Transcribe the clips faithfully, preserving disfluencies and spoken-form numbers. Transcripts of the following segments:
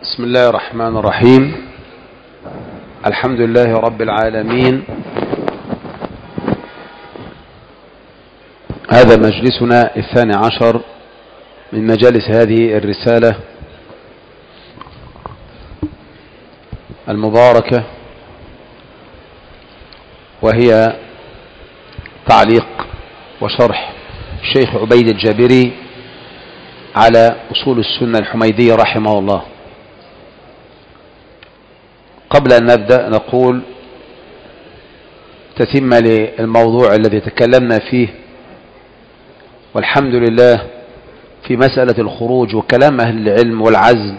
بسم الله الرحمن الرحيم. الحمد لله رب العالمين. هذا مجلسنا الثاني عشر من مجالس هذه الرسالة المباركة، وهي تعليق وشرح الشيخ عبيد الجابري على أصول السنة الحميدية رحمه الله. قبل أن نبدأ نقول تتم للموضوع الذي تكلمنا فيه، والحمد لله، في مسألة الخروج وكلام أهل العلم والعزل،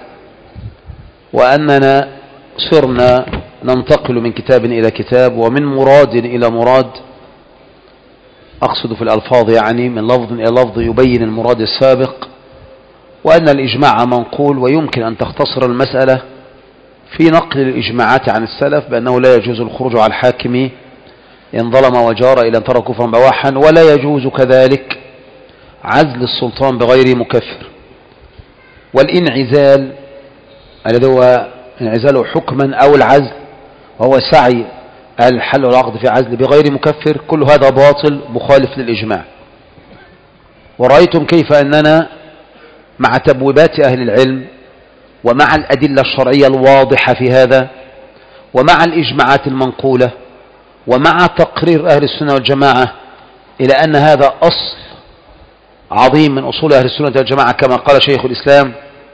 وأننا صرنا ننتقل من كتاب إلى كتاب ومن مراد إلى مراد، أقصد في الألفاظ يعني من لفظ إلى لفظ يبين المراد السابق، وأن الإجماع منقول ويمكن أن تختصر المسألة في نقل الإجماعات عن السلف بأنه لا يجوز الخروج على الحاكم إن ظلم وجار إلى أن ترى كفرا بواحا، ولا يجوز كذلك عزل السلطان بغير مكفر. والانعزال الذي هو انعزاله حكما أو العزل وهو سعي الحل والعقد في عزل بغير مكفر، كل هذا باطل مخالف للإجماع. ورأيتم كيف أننا مع تبويبات أهل العلم ومع الأدلة الشرعية الواضحة في هذا ومع الإجماعات المنقولة ومع تقرير أهل السنة والجماعة إلى أن هذا أصل عظيم من أصول أهل السنة والجماعة، كما قال شيخ الإسلام: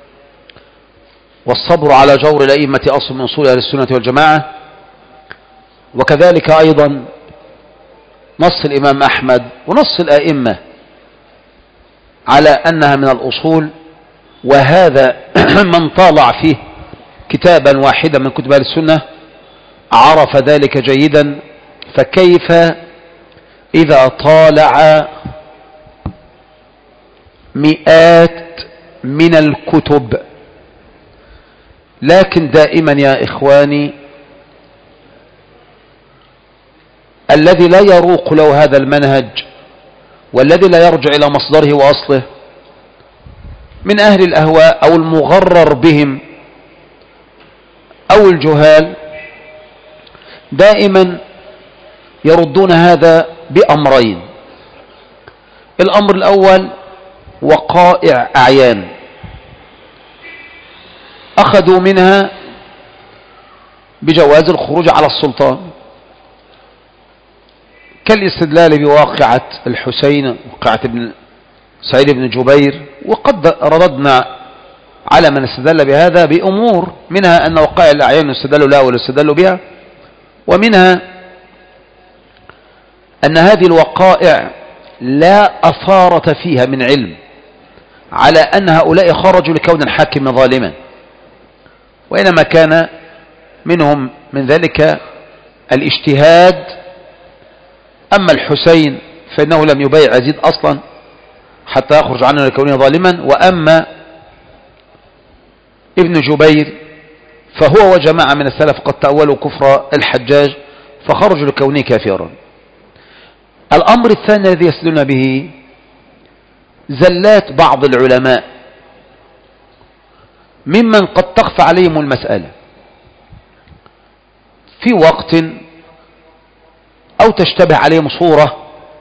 والصبر على جور الأئمة أصل من أصول أهل السنة والجماعة. وكذلك أيضا نص الإمام أحمد ونص الأئمة على أنها من الأصول، وهذا من طالع فيه كتابا واحدا من كتب أهل السنة عرف ذلك جيدا. فكيف إذا طالع مئات من الكتب؟ لكن دائما يا إخواني، الذي لا يروق له هذا المنهج والذي لا يرجع إلى مصدره وأصله من أهل الأهواء أو المغرر بهم أو الجهال، دائما يردون هذا بأمرين. الأمر الأول وقائع أعيان أخذوا منها بجواز الخروج على السلطان، كالاستدلال بواقعة الحسين، واقعة ابن سعيد بن جبير. وقد رددنا على من استدل بهذا بأمور، منها أن وقائع الأعيان يستدل لها ولا يستدل بها، ومنها أن هذه الوقائع لا أثارة فيها من علم على أن هؤلاء خرجوا لكون الحاكم ظالما، وإنما كان منهم من ذلك الاجتهاد. أما الحسين فإنه لم يبايع يزيد أصلا حتى يخرج عنه لكونه ظالما، وأما ابن جبير فهو وجماعة من السلف قد تأولوا كفر الحجاج فخرجوا لكونه كافرا. الأمر الثاني الذي يستدلون به زلات بعض العلماء ممن قد تخفى عليهم المسألة في وقت أو تشتبه عليهم صورة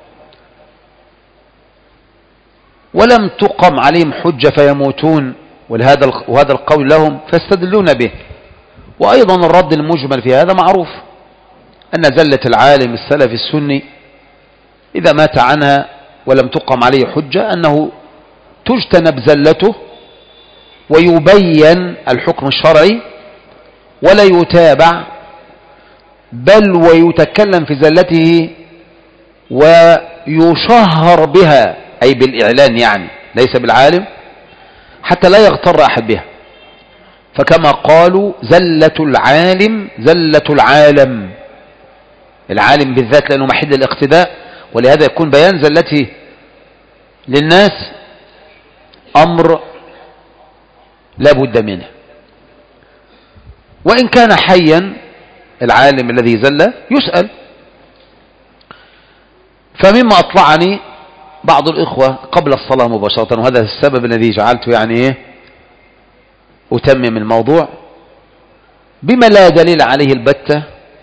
ولم تقم عليهم حجة فيموتون، وهذا القول لهم فيستدلون به. وأيضا الرد المجمل في هذا معروف، أن زلة العالم السلفي السني إذا مات عنها ولم تقم عليه حجة أنه تجتنب زلته ويبين الحكم الشرعي ولا يتابع، بل ويتكلم في زلته ويشهر بها، أي بالإعلان يعني ليس بالعالم، حتى لا يغتر أحد بها. فكما قالوا زلة العالم زلة العالم، العالم بالذات لأنه محل الاقتداء، ولهذا يكون بيان زلته للناس أمر لا بد منه. وإن كان حيا العالم الذي زل يسأل. فمما أطلعني بعض الإخوة قبل الصلاة مباشرة، وهذا السبب الذي جعلته يعني إيه أتمم الموضوع بما لا دليل عليه البتة،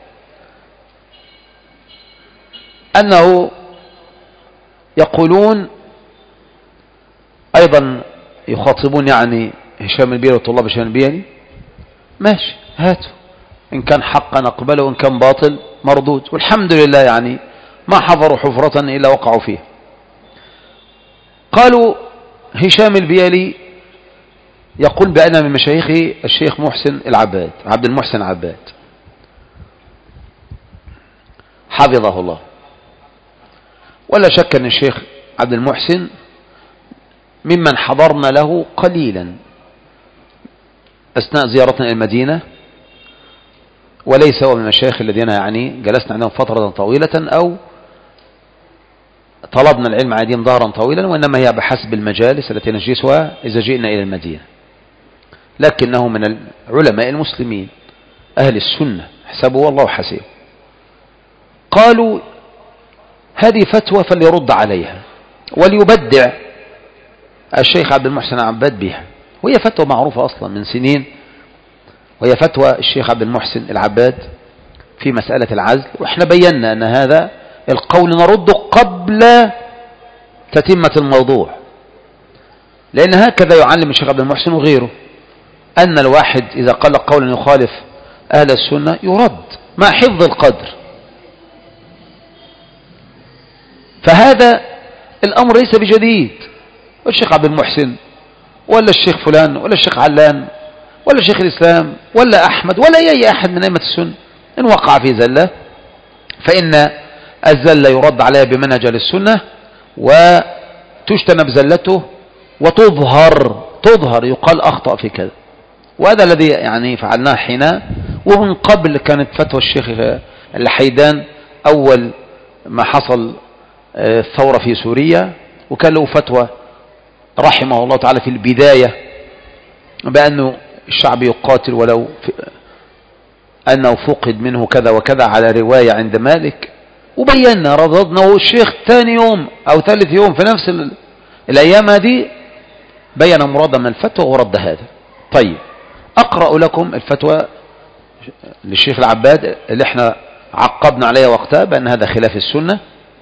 أنه يقولون أيضا يخاطبون يعني هشام البيلي وطلاب هشام البيلي، ماشي هاتوا، إن كان حقا نقبله وإن كان باطل مردود، والحمد لله يعني ما حفروا حفرة إلا وقعوا فيها. قالوا هشام البيلي يقول بأن من مشايخه الشيخ محسن العباد، عبد المحسن العباد حفظه الله، ولا شك أن الشيخ عبد المحسن ممن حضرنا له قليلا أثناء زيارتنا إلى المدينة، وليس هو من المشايخ الذين يعني جلسنا عندهم فترة طويلة أو طلبنا العلم عادين ظهرا طويلا، وإنما هي بحسب المجالس التي نجلسها إذا جئنا إلى المدينة، لكنه من العلماء المسلمين أهل السنة حسبه والله حسيب. قالوا هذه فتوى فليرد عليها وليبدع الشيخ عبد المحسن العباد بها، وهي فتوى معروفة أصلا من سنين، وهي فتوى الشيخ عبد المحسن العباد في مسألة العزل، وإحنا بينا أن هذا القول نرده قبل تتمة الموضوع، لأن هكذا يعلم الشيخ عبد المحسن وغيره، أن الواحد إذا قال قولا يخالف أهل السنة يرد مع حفظ القدر. فهذا الأمر ليس بجديد، والشيخ عبد المحسن ولا الشيخ فلان ولا الشيخ علان ولا شيخ الإسلام ولا أحمد ولا أي أحد من أئمة السنة إن وقع في زلة فإن الزلة يرد عليها بمنهج السنة وتجتنب زلته وتظهر تظهر يقال أخطأ في كذا، وهذا الذي يعني فعلناه حين ومن قبل كانت فتوى الشيخ الحيدان أول ما حصل الثورة في سوريا، وكان له فتوى رحمه الله تعالى في البداية بأنه الشعب يقاتل ولو أنه فقد منه كذا وكذا على رواية عند مالك، وبينا رضضنا، والشيخ ثاني يوم أو ثالث يوم في نفس الأيام هذه بيّن مراد من الفتوى ورد هذا. طيب أقرأ لكم الفتوى للشيخ العباد اللي احنا عقبنا عليها وقتها بأن هذا خلاف السنة.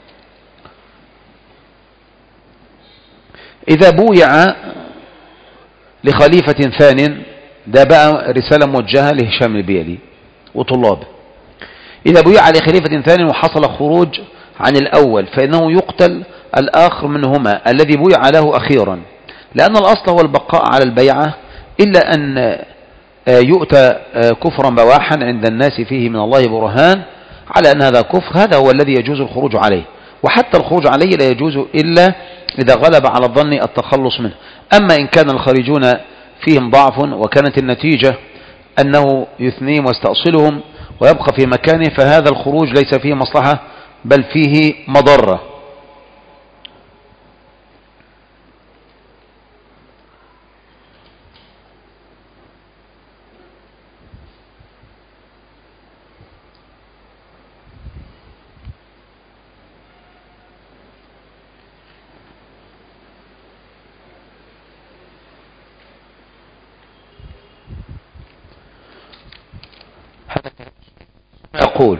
إذا بويع لخليفة ثان، ده بقى رسالة موجهة لهشام البيلي وطلابه، إذا بويع لخليفة ثان وحصل خروج عن الأول فإنه يقتل الآخر منهما الذي بويع له أخيرا، لأن الأصل هو البقاء على البيعة إلا أن يؤتى كفرا بواحا عند الناس فيه من الله برهان على أن هذا كفر، هذا هو الذي يجوز الخروج عليه، وحتى الخروج عليه لا يجوز إلا إذا غلب على الظن التخلص منه. أما إن كان الخارجون فيهم ضعف وكانت النتيجة أنه يثنيهم ويستأصلهم ويبقى في مكانه فهذا الخروج ليس فيه مصلحة بل فيه مضرة. يقول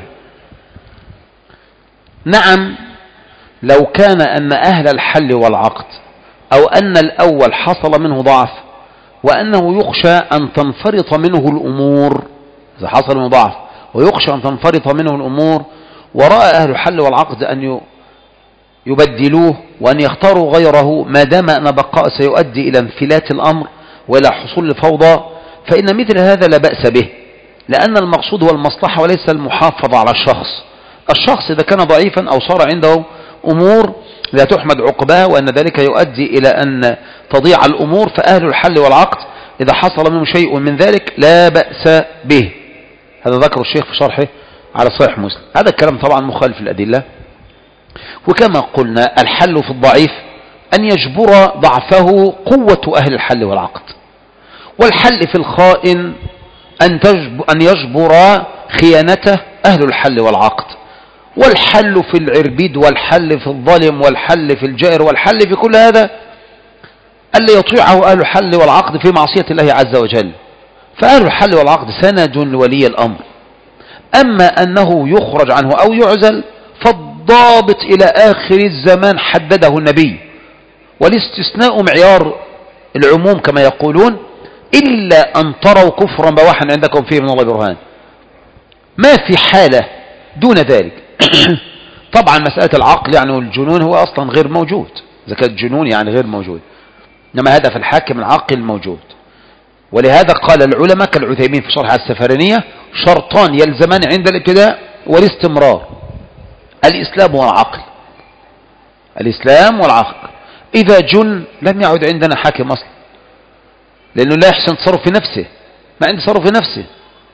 نعم لو كان أن أهل الحل والعقد أو أن الأول حصل منه ضعف وأنه يخشى أن تنفرط منه الأمور، إذا حصل منه ضعف ويخشى أن تنفرط منه الأمور ورأى أهل الحل والعقد أن يبدلوه وأن يختاروا غيره ما دام أن بقاء سيؤدي إلى انفلات الأمر وإلى حصول الفوضى، فإن مثل هذا لا بأس به، لأن المقصود هو المصلحة وليس المحافظة على الشخص. الشخص إذا كان ضعيفا أو صار عنده أمور لا تحمد عقباه وأن ذلك يؤدي إلى أن تضيع الأمور، فأهل الحل والعقد إذا حصل منه شيء من ذلك لا بأس به. هذا ذكر الشيخ في شرحه على صحيح مسلم. هذا الكلام طبعا مخالف الأدلة، وكما قلنا الحل في الضعيف أن يجبر ضعفه قوة أهل الحل والعقد، والحل في الخائن أن, أن يجبر خيانته أهل الحل والعقد، والحل في العربيد والحل في الظالم والحل في الجائر والحل في كل هذا ألا يطيعه أهل الحل والعقد في معصية الله عز وجل، فأهل الحل والعقد سند ولي الأمر. أما أنه يخرج عنه أو يعزل فالضابط إلى آخر الزمان حدده النبي، والاستثناء معيار العموم كما يقولون، إلا أن تروا كفرا بواحا عندكم فيه من الله برهان. ما في حالة دون ذلك. طبعا مسألة العقل يعني الجنون هو أصلا غير موجود، إذا كان الجنون يعني غير موجود، إنما هذا في الحاكم العقل موجود. ولهذا قال العلماء كالعثيمين في شرح السفرانية شرطان يلزمان عند الابتداء والاستمرار: الإسلام والعقل. الإسلام والعقل. إذا جن لم يعد عندنا حاكم أصلا، لأنه لا يحسن تصرف في نفسه، ما عنده تصرف في نفسه.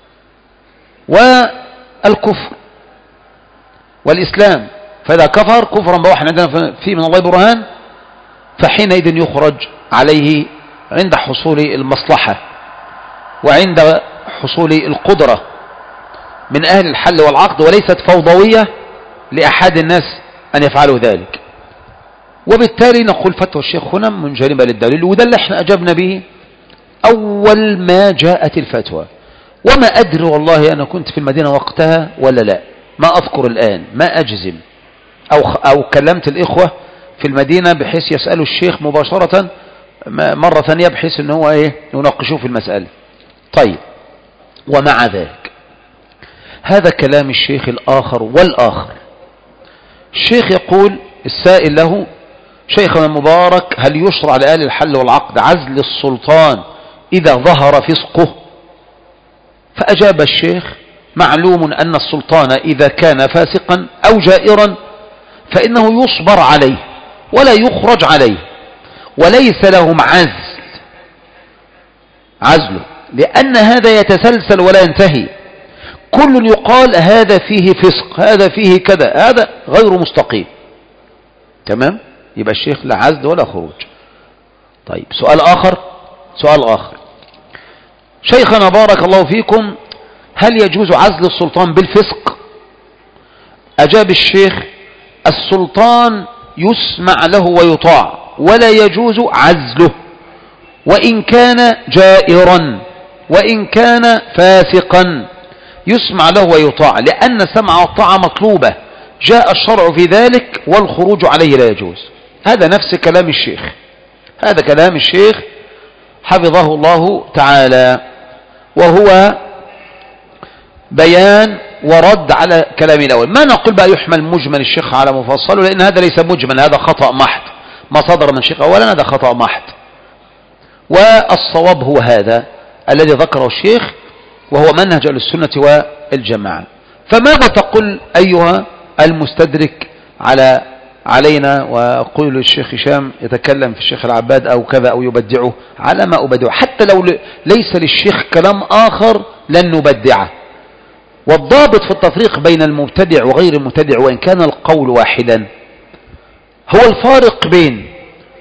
والكفر والإسلام، فإذا كفر كفرا بواحا عندنا فيه من الله برهان فحينئذ يخرج عليه عند حصول المصلحة وعند حصول القدرة من أهل الحل والعقد، وليست فوضوية لأحد الناس أن يفعلوا ذلك. وبالتالي نقول فتوى الشيخ هنا منجلبة للدليل، وده اللي احنا أجبنا به أول ما جاءت الفتوى. وما أدري والله أنا كنت في المدينة وقتها ولا لا، ما أذكر الآن، ما أجزم، أو, أو كلمت الإخوة في المدينة بحيث يسألوا الشيخ مباشرة مرة ثانية بحيث أنه إيه يناقشوه في المسألة. طيب، ومع ذلك هذا كلام الشيخ الآخر والآخر. الشيخ يقول السائل له: شيخنا المبارك، هل يشرع لأهل الحل والعقد عزل السلطان إذا ظهر فسقه؟ فأجاب الشيخ: معلوم أن السلطان إذا كان فاسقا أو جائرا فإنه يصبر عليه ولا يخرج عليه، وليس لهم عزل عزله، لأن هذا يتسلسل ولا ينتهي. كل يقال هذا فيه فسق، هذا فيه كذا، هذا غير مستقيم. تمام؟ يبقى الشيخ لا عزل ولا خروج. طيب، سؤال آخر سؤال آخر شيخنا بارك الله فيكم، هل يجوز عزل السلطان بالفسق؟ أجاب الشيخ: السلطان يسمع له ويطاع، ولا يجوز عزله وإن كان جائرا وإن كان فاسقا، يسمع له ويطاع، لأن سمع والطاعة مطلوبة، جاء الشرع في ذلك، والخروج عليه لا يجوز. هذا نفس كلام الشيخ، هذا كلام الشيخ حفظه الله تعالى، وهو بيان ورد على كلام الأول. ما نقول بقى يحمل مجمل الشيخ على مفصله، لأن هذا ليس مجمل، هذا خطأ محض. ما صدر من الشيخ أولا هذا خطأ محض، والصواب هو هذا الذي ذكره الشيخ، وهو منهج أهل السنة والجماعة. فماذا تقول أيها المستدرك على علينا وقول الشيخ هشام يتكلم في الشيخ العباد أو كذا أو يبدعه؟ على ما أبدعه، حتى لو ليس للشيخ كلام آخر لن نبدعه. والضابط في التفريق بين المبتدع وغير المبتدع وإن كان القول واحدا هو الفارق بين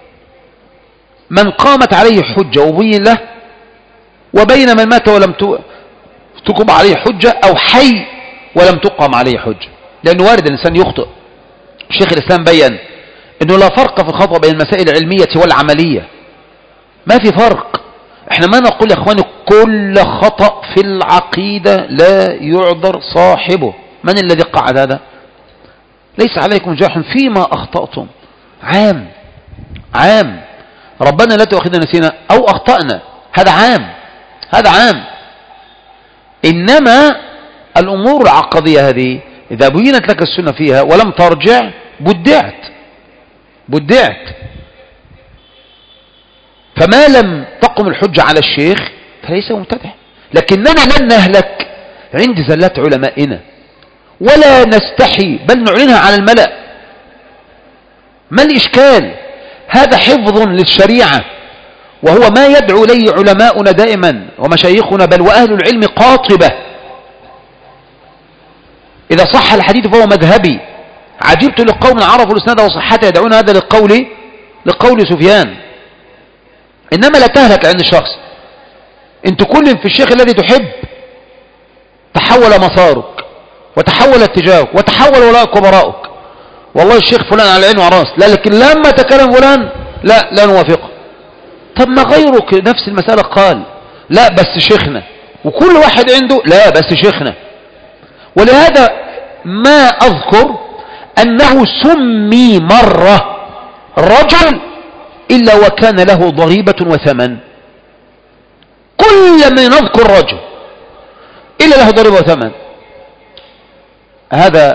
من قامت عليه حجة وبين له، وبين من مات ولم تقم عليه حجة، أو حي ولم تقم عليه حجة. لأنه وارد الإنسان يخطئ. شيخ الإسلام بيّن أنه لا فرق في الخطأ بين المسائل العلمية والعملية، ما في فرق. احنا ما نقول يا اخواني كل خطأ في العقيدة لا يعذر صاحبه. من الذي قعد هذا؟ ليس عليكم جرح فيما أخطأتم، عام عام. ربنا لا تؤاخذنا نسينا أو أخطأنا، هذا عام، هذا عام. إنما الأمور العقدية هذه إذا بينت لك السنة فيها ولم ترجع بدعت بدعت فما لم تقم الحجة على الشيخ فليس مبتدع. لكننا لن نهلك عند زلات علمائنا ولا نستحي، بل نعلنها على الملأ. ما الإشكال؟ هذا حفظ للشريعة، وهو ما يدعو إليه علماؤنا دائما ومشايخنا، بل وأهل العلم قاطبة. إذا صح الحديث فهو مذهبي. عجبت لقوم عرفوا الإسناد وصحته يدعون هذا لقول لقول سفيان. إنما لا تهلك عند الشخص. انت كل في الشيخ الذي تحب تحول مسارك وتحول اتجاهك وتحول ولاء كبراءك. والله الشيخ فلان على العين وراس، لا، لكن لما تكلم فلان لا لا نوافقه. طب ما غيرك نفس المسألة قال لا بس شيخنا، وكل واحد عنده لا بس شيخنا. ولهذا ما أذكر أنه سمي مرة رجل إلا وكان له ضريبة وثمن. كل ما نذكر رجل إلا له ضريبة وثمن. هذا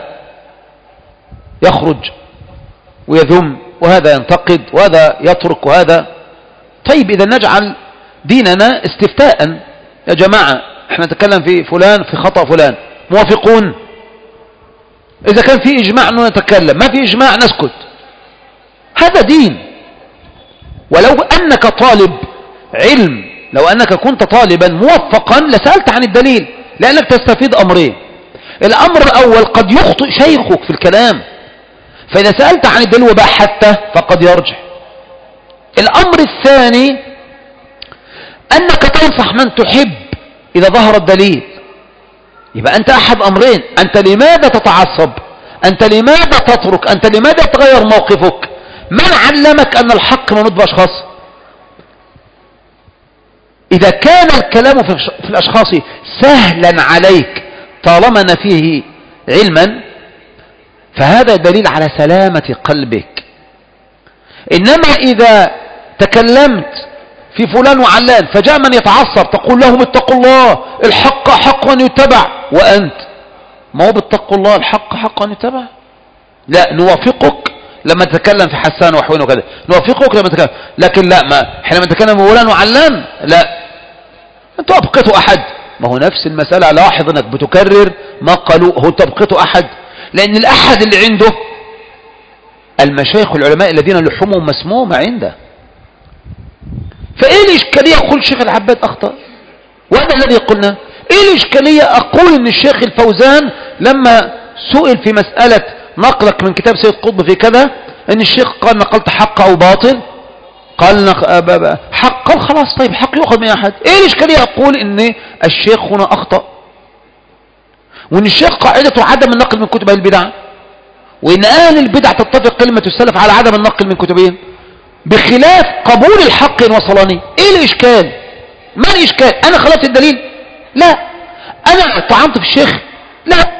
يخرج ويذم، وهذا ينتقد، وهذا يترك، وهذا. طيب إذا نجعل ديننا استفتاء يا جماعة، احنا نتكلم في فلان في خطأ فلان، موافقون؟ إذا كان في إجماع أنه نتكلم، ما في إجماع نسكت. هذا دين. ولو أنك طالب علم، لو أنك كنت طالبا موفقا لسألت عن الدليل، لأنك تستفيد أمرين. الأمر الأول قد يخطئ شيخك في الكلام، فإذا سألت عن الدليل وبحثته فقد يرجع. الأمر الثاني أنك تنصح من تحب إذا ظهر الدليل. يبقى أنت أحد أمرين، أنت لماذا تتعصب؟ أنت لماذا تترك؟ أنت لماذا تغير موقفك؟ من علمك أن الحق منوط بأشخاص؟ إذا كان الكلام في الأشخاص سهلا عليك طالما أن فيه علما، فهذا دليل على سلامة قلبك. إنما إذا تكلمت في فلان وعلان فجاء من يتعصب تقول لهم اتقوا الله، الحق حق أن يتبع، وأنت ما هو باتقوا الله الحق حق أن يتبع؟ لا، نوافقك لما تتكلم في حسان وحوين وكذا، نوافقك لما تتكلم، لكن لا، ما حينما تتكلم في فلان وعلان لا، انتوا أبقيتوا أحد. ما هو نفس المسألة، لاحظ انك بتكرر ما قالوا، هو انتوا أبقيتوا أحد، لأن الأحد اللي عنده المشايخ العلماء الذين لحومهم مسمومة عنده. فإيه الإشكالية أقول الشيخ العباد أخطأ؟ وهذا الذي قلنا. إيه الإشكالية أقول إن الشيخ الفوزان لما سئل في مسألة نقلك من كتاب سيد قطب في كذا، إن الشيخ قال نقلت حق أو باطل، قال نق... حق، قال خلاص طيب حق يأخذ من أحد. إيه الإشكالية أقول إن الشيخ هنا أخطأ، وإن الشيخ قاعدته عدم النقل من كتب البدع، وإن أهل البدع تتفق كلمة السلف على عدم النقل من كتبهم، بخلاف قبول الحق إن وصلني. إيه الإشكال؟ ما الإشكال؟ أنا خلفت الدليل؟ لا. أنا طعنت في الشيخ؟ لا.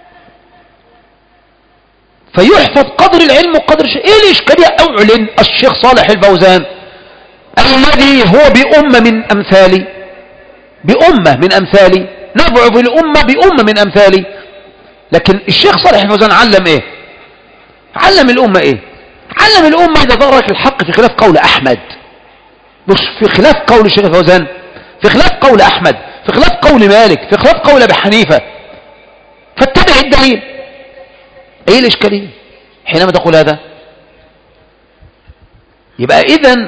فيحفظ قدر العلم وقدر الشيء. إيه الإشكالية؟ أعلن الشيخ صالح الفوزان الذي هو بأمة من أمثالي، بأمة من أمثالي، نبع في الأمة بأمة من أمثالي. لكن الشيخ صالح الفوزان علم إيه؟ علم الأمة إيه؟ علم الأمة إذا ظهرك الحق في خلاف قول أحمد، مش في خلاف قول الشيخ الفوزان، في خلاف قول أحمد، في خلاف قول مالك، في خلاف قول أبي حنيفة، فاتبع الدليل. ايه الاشكاليه حينما تقول هذا؟ يبقى اذن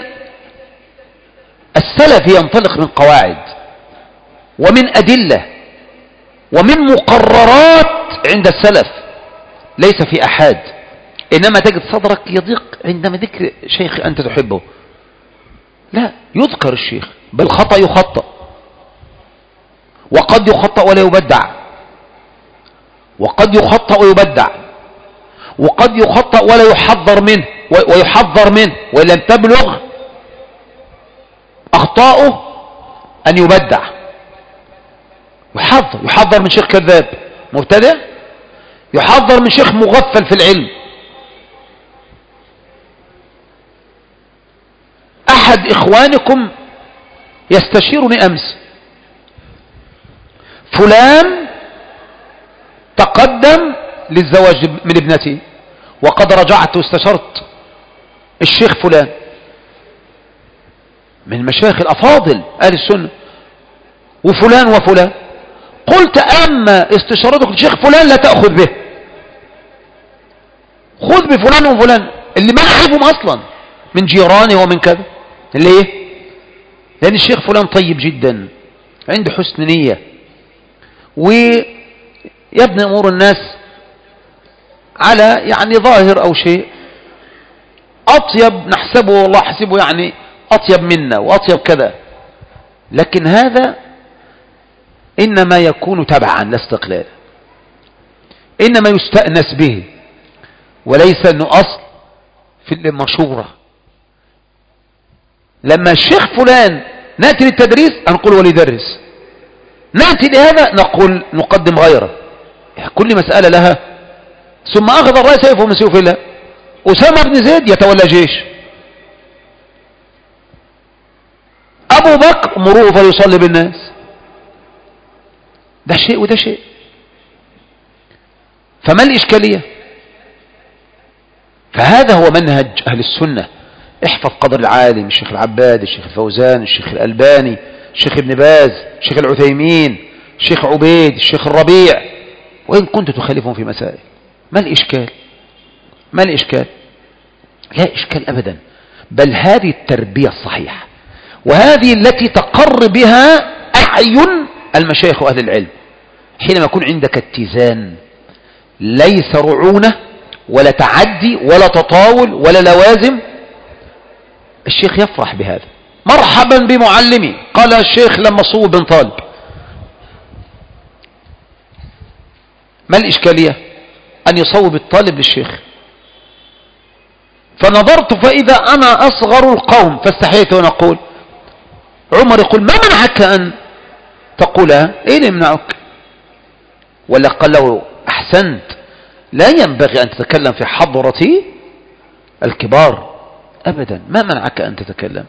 السلف ينطلق من قواعد ومن ادله ومن مقررات عند السلف، ليس في احاد. انما تجد صدرك يضيق عندما ذكر شيخ انت تحبه. لا، يذكر الشيخ بالخطأ يخطأ، وقد يخطأ ولا يبدع، وقد يخطأ ويبدع، وقد يخطأ ولا يحذر منه ويحذر منه، وإن لم تبلغ أخطاؤه أن يبدع. يحذر يحذر من شيخ كذاب مبتدع، يحذر من شيخ مغفل في العلم. أحد إخوانكم يستشيرني أمس، فلان تقدم للزواج من ابنتي، وقد رجعت واستشرت الشيخ فلان من مشايخ الأفاضل أهل السنة، وفلان وفلان. قلت أما استشارتك الشيخ فلان لا تأخذ به، خذ بفلان وفلان اللي ما نعرفهم أصلا من جيرانه ومن كذا. ليه؟ لأن الشيخ فلان طيب جدا، عنده حسن نية، ويبني أمور الناس على يعني ظاهر أو شيء أطيب، نحسبه والله حسبه يعني أطيب منا وأطيب كذا. لكن هذا إنما يكون تبعا لا استقلالا، إنما يستأنس به، وليس أنه أصل في المشورة. لما الشيخ فلان نأتي للتدريس نقول وليدرس، نأتي لهذا نقول نقدم غيره، كل مسألة لها. ثم أخذ الرأي سيفه من سيوف الله. أسامة بن زيد يتولى جيش، أبو بكر مروه فليصلي بالناس، ده شيء وده شيء. فما الإشكالية؟ فهذا هو منهج أهل السنة. احفظ قدر العالم، الشيخ العباد، الشيخ الفوزان، الشيخ الألباني، الشيخ ابن باز، الشيخ العثيمين، الشيخ عبيد، الشيخ الربيع، وإن كنت تخالفهم في مسائل. ما الإشكال؟ ما الإشكال؟ لا إشكال أبدا، بل هذه التربية الصحيحة، وهذه التي تقر بها أعين المشايخ وأهل العلم. حينما يكون عندك اتزان، ليس رعونة ولا تعدي ولا تطاول ولا لوازم، الشيخ يفرح بهذا. مرحبا بمعلمي، قال الشيخ لما صوب بن طالب. ما الإشكالية؟ أن يصوب الطالب للشيخ. فنظرت فإذا أنا أصغر القوم فاستحييت أن أقول. عمر يقول ما منعك أن تقولها؟ إيه اللي يمنعك؟ ولا قال له أحسنت، لا ينبغي أن تتكلم في حضرة الكبار أبدا، ما منعك أن تتكلم؟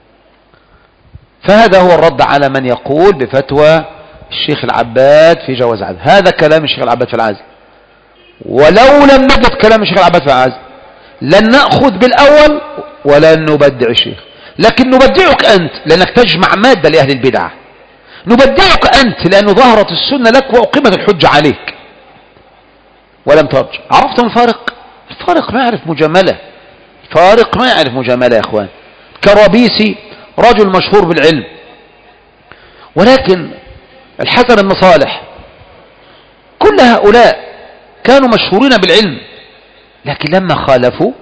فهذا هو الرد على من يقول بفتوى الشيخ العباد في جواز عزل. هذا كلام الشيخ العباد في العزل، ولو لم نجد كلام الشيخ العباد في العزل لن نأخذ بالأول ولن نبدع الشيخ، لكن نبدعك أنت لأنك تجمع مادة لأهل البدعة، نبدعك أنت لأنه ظهرت السنة لك وأقيمت الحجة عليك ولم ترجع. عرفتم الفارق؟ الفارق ما يعرف مجاملة، فارق ما يعرف مجاملة يا أخوان. كرابيسي رجل مشهور بالعلم، ولكن الحسن بن صالح، كل هؤلاء كانوا مشهورين بالعلم، لكن لما خالفوا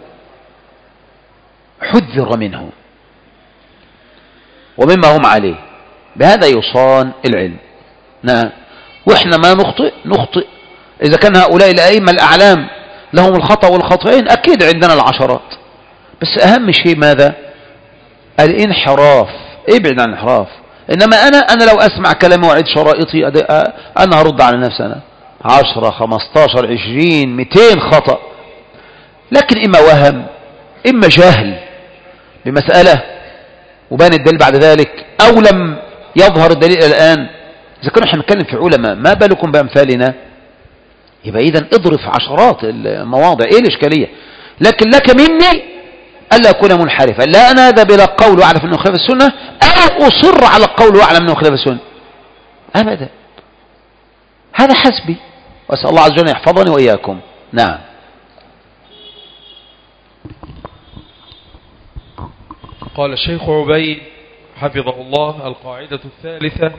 حذر منهم ومما هم عليه. بهذا يصان العلم. نعم، وإحنا ما نخطئ نخطئ. إذا كان هؤلاء الأئمة الأعلام لهم الخطأ والخطئين، أكيد عندنا العشرات، بس أهم شيء ماذا؟ الانحراف. ابعد عن الانحراف. إنما أنا أنا لو أسمع كلامي وأعيد شرائطي أنا هرد على نفسي أنا عشرة خمستاشر عشرين مئتين خطأ، لكن إما وهم إما جهل بمسألة وبان الدليل بعد ذلك، أو لم يظهر الدليل الآن. إذا كنا نحن نتكلم في علماء، ما بالكم بأمثالنا؟ يبقى إذن اضرب عشرات المواضع، إيه الإشكالية؟ لكن لك مني ألا أكون منحرفا، لا أنا أذهب إلى القول وأعرف أنه خلاف السنة، أو أصر على القول وأعلم أنه خلاف السنة، أبدا. هذا حسبي، وأسأل الله عز وجل يحفظني وإياكم. نعم. قال الشيخ عبيد حفظه الله: القاعدة الثالثة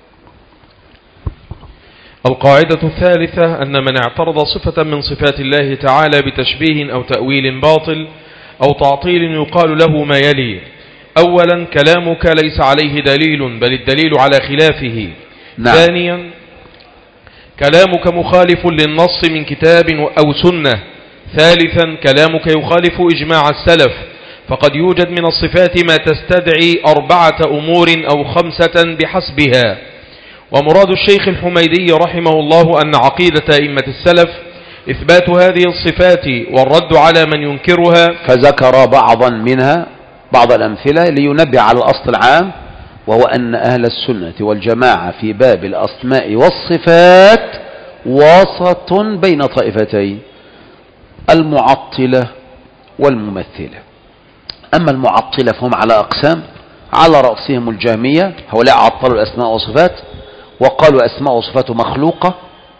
القاعدة الثالثة أن من اعترض صفة من صفات الله تعالى بتشبيه أو تأويل باطل أو تعطيل يقال له ما يلي: أولا، كلامك ليس عليه دليل بل الدليل على خلافه. نعم. ثانيا، كلامك مخالف للنص من كتاب أو سنة. ثالثا، كلامك يخالف إجماع السلف، فقد يوجد من الصفات ما تستدعي أربعة أمور أو خمسة بحسبها. ومراد الشيخ الحميدي رحمه الله أن عقيدة أئمة السلف إثبات هذه الصفات والرد على من ينكرها، فذكر بعضا منها بعض الأمثلة لينبه على الأصل العام، وهو أن أهل السنة والجماعة في باب الأسماء والصفات وسط بين طائفتين: المعطلة والممثلة. أما المعطلة فهم على أقسام، على رأسهم الجهمية، هؤلاء عطلوا الأسماء والصفات وقالوا أسماء وصفات مخلوقة.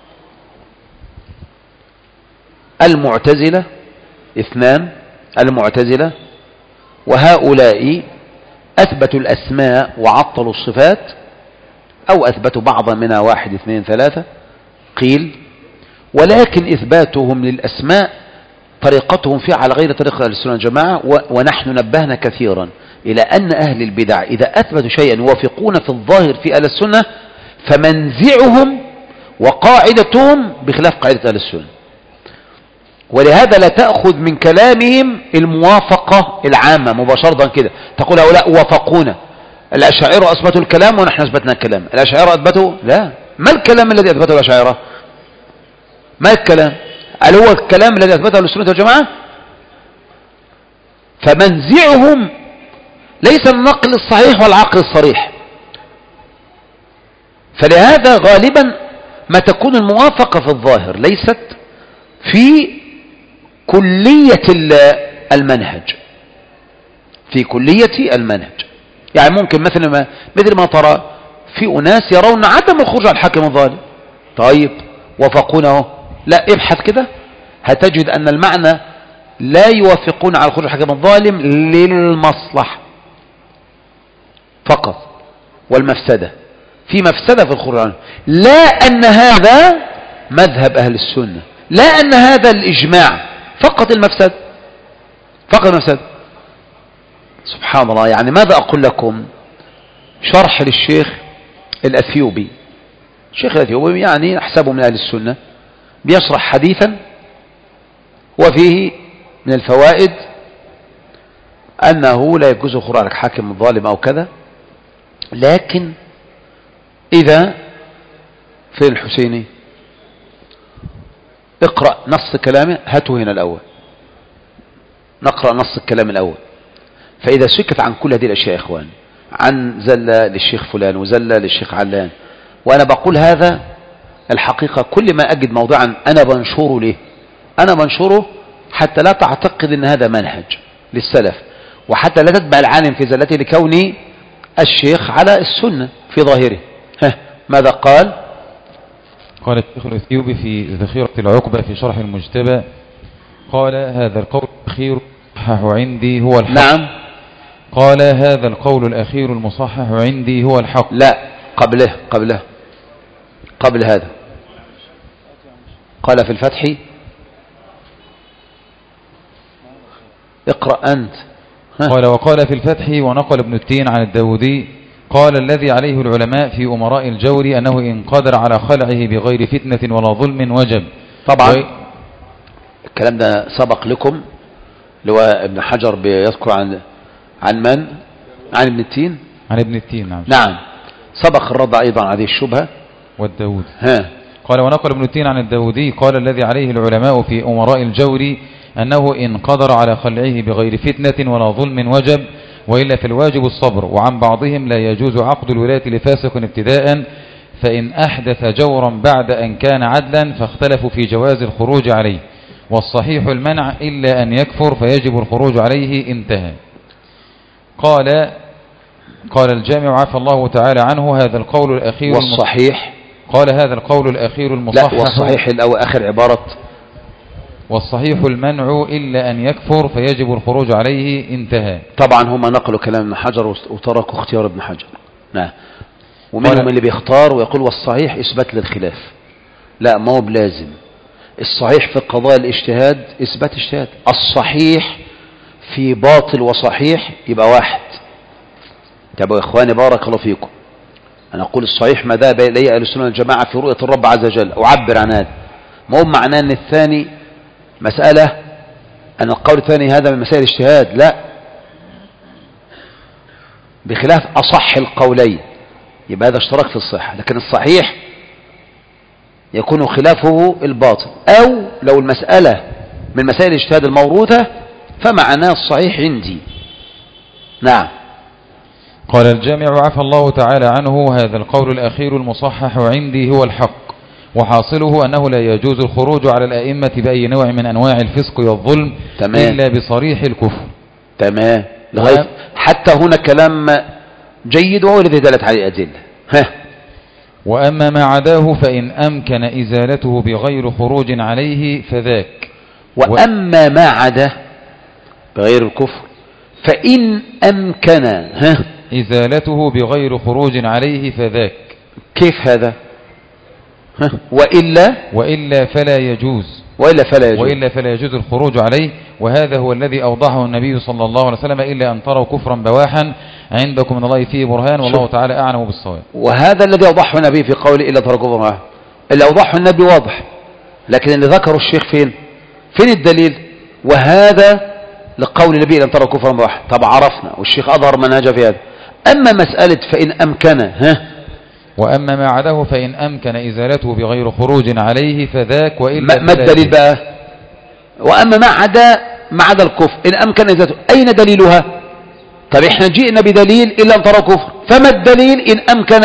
المعتزلة اثنان، المعتزلة، وهؤلاء أثبتوا الأسماء وعطلوا الصفات، أو أثبتوا بعضا منها، واحد اثنين ثلاثة قيل، ولكن إثباتهم للأسماء طريقتهم فيها على غير طريقة أهل السنة والجماعة. ونحن نبهنا كثيرا إلى أن أهل البدع إذا أثبتوا شيئا يوافقون في الظاهر في أهل السنة فمنزعهم وقاعدتهم بخلاف قاعدة أهل السنة. ولهذا لا تأخذ من كلامهم الموافقة العامة مباشرة كده، تقول هؤلاء وافقونا، الأشاعرة أثبتوا الكلام ونحن أثبتنا الكلام، الأشاعرة أثبتوا، لا، ما الكلام الذي أثبته الأشاعرة؟ ما الكلام؟ هل هو الكلام الذي أثبته السنة والجماعة؟ فمنزعهم ليس النقل الصحيح والعقل الصريح. فلهذا غالبا ما تكون الموافقة في الظاهر ليست في كلية المنهج، في كلية المنهج. يعني ممكن مثل ما مثل ما ترى في أناس يرون عدم الخروج على الحاكم الظالم، طيب وافقونه، لا ابحث كده هتجد أن المعنى لا يوافقون على الخروج على الحاكم الظالم للمصلحة فقط والمفسدة، في مفسدة في الخروج عنه، لا أن هذا مذهب أهل السنة، لا أن هذا الإجماع، فقط المفسدة، فقط المفسدة. سبحان الله. يعني ماذا أقول لكم؟ شرح للشيخ الأثيوبي، الشيخ الأثيوبي يعني أحسبه من أهل السنة، بيشرح حديثا وفيه من الفوائد أنه لا يجوز الخروج على الحاكم الظالم أو كذا، لكن إذا في الحسيني اقرأ نص كلامه، هاته هنا الأول نقرأ نص الكلام الأول. فإذا سكت عن كل هذه الأشياء يا إخوان، عن زلة للشيخ فلان وزلة للشيخ علان، وأنا بقول هذا الحقيقة كل ما أجد موضعا أنا بنشره ليه، أنا بنشره حتى لا تعتقد أن هذا منهج للسلف، وحتى لا تتبع العالم في زلته لكوني الشيخ على السنة في ظاهره. ها ماذا قال؟ قال الشيخ الأثيوبي في ذخيرة العقبة في شرح المجتبى، قال هذا القول الأخير المصحح عندي هو الحق. نعم. قال هذا القول الأخير المصحح عندي هو الحق. لا، قبله قبله قبل هذا قال في الفتح، اقرأ أنت. ها. قال وقال في الفتح ونقل ابن التين عن الداودي قال الذي عليه العلماء في أمراء الجور أنه إن قدر على خلعه بغير فتنة ولا ظلم وجب. طبعا و... الكلام ده سبق لكم، اللي هو ابن حجر بيذكر عن عن من؟ عن ابن التين، عن ابن التين. نعم نعم، سبق الرد أيضا على هذه الشبهة والداود. ها. قال ونقل ابن التين عن الداودي قال الذي عليه العلماء في أمراء الجور أنه إن قدر على خلعه بغير فتنة ولا ظلم وجب، وإلا فالواجب الصبر. وعن بعضهم لا يجوز عقد الولاية لفاسق ابتداء، فإن أحدث جورا بعد أن كان عدلا فاختلفوا في جواز الخروج عليه، والصحيح المنع إلا أن يكفر فيجب الخروج عليه. انتهى. قال قال الجامع عفى الله تعالى عنه هذا القول الأخير والصحيح قال هذا القول الأخير المصحح. لا، والصحيح الأول آخر عبارة، والصحيح المنع إلا أن يكفر فيجب الخروج عليه. انتهى. طبعا هم نقلوا كلام ابن حجر وتركوا اختيار ابن حجر. نعم. ومنهم اللي بيختار ويقول والصحيح إثبات للخلاف. لا، ما هو بلازم. الصحيح في قضاء الاجتهاد إثبات اجتهاد، الصحيح في باطل وصحيح يبقى واحد. تابعوا يا إخواني بارك الله فيكم، أنا أقول الصحيح ما ذهب إليه أهل السنة والجماعة في رؤية الرب عز وجل، أعبر عن هذا، ما هو معناه أن الثاني مسألة، أن القول الثاني هذا من مسائل الاجتهاد، لا، بخلاف أصح القولين يبقى هذا اشتراك في الصحة، لكن الصحيح يكون خلافه الباطل، أو لو المسألة من مسائل الاجتهاد الموروثة فمعناه الصحيح عندي. نعم. قال الجامع عفى الله تعالى عنه هذا القول الأخير المصحح عندي هو الحق، وحاصله أنه لا يجوز الخروج على الأئمة بأي نوع من أنواع الفسق والظلم تمام. إلا بصريح الكفر. تمام. لغاية حتى هنا كلام جيد وهو الذي دلت عليه أدلة. ها. وأما ما عداه فإن أمكن إزالته بغير خروج عليه فذاك. وأما ما عداه بغير الكفر فإن أمكن ها إزالته بغير خروج عليه فذاك. كيف هذا؟ ها. وإلا وإلا فلا يجوز وإلا فلا يجوز وإلا فلا يجوز الخروج عليه، وهذا هو الذي أوضحه النبي صلى الله عليه وسلم إلا أن تروا كفرا بواحا عندكم من الله فيه برهان والله تعالى أعلم بالصواب. وهذا الذي أوضحه النبي في قوله إلا تروا كفرا بواحا، اللي أوضحه النبي واضح، لكن اللي ذكره الشيخ فين؟ فين الدليل؟ وهذا لقول النبي لم تروا كفرا بواحد. طب عرفنا والشيخ أظهر منهجه في هذا. أما مسألة فإن أمكن ها وأما ما عداه فإن أمكن إزالته بغير خروج عليه فذاك، وإلا ما الدليل بقى؟ وأما ما عدا ما عدا الكفر إن أمكن إزالته، أين دليلها؟ طب إحنا جئنا بدليل إن لم تروا كفر، فما الدليل إن أمكن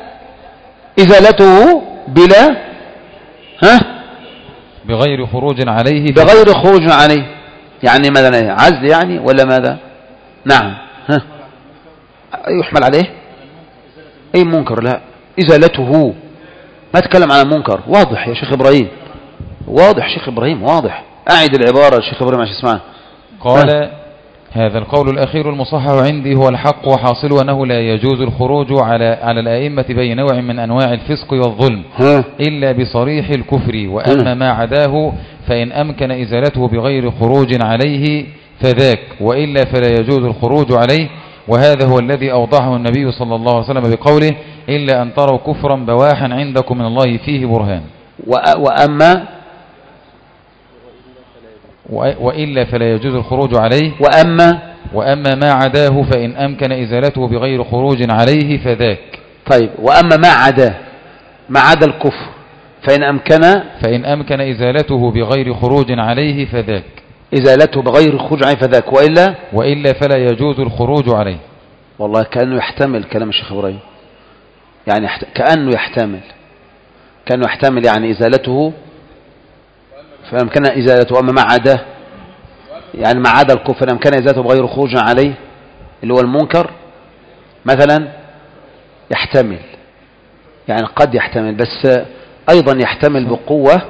إزالته بلا ها بغير خروج عليه بغير خروج عليه؟ يعني ماذا؟ عزل يعني ولا ماذا؟ نعم. ها يحمل عليه أي منكر؟ لا، إزالته. ما تكلم عن المنكر. واضح يا شيخ إبراهيم، واضح شيخ إبراهيم، واضح. أعد العبارة يا شيخ إبراهيم عشان اسمعها. قال ها. هذا القول الأخير المصحح عندي هو الحق، وحاصل أنه لا يجوز الخروج على على الأئمة بأي نوع من أنواع الفسق والظلم ها. إلا بصريح الكفر. وأما ما عداه فإن أمكن إزالته بغير خروج عليه فذاك، وإلا فلا يجوز الخروج عليه. وهذا هو الذي أوضحه النبي صلى الله عليه وسلم بقوله إلا أن تروا كفرا بواحا عندكم من الله فيه برهان. وأما وإلا فلا يجوز الخروج عليه. وأما وأما ما عداه فإن أمكن إزالته بغير خروج عليه فذاك. طيب، وأما ما عداه ما عدا الكفر فإن أمكن فإن أمكن إزالته بغير خروج عليه فذاك إزالته بغير خروج عليه فذاك، وإلا وإلا فلا يجوز الخروج عليه. والله كأنه يحتمل كلام الشيخ إبراهيم، يعني كأنه يحتمل كأنه يحتمل يعني إزالته فأمكن إزالته. أما ما عداه يعني ما عدا الكفر أمكن إزالته بغير خروج عليه اللي هو المنكر مثلا، يحتمل يعني قد يحتمل، بس أيضا يحتمل بقوة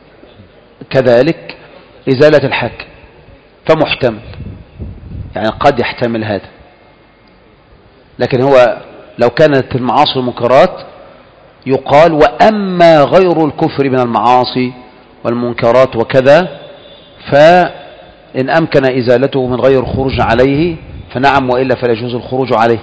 كذلك إزالة الحاكم، فمحتمل يعني قد يحتمل هذا. لكن هو لو كانت المعاصي والمنكرات يقال وأما غير الكفر من المعاصي والمنكرات وكذا فإن أمكن إزالته من غير خروج عليه فنعم، وإلا فلا يجوز الخروج عليه.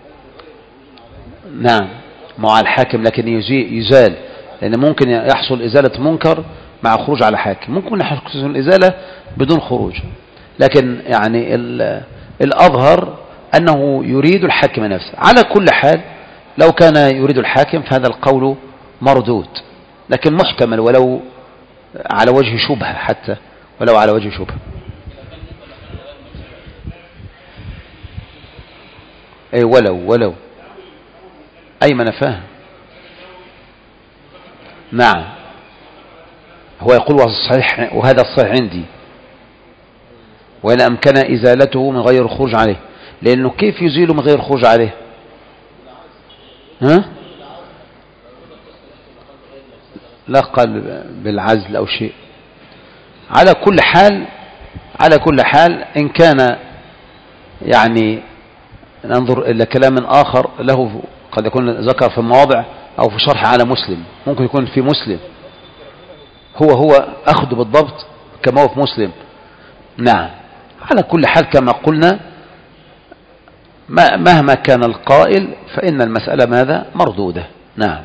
نعم مع الحاكم، لكن يزال، لأن ممكن يحصل إزالة منكر مع خروج على حاكم، ممكن يحصل الإزالة بدون خروج، لكن يعني الأظهر أنه يريد الحاكم نفسه. على كل حال لو كان يريد الحاكم فهذا القول مردود، لكن محتمل ولو على وجه شبهة، حتى ولو على وجه شبهة. أي ولو ولو أي ما نفاه. نعم هو يقول والصحيح، وهذا الصحيح عندي، وإن أمكن إزالته من غير خروج عليه، لأنه كيف يزيله من غير خروج عليه؟ ها؟ لا قال بالعزل أو شيء. على كل حال على كل حال إن كان يعني ننظر إلى كلام آخر له، قد يكون ذكر في مواضع أو في شرح على مسلم، ممكن يكون في مسلم هو هو أخذ بالضبط كما هو في مسلم. نعم على كل حال كما قلنا مهما كان القائل فإن المسألة ماذا؟ مردودة. نعم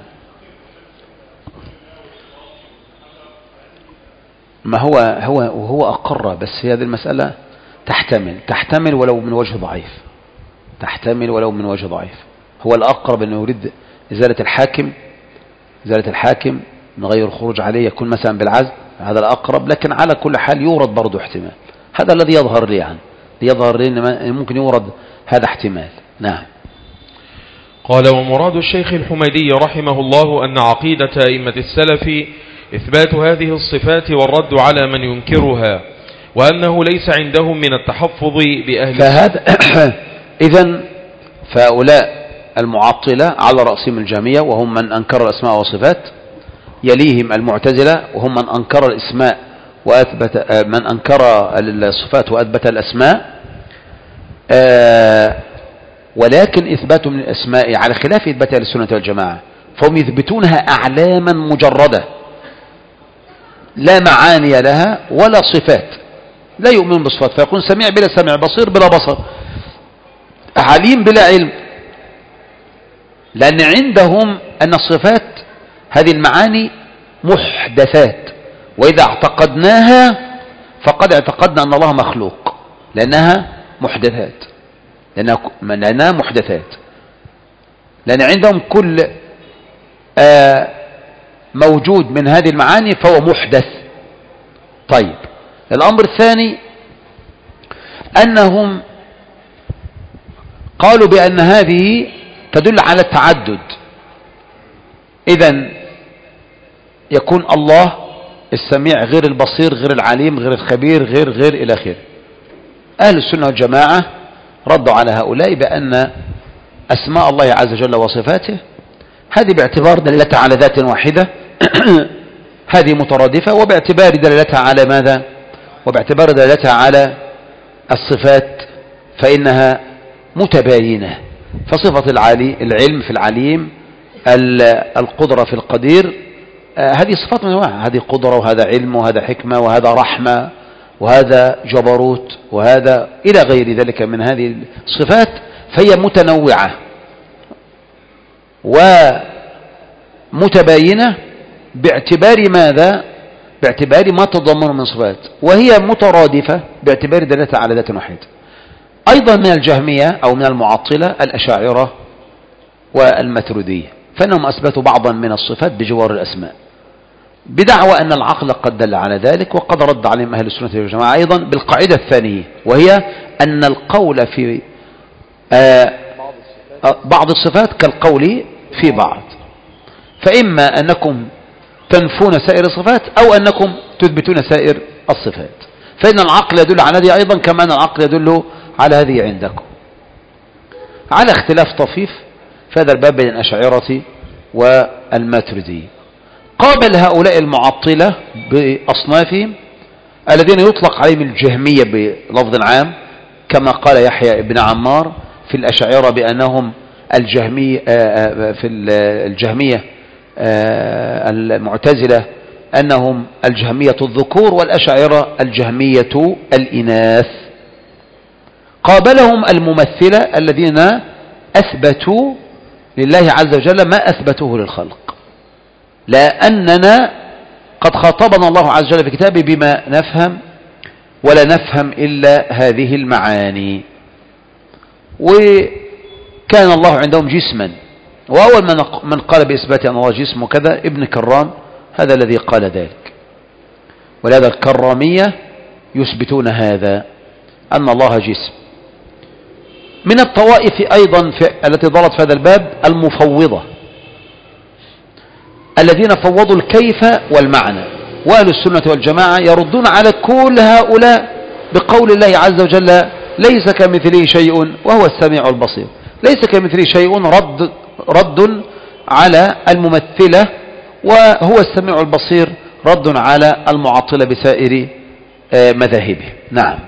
ما هو هو وهو أقر، بس هذه المسألة تحتمل تحتمل ولو من وجه ضعيف، تحتمل ولو من وجه ضعيف. هو الأقرب أنه يريد إزالة الحاكم إزالة الحاكم من غير خروج عليه، يكون مثلا بالعزل، هذا الأقرب، لكن على كل حال يورد برضو احتمال. هذا الذي يظهر لي يعني يظهر لي أن ممكن يورد هذا احتمال. نعم. قال ومراد الشيخ الحميدي رحمه الله أن عقيدة أئمة السلف إثبات هذه الصفات والرد على من ينكرها، وأنه ليس عندهم من التحفظ بأهل فهذا إذن فهؤلاء المعطلة على رأسهم الجهمية وهم من أنكر الأسماء والصفات، يليهم المعتزلة وهم من أنكر الأسماء وأثبت من أنكر الصفات وأثبت الأسماء، ولكن إثباتهم من الأسماء على خلاف إثبات أهل السنة والجماعة، فهم يثبتونها أعلاما مجردة لا معاني لها ولا صفات، لا يؤمن بصفات، فيكون سميع بلا سمع، بصير بلا بصر، عليم بلا علم، لأن عندهم أن الصفات هذه المعاني محدثات، وإذا اعتقدناها فقد اعتقدنا أن الله مخلوق، لأنها محدثات، لأنها, لأنها محدثات، لأن عندهم كل آه موجود من هذه المعاني فهو محدث. طيب، الأمر الثاني أنهم قالوا بأن هذه تدل على التعدد، إذن يكون الله السميع غير البصير غير العليم غير الخبير غير غير إلى آخره. أهل السنة والجماعة ردوا على هؤلاء بأن أسماء الله عز وجل وصفاته هذه باعتبار دلالتها على ذات واحدة هذه مترادفة، وباعتبار دلالتها على ماذا؟ وباعتبار دلالتها على الصفات فإنها متباينة. فصفة العلي العلم في العليم، القدرة في القدير، هذه صفات منوعة، هذه قدرة وهذا علم وهذا حكمة وهذا رحمة وهذا جبروت وهذا إلى غير ذلك من هذه الصفات، فهي متنوعة ومتباينة باعتبار ماذا؟ باعتبار ما تضمن من صفات، وهي مترادفة باعتبار دلالتها على ذات واحدة. أيضا من الجهمية أو من المعطلة الأشاعرة والماتريدية، فإنهم أثبتوا بعضا من الصفات بجوار الأسماء بدعوى أن العقل قد دل على ذلك، وقد رد عليهم أهل السنة والجماعة أيضا بالقاعدة الثانية، وهي أن القول في آه بعض الصفات كالقول في بعض، فإما أنكم تنفون سائر الصفات أو أنكم تثبتون سائر الصفات، فإن العقل يدل على هذه أيضا كما أن العقل يدل على هذه عندكم، على اختلاف طفيف في هذا الباب بين الأشاعرة والماتريدية. قابل هؤلاء المعطلة بأصنافهم الذين يطلق عليهم الجهمية بلفظ عام، كما قال يحيى ابن عمار في الأشاعرة بأنهم الجهمية في الجهمية المعتزلة أنهم الجهمية الذكور والأشاعرة الجهمية الإناث. قابلهم الممثلة الذين أثبتوا لله عز وجل ما أثبتوه للخلق، لأننا قد خاطبنا الله عز وجل في كتابه بما نفهم ولا نفهم إلا هذه المعاني، وكان الله عندهم جسما، وأول من قال بإثبات أن الله جسم وكذا ابن كرام، هذا الذي قال ذلك، ولهذا الكرامية يثبتون هذا أن الله جسم. من الطوائف أيضا في التي ضلت في هذا الباب المفوضة الذين فوضوا الكيف والمعنى، وأهل السنة والجماعة يردون على كل هؤلاء بقول الله عز وجل ليس كمثله شيء وهو السميع البصير. ليس كمثله شيء رد, رد على الممثلة، وهو السميع البصير رد على المعطلة بسائر مذاهبه. نعم.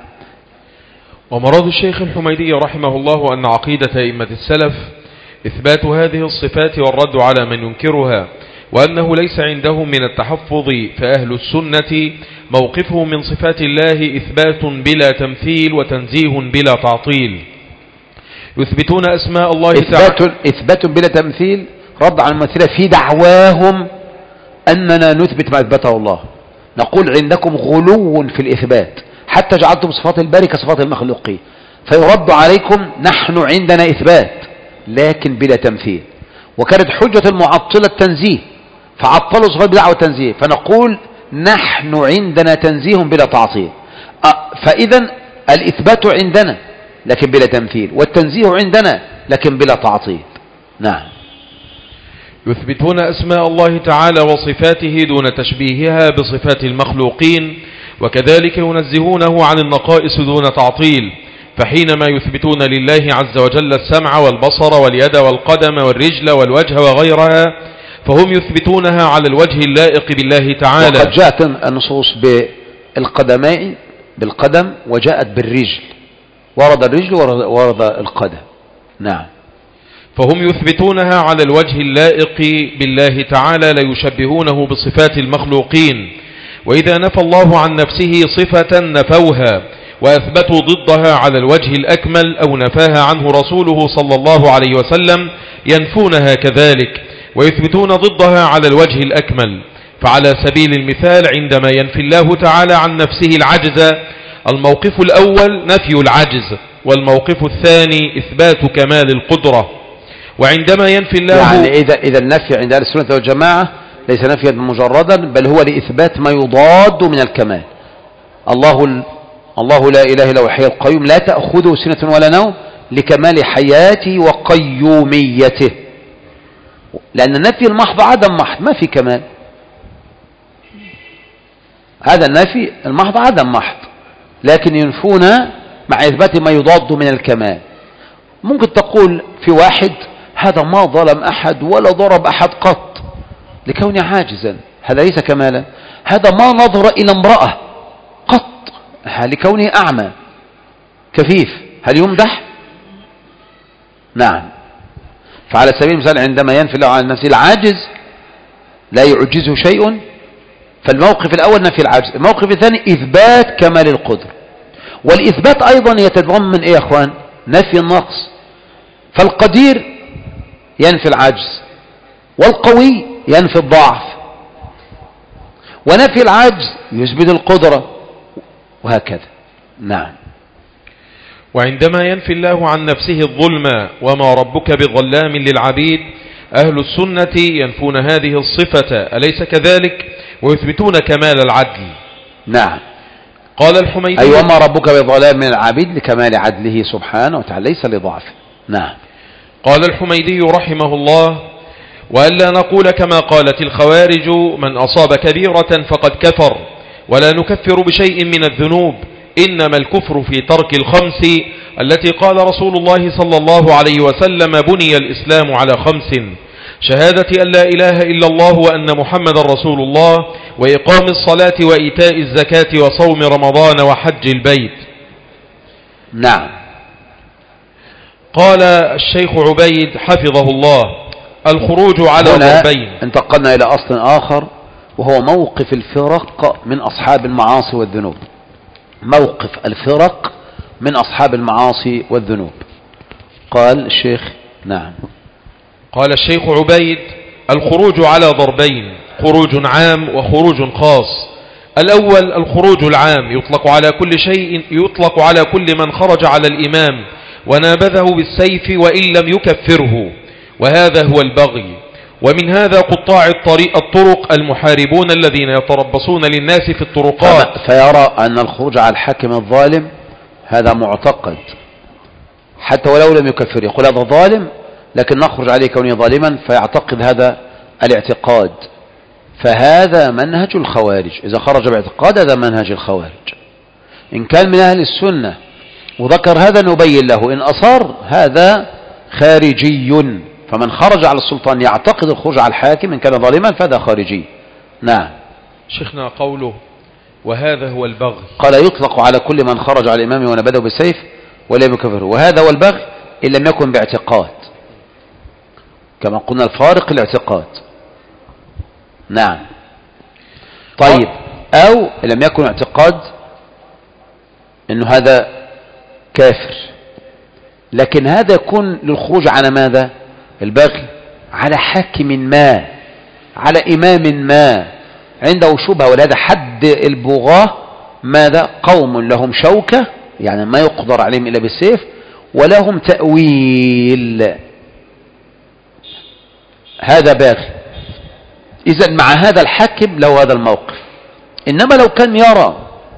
ومراد الشيخ الحميدي رحمه الله أن عقيدة أئمة السلف إثبات هذه الصفات والرد على من ينكرها، وأنه ليس عندهم من التحفظ، فأهل السنة موقفه من صفات الله إثبات بلا تمثيل وتنزيه بلا تعطيل. يثبتون أسماء الله تعالى إثبات بلا تمثيل، رد على الممثلة في دعواهم أننا نثبت ما أثبته الله. نقول عندكم غلو في الإثبات حتى جعلتم صفات الباري كصفات المخلوقين، فيرد عليكم نحن عندنا إثبات لكن بلا تمثيل. وكانت حجة المعطلة التنزيه، فعطلوا صفات بدعوى التنزيه، فنقول نحن عندنا تنزيه بلا تعطيل. فإذا الإثبات عندنا لكن بلا تمثيل، والتنزيه عندنا لكن بلا تعطيل. نعم. يثبتون أسماء الله تعالى وصفاته دون تشبيهها بصفات المخلوقين، وكذلك ينزهونه عن النقائص دون تعطيل. فحينما يثبتون لله عز وجل السمع والبصر واليد والقدم والرجل والوجه وغيرها، فهم يثبتونها على الوجه اللائق بالله تعالى. وقد جاءت النصوص بالقدمين بالقدم وجاءت بالرجل، ورد الرجل ورد القدم. نعم. فهم يثبتونها على الوجه اللائق بالله تعالى، لا يشبهونه بصفات المخلوقين. وإذا نفى الله عن نفسه صفة نفوها وأثبتوا ضدها على الوجه الأكمل، أو نفاها عنه رسوله صلى الله عليه وسلم، ينفونها كذلك ويثبتون ضدها على الوجه الأكمل. فعلى سبيل المثال عندما ينفي الله تعالى عن نفسه العجز، الموقف الأول نفي العجز، والموقف الثاني إثبات كمال القدرة. وعندما ينفي الله يعني إذا, إذا النفي عند أهل السنة والجماعة ليس نفيا مجردا، بل هو لإثبات ما يضاد من الكمال. الله الله لا إله إلا هو الحي القيوم لا تأخذه سنة ولا نوم لكمال حياته وقيوميته، لأن النفي المحض عدم محض، ما في كمال. هذا النفي المحض عدم محض، لكن ينفون مع إثبات ما يضاد من الكمال. ممكن تقول في واحد هذا ما ظلم أحد ولا ضرب أحد قط لكونه عاجزا، هذا ليس كمالا. هذا ما نظر إلى امرأة قط لكونه أعمى كفيف، هل يمدح؟ نعم. فعلى سبيل المثال عندما ينفي الله عن نفسه العاجز لا يعجزه شيء، فالموقف الأول نفي العجز، الموقف الثاني إثبات كمال القدر. والإثبات أيضا يتضمن إيه يا أخوان؟ نفي النقص. فالقدير ينفي العجز، والقوي ينفي الضعف، ونفي العجز يثبت القدرة، وهكذا. نعم. وعندما ينفي الله عن نفسه الظلم وما ربك بظلام للعبيد، أهل السنة ينفون هذه الصفة، أليس كذلك؟ ويثبتون كمال العدل. نعم. قال الحميدي: أي وما ربك بظلام من العبيد لكمال عدله سبحانه وتعالى ليس لضعف. نعم. قال الحميدي رحمه الله: وألا نقول كما قالت الخوارج من أصاب كبيرة فقد كفر، ولا نكفر بشيء من الذنوب، إنما الكفر في ترك الخمس التي قال رسول الله صلى الله عليه وسلم: بني الإسلام على خمس: شهادة أن لا إله إلا الله وأن محمد رسول الله، وإقام الصلاة وإيتاء الزكاة وصوم رمضان وحج البيت. نعم. قال الشيخ عبيد حفظه الله: الخروج على ضربين. انتقلنا إلى أصل آخر وهو موقف الفرق من أصحاب المعاصي والذنوب. موقف الفرق من أصحاب المعاصي والذنوب. قال الشيخ: نعم. قال الشيخ عبيد: الخروج على ضربين، خروج عام وخروج خاص. الأول الخروج العام يطلق على كل شيء، يطلق على كل من خرج على الإمام ونابذه بالسيف وإن لم يكفره، وهذا هو البغي. ومن هذا قطاع الطريق الطرق المحاربون الذين يتربصون للناس في الطرقات، فيرى أن الخروج على الحاكم الظالم هذا معتقد حتى ولو لم يكفر، يقول هذا ظالم لكن نخرج عليه كونه ظالما، فيعتقد هذا الاعتقاد. فهذا منهج الخوارج، إذا خرج باعتقاد هذا منهج الخوارج. إن كان من أهل السنة وذكر هذا نبين له، إن أصر هذا خارجي. فمن خرج على السلطان يعتقد الخروج على الحاكم إن كان ظالما فهذا خارجي. نعم. شيخنا قوله وهذا هو البغي، قال يطلق على كل من خرج على الإمام ونبذه بالسيف ولم يكفره، وهذا هو البغي إن لم يكن باعتقاد، كما قلنا الفارق الاعتقاد. نعم. طيب، أو لم يكن اعتقاد إنه هذا كافر، لكن هذا يكون للخروج على ماذا؟ البغي على حاكم ما، على إمام ما عنده شبهة. ولهذا حد البغاة ماذا؟ قوم لهم شوكة، يعني ما يقدر عليهم إلا بالسيف، ولهم تأويل، هذا باغي. إذن مع هذا الحاكم له هذا الموقف. إنما لو كان يرى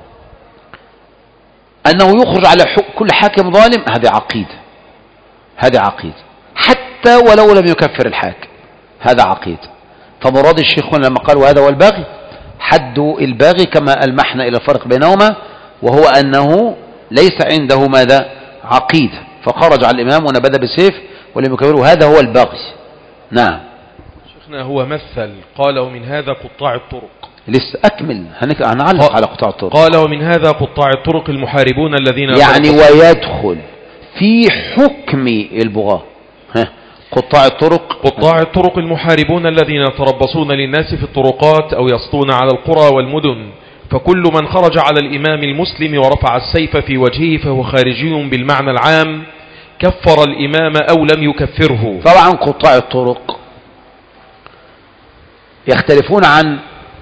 أنه يخرج على كل حاكم ظالم، هذه عقيدة، هذه عقيدة حتى ولو لم يكفر الحاكم، هذا عقيدة. فمراد الشيخ لما قال وهذا هو الباغي، حد الباغي كما ألمحنا إلى الفرق بينهما، وهو أنه ليس عنده ماذا؟ عقيدة، فخرج على الإمام ونبذ بالسيف ولم يكفره، هذا هو الباغي. نعم. شيخنا هو مثل، قال ومن هذا قطاع الطرق، لسه أكمل، هنعلق على قطاع الطرق. قال ومن هذا قطاع الطرق المحاربون الذين يعني ويدخل في حكم البغاة. قطاع الطرق، قطاع الطرق المحاربون الذين يتربصون للناس في الطرقات أو يسطون على القرى والمدن، فكل من خرج على الإمام المسلم ورفع السيف في وجهه فهو خارجي بالمعنى العام، كفر الإمام أو لم يكفره. طبعا قطاع الطرق يختلفون عن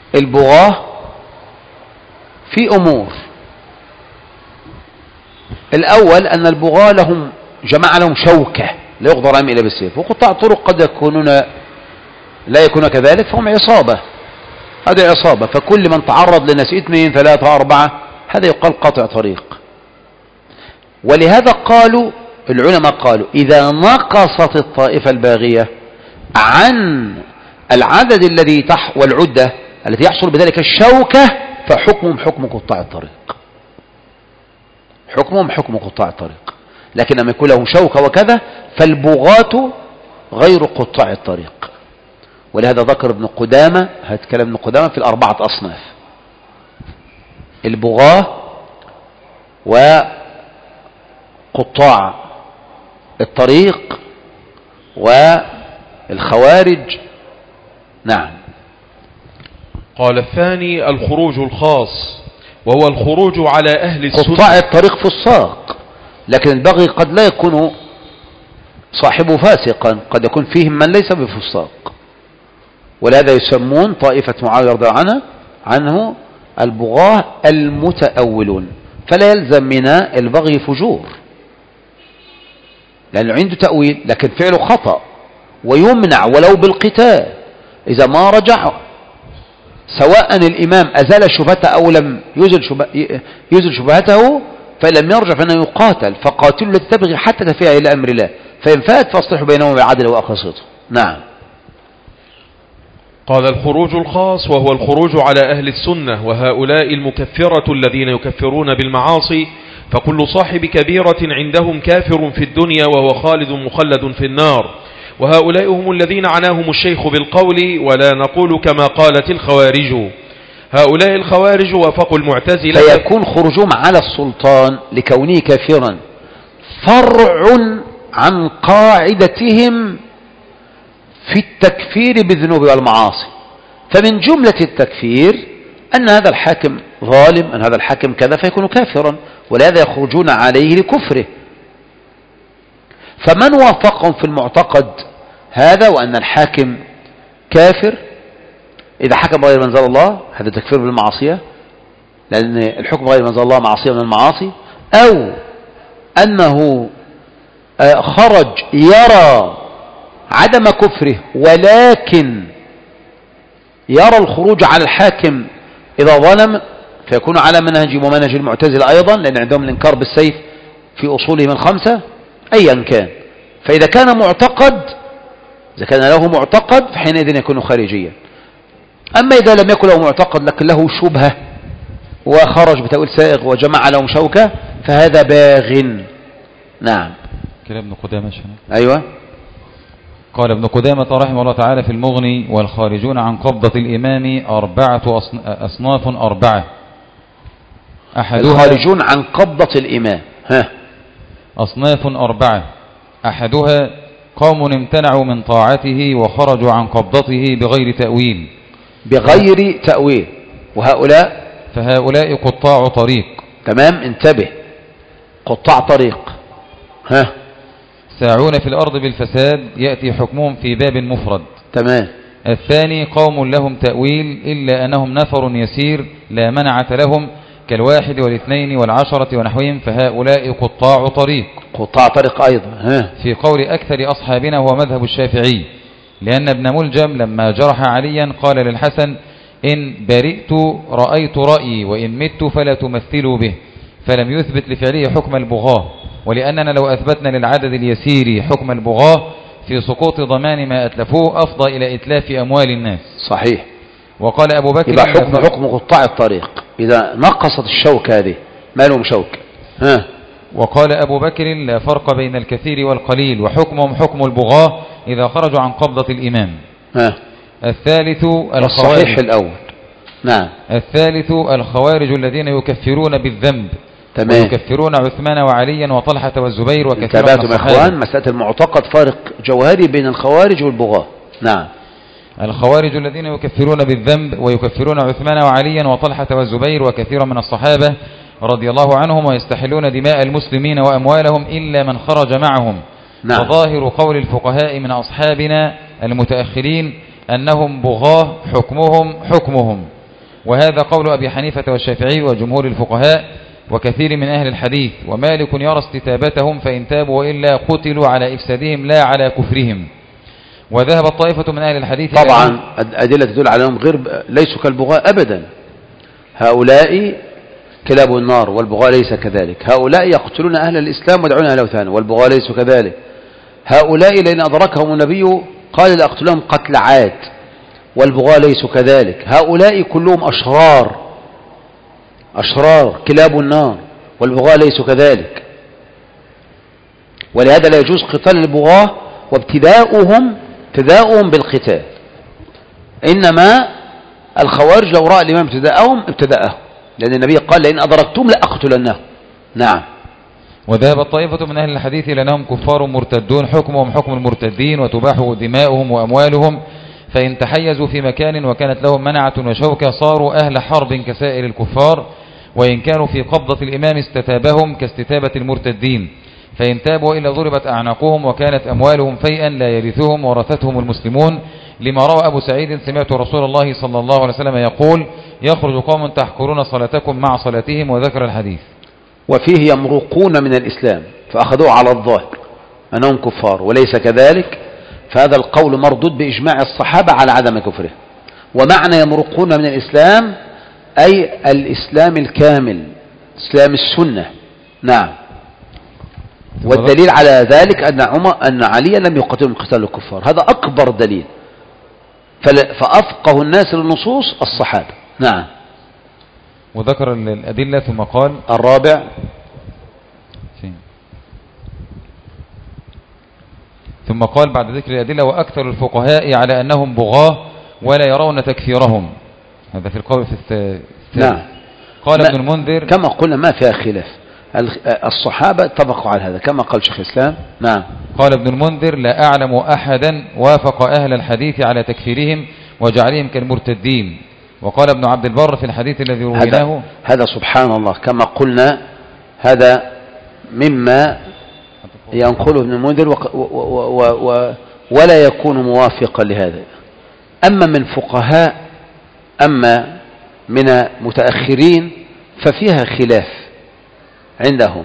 البغاة في أمور. الأول أن البغاة لهم جماعة لهم شوكة لا يقدر عليهم إلا بالسيف، وقطاع الطرق قد يكونون لا يكون كذلك فهم عصابة، هذا عصابة، فكل من تعرض لناس اثنين ثلاثة أربعة هذا يقال قطع طريق. ولهذا قالوا العلماء قالوا إذا نقصت الطائفة الباغية عن العدد الذي تح والعدة التي يحصل بذلك الشوكة فحكمهم حكم قطاع الطريق، حكمهم حكم قطاع الطريق. لكن لما يكون لهم شوكة وكذا فالبغاة غير قطاع الطريق. ولهذا ذكر ابن قدامة، هذا كلام ابن قدامة في الأربعة أصناف: البغاة وقطاع الطريق والخوارج. نعم. قال الثاني الخروج الخاص، وهو الخروج على أهل السنة. قطاع الطريق فساق، لكن البغي قد لا يكون صاحبه فاسقا، قد يكون فيهم من ليس بفساق، ولهذا يسمون طائفة معاوية رضي الله عنه عنه البغاة المتأولون، فلا يلزم من البغي فجور لأنه عنده تأويل، لكن فعله خطأ ويمنع ولو بالقتال إذا ما رجع، سواء الإمام أزال شبهته أو لم يزل, شبه يزل شبهته، فإن لم يرجع فإنه يقاتل، فقاتلوا التي تبغي حتى تفيها إلى أمر الله، فإن فات فاصلحوا بينهم بالعدل وأقسطوا. نعم. قال الخروج الخاص وهو الخروج على أهل السنة، وهؤلاء المكفرة الذين يكفرون بالمعاصي، فكل صاحب كبيرة عندهم كافر في الدنيا وهو خالد مخلد في النار، وهؤلاء هم الذين عناهم الشيخ بالقول ولا نقول كما قالت الخوارج. هؤلاء الخوارج وافقوا المعتزلة، فيكون خروجهم على السلطان لكونه كافرا فرع عن قاعدتهم في التكفير بالذنوب والمعاصي. فمن جملة التكفير أن هذا الحاكم ظالم، أن هذا الحاكم كذا، فيكون كافرا، ولهذا يخرجون عليه لكفره. فمن وافقهم في المعتقد هذا وأن الحاكم كافر إذا حكم غير منزل الله، هذا تكفير بالمعصية، لأن الحكم غير منزل الله معصية من المعاصي، أو أنه خرج يرى عدم كفره ولكن يرى الخروج على الحاكم إذا ظلم، فيكون على منهج ومنهج المعتزلة أيضا، لأن عندهم الإنكار بالسيف في أصولهم الخمسة أيا كان. فإذا كان معتقد، إذا كان له معتقد فحينئذ يكون خارجيا. أما إذا لم يكن له معتقد لكن له شبهة وخرج بتأويل سائغ وجمع لهم شوكة فهذا باغ. نعم. كلام ابن قدامة. أيوة. قال ابن قدامة رحمه الله تعالى في المغني: والخارجون عن قبضة الإمام أربعة أصناف أربعة. أحدها الخارجون عن قبضة الإمام ها أصناف أربعة. أحدها قوم امتنعوا من طاعته وخرجوا عن قبضته بغير تأويل بغير تأويل وهؤلاء فهؤلاء قطاع طريق. تمام، انتبه، قطاع طريق. ها ساعون في الأرض بالفساد، يأتي حكمهم في باب مفرد. تمام. الثاني قوم لهم تأويل إلا أنهم نفر يسير لا منعة لهم كالواحد والاثنين والعشرة ونحوهم، فهؤلاء قطاع طريق. قطاع طريق أيضا. ها. في قول أكثر أصحابنا هو مذهب الشافعي، لأن ابن ملجم لما جرح عليا قال للحسن: إن برئت رأيت رأيي وإن مت فلا تمثلوا به، فلم يثبت لفعله حكم البغاة، ولأننا لو أثبتنا للعدد اليسير حكم البغاة في سقوط ضمان ما أتلفوه أفضى إلى إتلاف أموال الناس. صحيح. وقال أبو بكر: يبقى حكم حكم قطاع الطريق إذا نقصت الشوكة هذه، ما لهم شوك. ها. وقال أبو بكر: لا فرق بين الكثير والقليل، وحكمهم حكم البغاة إذا خرجوا عن قبضة الإمام. ها. الثالث الصحيح الأول. نعم. الثالث الخوارج الذين يكفرون بالذنب. تمام. ويكفرون عثمان وعليا وطلحة والزبير وكثيرا من انتبهتم يا الصحابة. إخوان، مسألة المعتقد فارق جوهري بين الخوارج والبغاة. نعم. الخوارج الذين يكفرون بالذنب ويكفرون عثمان وعليا وطلحة والزبير وكثيرا من الصحابة رضي الله عنهم، ويستحلون دماء المسلمين وأموالهم إلا من خرج معهم. نعم. وظاهر قول الفقهاء من أصحابنا المتأخرين أنهم بغاة حكمهم حكمهم وهذا قول أبي حنيفة والشافعي وجمهور الفقهاء وكثير من أهل الحديث. ومالك يرى استتابتهم فإن تابوا وإلا قتلوا على إفسادهم لا على كفرهم. وذهب الطائفة من أهل الحديث طبعا الأدلة تدل عليهم غير ليسوا كالبغاء أبدا. هؤلاء كلاب النار والبغاء ليس كذلك. هؤلاء يقتلون أهل الإسلام ويدعون أهل الأوثان والبغاء ليسوا كذلك. هؤلاء لئن أدركهم النبي قال لأقتلهم قتل عاد والبغاء ليسوا كذلك. هؤلاء كلهم أشرار أشرار كلاب النار والبغاء ليسوا كذلك. ولهذا لا يجوز قتال البغاة وابتداؤهم ابتداؤهم بالقتال. إنما الخوارج لو رأى الإمام ابتداءهم ابتداءهم، لأن النبي قال لئن أدركتم لأقتلنه. نعم. وذهب الطائفة من أهل الحديث لأنهم كفار مرتدون حكمهم حكم المرتدين وتباح دماؤهم وأموالهم، فإن تحيزوا في مكان وكانت لهم منعة وشوكة صاروا أهل حرب كسائر الكفار، وإن كانوا في قبضة الإمام استتابهم كاستتابة المرتدين، فإن تابوا إلا ضربت أعناقهم وكانت أموالهم فيئا لا يرثهم ورثتهم المسلمون، لما روى أبو سعيد سمعت رسول الله صلى الله عليه وسلم يقول يخرج قوم تحقرون صلاتكم مع صلاتهم، وذكر الحديث. وفيه يمرقون من الإسلام فأخذوه على الظاهر أنهم كفار وليس كذلك، فهذا القول مردود بإجماع الصحابة على عدم كفره. ومعنى يمرقون من الإسلام أي الإسلام الكامل إسلام السنة. نعم. والدليل على ذلك أن عمر أن علي لم يقاتلهم قتال الكفار، هذا أكبر دليل. فأفقه الناس للنصوص الصحابة. نعم. وذكر الأدلة ثم قال الرابع فين؟ ثم قال بعد ذكر الأدلة وأكثر الفقهاء على أنهم بغاة ولا يرون تكفيرهم. هذا في القول في الثالث. نعم. قال ابن المنذر كما قلنا ما فيها خلاف، الصحابة اتفقوا على هذا كما قال شيخ الإسلام. نعم. قال ابن المنذر لا أعلم أحدا وافق أهل الحديث على تكفيرهم وجعلهم كالمرتدين. وقال ابن عبد البر في الحديث الذي رويناه هذا, هذا سبحان الله كما قلنا هذا مما ينقله ابن المنذر و و و و ولا يكون موافقا لهذا. أما من فقهاء أما من متأخرين ففيها خلاف عندهم.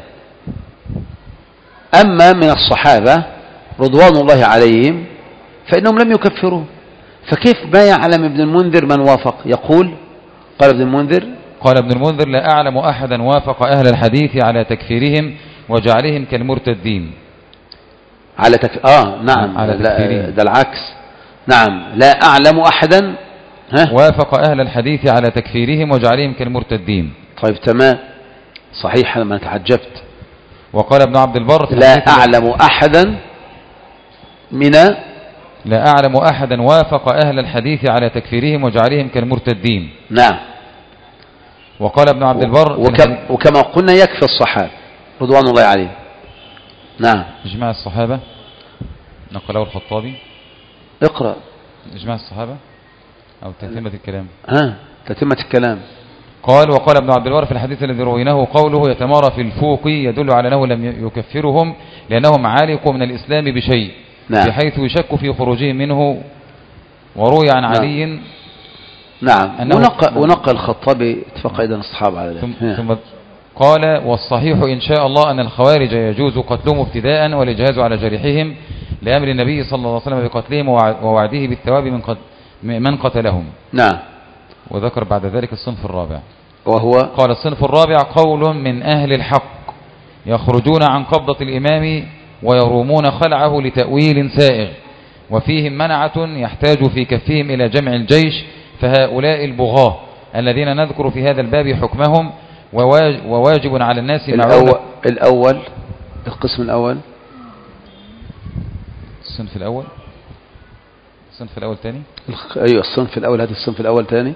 أما من الصحابة رضوان الله عليهم فإنهم لم يكفروا. فكيف ما يعلم ابن المنذر من وافق؟ يقول قال ابن المنذر قال ابن المنذر لا أعلم أحدا وافق أهل الحديث على تكفيرهم وجعلهم كالمرتدين. على تك... آه نعم على لا ده العكس. نعم لا أعلم أحدا ها؟ وافق أهل الحديث على تكفيرهم وجعلهم كالمرتدين. طيب تمام صحيح لما تعجبت. وقال ابن عبد البر لا أعلم أحدا من لا أعلم أحدا وافق أهل الحديث على تكفيرهم وجعلهم كالمرتدين. نعم. وقال ابن عبد البر وكم وكما قلنا يكفي الصحابة رضوان الله عليهم. نعم. إجماع الصحابة نقله الخطابي. اقرأ. إجماع الصحابة أو تتمة الكلام. ها تتمة الكلام. قال وقال ابن عبد البر في الحديث الذي رويناه قوله يتمارى في الفوق يدل على أنه لم يكفرهم لأنهم عالقوا من الإسلام بشيء. نعم. بحيث يشك في خروجهم منه. وروي عن نعم. علي نعم ونقل, ونقل الخطابي اتفق أيضا الصحابة على ذلك. ثم, ثم قال والصحيح إن شاء الله أن الخوارج يجوز قتلهم ابتداء والإجهاز على جريحهم لأمر النبي صلى الله عليه وسلم بقتلهم ووعده بالثواب من, قد من قتلهم. نعم. وذكر بعد ذلك الصنف الرابع وهو قال الصنف الرابع قول من أهل الحق يخرجون عن قبضة الإمام ويرومون خلعه لتأويل سائغ وفيهم منعة يحتاج في كفهم إلى جمع الجيش، فهؤلاء البغاة الذين نذكر في هذا الباب حكمهم وواجب على الناس الأول, الأول القسم الأول الصنف الأول الصنف الأول تاني أيوة الصنف الأول هذا الصنف الأول تاني.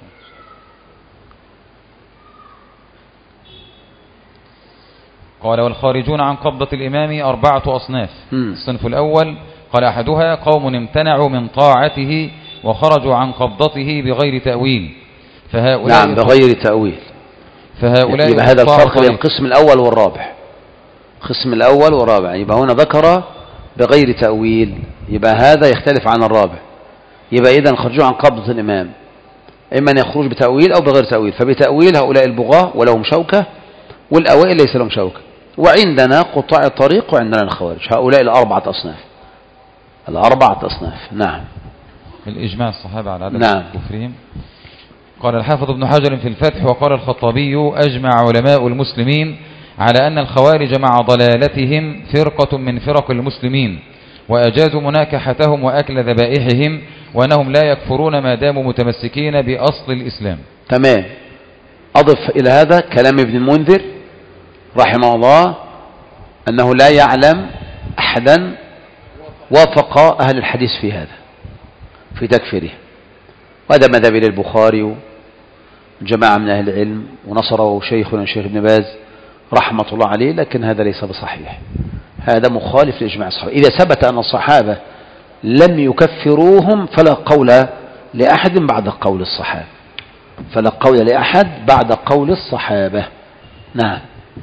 قال والخارجون عن قبضة الإمام أربعة أصناف. م. الصنف الأول قال أحدها قوم امتنعوا من طاعته وخرجوا عن قبضته بغير تأويل فهؤلاء نعم بغير تأويل. فهؤلاء يبقى هذا الفرق بين القسم الأول والرابع. القسم الأول والرابع يبقى هنا ذكر بغير تأويل، يبقى هذا يختلف عن الرابع. يبقى إذن خرجوا عن قبضة الإمام إما أن يخرج بتأويل أو بغير تأويل. فبتأويل هؤلاء البغاة ولهم شوكة، والأوائل ليس لهم شوكة. وعندنا قطاع الطريق وعندنا الخوارج، هؤلاء الأربعة أصناف. الأربعة أصناف. نعم. الإجماع الصحابة على عدم نعم. كفرهم. قال الحافظ ابن حجر في الفتح: وقال الخطابي: أجمع علماء المسلمين على أن الخوارج مع ضلالتهم فرقة من فرق المسلمين، وأجازوا مناكحتهم وأكل ذبائحهم، وأنهم لا يكفرون ما داموا متمسكين بأصل الإسلام. تمام. أضف إلى هذا كلام ابن المنذر رحمه الله أنه لا يعلم أحدا وافق أهل الحديث في هذا، في تكفيره. وهذا مذهب البخاري وجماعة من أهل العلم، ونصره شيخنا شيخ ابن باز رحمة الله عليه، لكن هذا ليس بصحيح، هذا مخالف لإجماع الصحابة. إذا ثبت أن الصحابة لم يكفروهم فلا قول لأحد بعد قول الصحابة، فلا قول لأحد بعد قول الصحابة. نعم.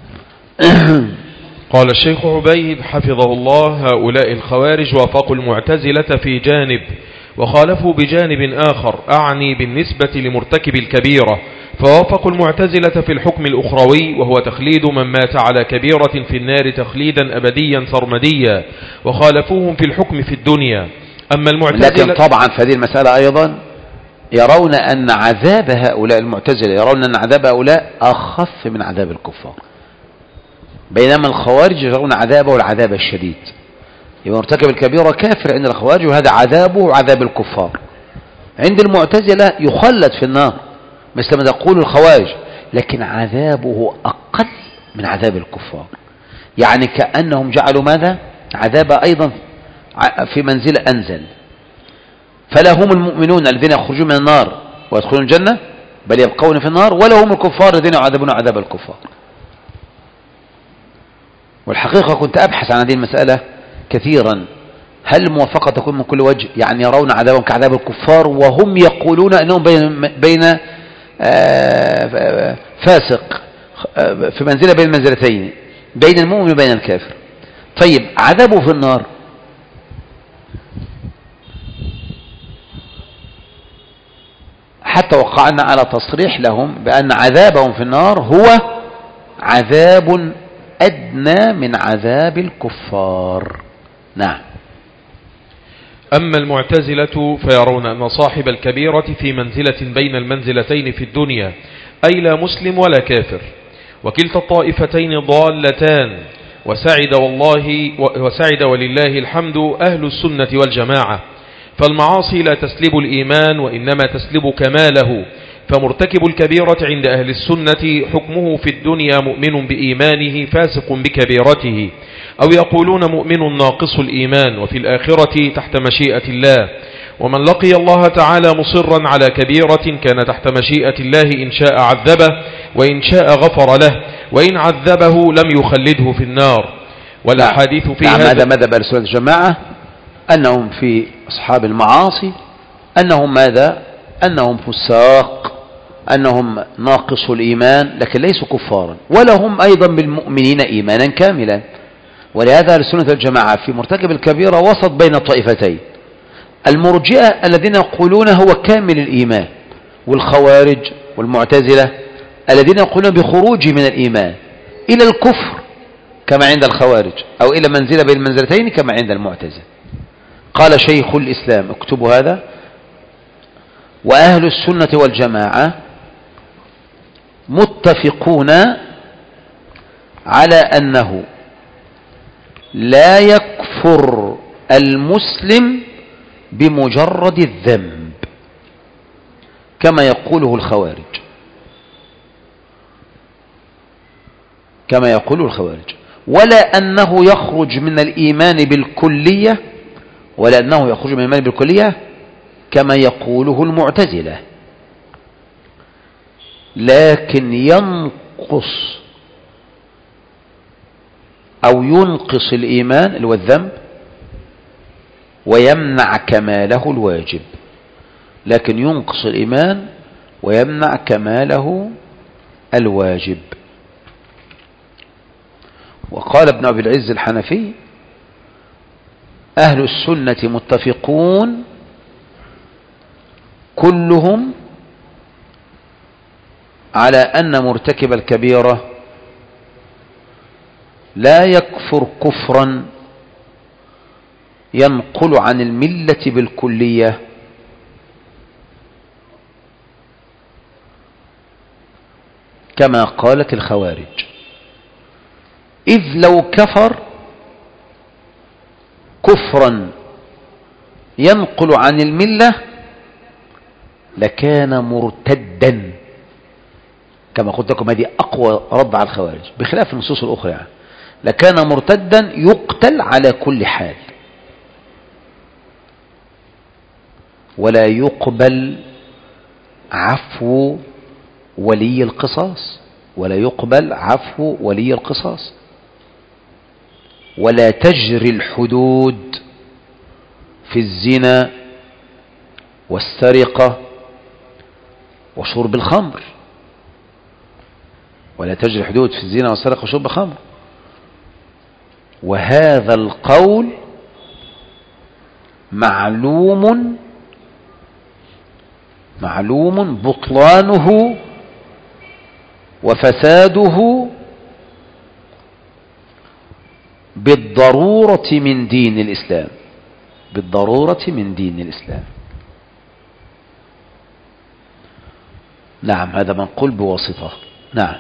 قال الشيخ عبيد حفظه الله: هؤلاء الخوارج وافقوا المعتزلة في جانب وخالفوا بجانب آخر، أعني بالنسبة لمرتكب الكبيرة، فوافقوا المعتزلة في الحكم الأخروي وهو تخليد من مات على كبيرة في النار تخليدا أبديا سرمديا، وخالفوهم في الحكم في الدنيا. أما المعتزلة، لكن طبعا في هذه المسألة أيضا يرون أن عذاب هؤلاء المعتزلة يرون أن عذاب هؤلاء أخف من عذاب الكفار، بينما الخوارج يرون عذابه العذاب الشديد. يبقى مرتكب الكبيرة كافر عند الخوارج، وهذا عذابه عذاب الكفار. عند المعتزلة يخلد في النار مثل ما تقول الخوارج، لكن عذابه أقل من عذاب الكفار. يعني كأنهم جعلوا ماذا؟ عذاب أيضا في منزل أنزل. فلا هم المؤمنون الذين يخرجون من النار ويدخلون الجنة، بل يبقون في النار، ولا هم الكفار الذين يعذبون عذاب الكفار. والحقيقة كنت أبحث عن هذه المسألة كثيرا، هل الموافقة تكون من كل وجه؟ يعني يرون عذابهم كعذاب الكفار وهم يقولون أنهم بين, بين فاسق في منزلة بين المنزلتين، بين المؤمن وبين الكافر. طيب عذابه في النار حتى وقعنا على تصريح لهم بأن عذابهم في النار هو عذاب أدنى من عذاب الكفار. نعم. أما المعتزلة فيرون أن صاحب الكبيرة في منزلة بين المنزلتين في الدنيا، أي لا مسلم ولا كافر، وكلتا الطائفتين ضالتان، وسعد والله وسعد ولله الحمد أهل السنة والجماعة. فالمعاصي لا تسلب الإيمان وإنما تسلب كماله، فمرتكب الكبيرة عند أهل السنة حكمه في الدنيا مؤمن بإيمانه فاسق بكبيرته، أو يقولون مؤمن ناقص الإيمان، وفي الآخرة تحت مشيئة الله. ومن لقي الله تعالى مصرا على كبيرة كان تحت مشيئة الله، إن شاء عذبه وإن شاء غفر له، وإن عذبه لم يخلده في النار. والأحاديث في نعم. هذا هذا مذهب أهل السنة والجماعة، أنهم في أصحاب المعاصي أنهم ماذا؟ أنهم فساق، أنهم ناقص الإيمان، لكن ليسوا كفارا، ولا هم أيضا بالمؤمنين إيمانا كاملا. ولهذا السنة والجماعة في مرتكب الكبيرة وسط بين الطائفتين، المرجئة الذين يقولون هو كامل الإيمان، والخوارج والمعتزلة الذين يقولون بخروج من الإيمان إلى الكفر كما عند الخوارج، أو إلى منزلة بين المنزلتين كما عند المعتزلة. قال شيخ الإسلام، اكتبوا هذا: وأهل السنة والجماعة متفقون على أنه لا يكفر المسلم بمجرد الذنب كما يقوله الخوارج، كما يقوله الخوارج، ولا أنه يخرج من الإيمان بالكلية، ولا أنه يخرج من الإيمان بالكلية كما يقوله المعتزلة، لكن ينقص أو ينقص الإيمان اللي هو الذنب، ويمنع كماله الواجب. لكن ينقص الإيمان ويمنع كماله الواجب. وقال ابن أبي العز الحنفي: أهل السنة متفقون كلهم على أن مرتكب الكبيرة لا يكفر كفرا ينقل عن الملة بالكلية، كما قالت الخوارج، إذ لو كفر كفرا ينقل عن الملة لكان مرتدا، كما قلت لكم هذه أقوى رد على الخوارج بخلاف النصوص الأخرى، يعني لكان مرتدا يقتل على كل حال، ولا يقبل عفو ولي القصاص، ولا يقبل عفو ولي القصاص، ولا تجري الحدود في الزنا والسرقة وشرب الخمر، ولا تجري الحدود في الزنا والسرقة وشرب الخمر. وهذا القول معلوم معلوم بطلانه وفساده بالضرورة من دين الإسلام، بالضرورة من دين الإسلام. نعم، هذا منقول بواسطة. نعم.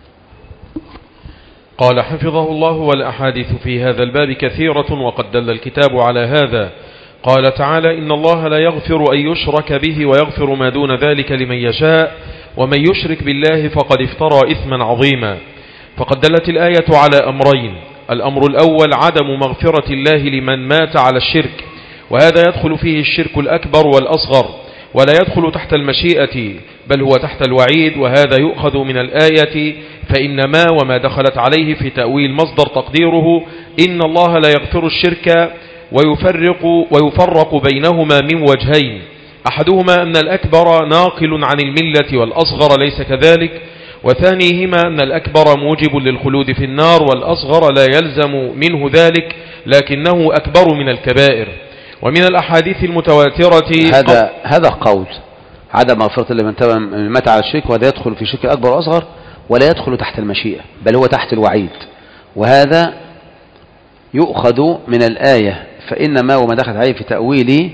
قال حفظه الله: والأحاديث في هذا الباب كثيرة وقد دل الكتاب على هذا. قال تعالى: إن الله لا يغفر أن يشرك به ويغفر ما دون ذلك لمن يشاء ومن يشرك بالله فقد افترى إثما عظيما. فقد دلت الآية على أمرين: الأمر الأول عدم مغفرة الله لمن مات على الشرك، وهذا يدخل فيه الشرك الأكبر والأصغر، ولا يدخل تحت المشيئة بل هو تحت الوعيد، وهذا يؤخذ من الآية: فإنما وما دخلت عليه في تأويل مصدر تقديره إن الله لا يغفر الشرك ويفرق, ويفرق بينهما من وجهين: أحدهما أن الأكبر ناقل عن الملة والأصغر ليس كذلك، وثانيهما أن الأكبر موجب للخلود في النار والأصغر لا يلزم منه ذلك لكنه أكبر من الكبائر. ومن الأحاديث المتواترة هذا هذا قول عدم مغفرة لمن مات على الشرك، وهذا يدخل في شرك أكبر وأصغر ولا يدخل تحت المشيئة بل هو تحت الوعيد، وهذا يؤخذ من الآية: فإنما وما دخلت عليه في تأويل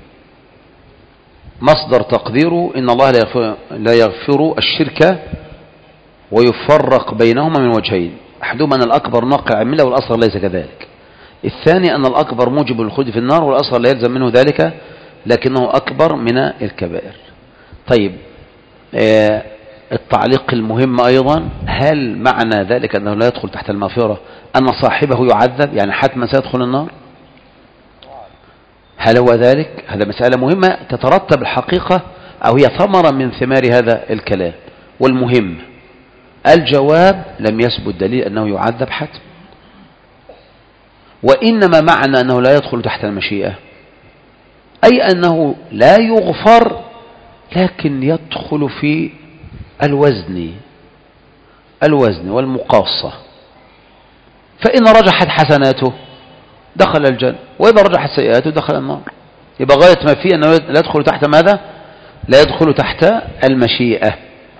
مصدر تقديره إن الله لا يغفر, لا يغفر الشرك ويفرق بينهما من وجهين: أحدهما أن الأكبر ناقل عن الملة والأصغر ليس كذلك، الثاني أن الأكبر موجب للخلود في النار والأصغر لا يلزم منه ذلك لكنه أكبر من الكبائر. طيب، آه التعليق المهم أيضا: هل معنى ذلك أنه لا يدخل تحت المغفرة أن صاحبه يعذب، يعني حتما سيدخل النار؟ هل هو ذلك؟ هذا مسألة مهمة تترتب الحقيقة أو هي ثمرة من ثمار هذا الكلام. والمهم الجواب: لم يثبت دليل أنه يعذب حتما، وإنما معنى أنه لا يدخل تحت المشيئة أي أنه لا يغفر لكن يدخل في الوزن الوزن والمقاصة، فإن رجحت حسناته دخل الجنة، وإذا رجحت سيئاته دخل النار. يبقى غاية ما فيه أنه لا يدخل تحت ماذا؟ لا يدخل تحت المشيئة،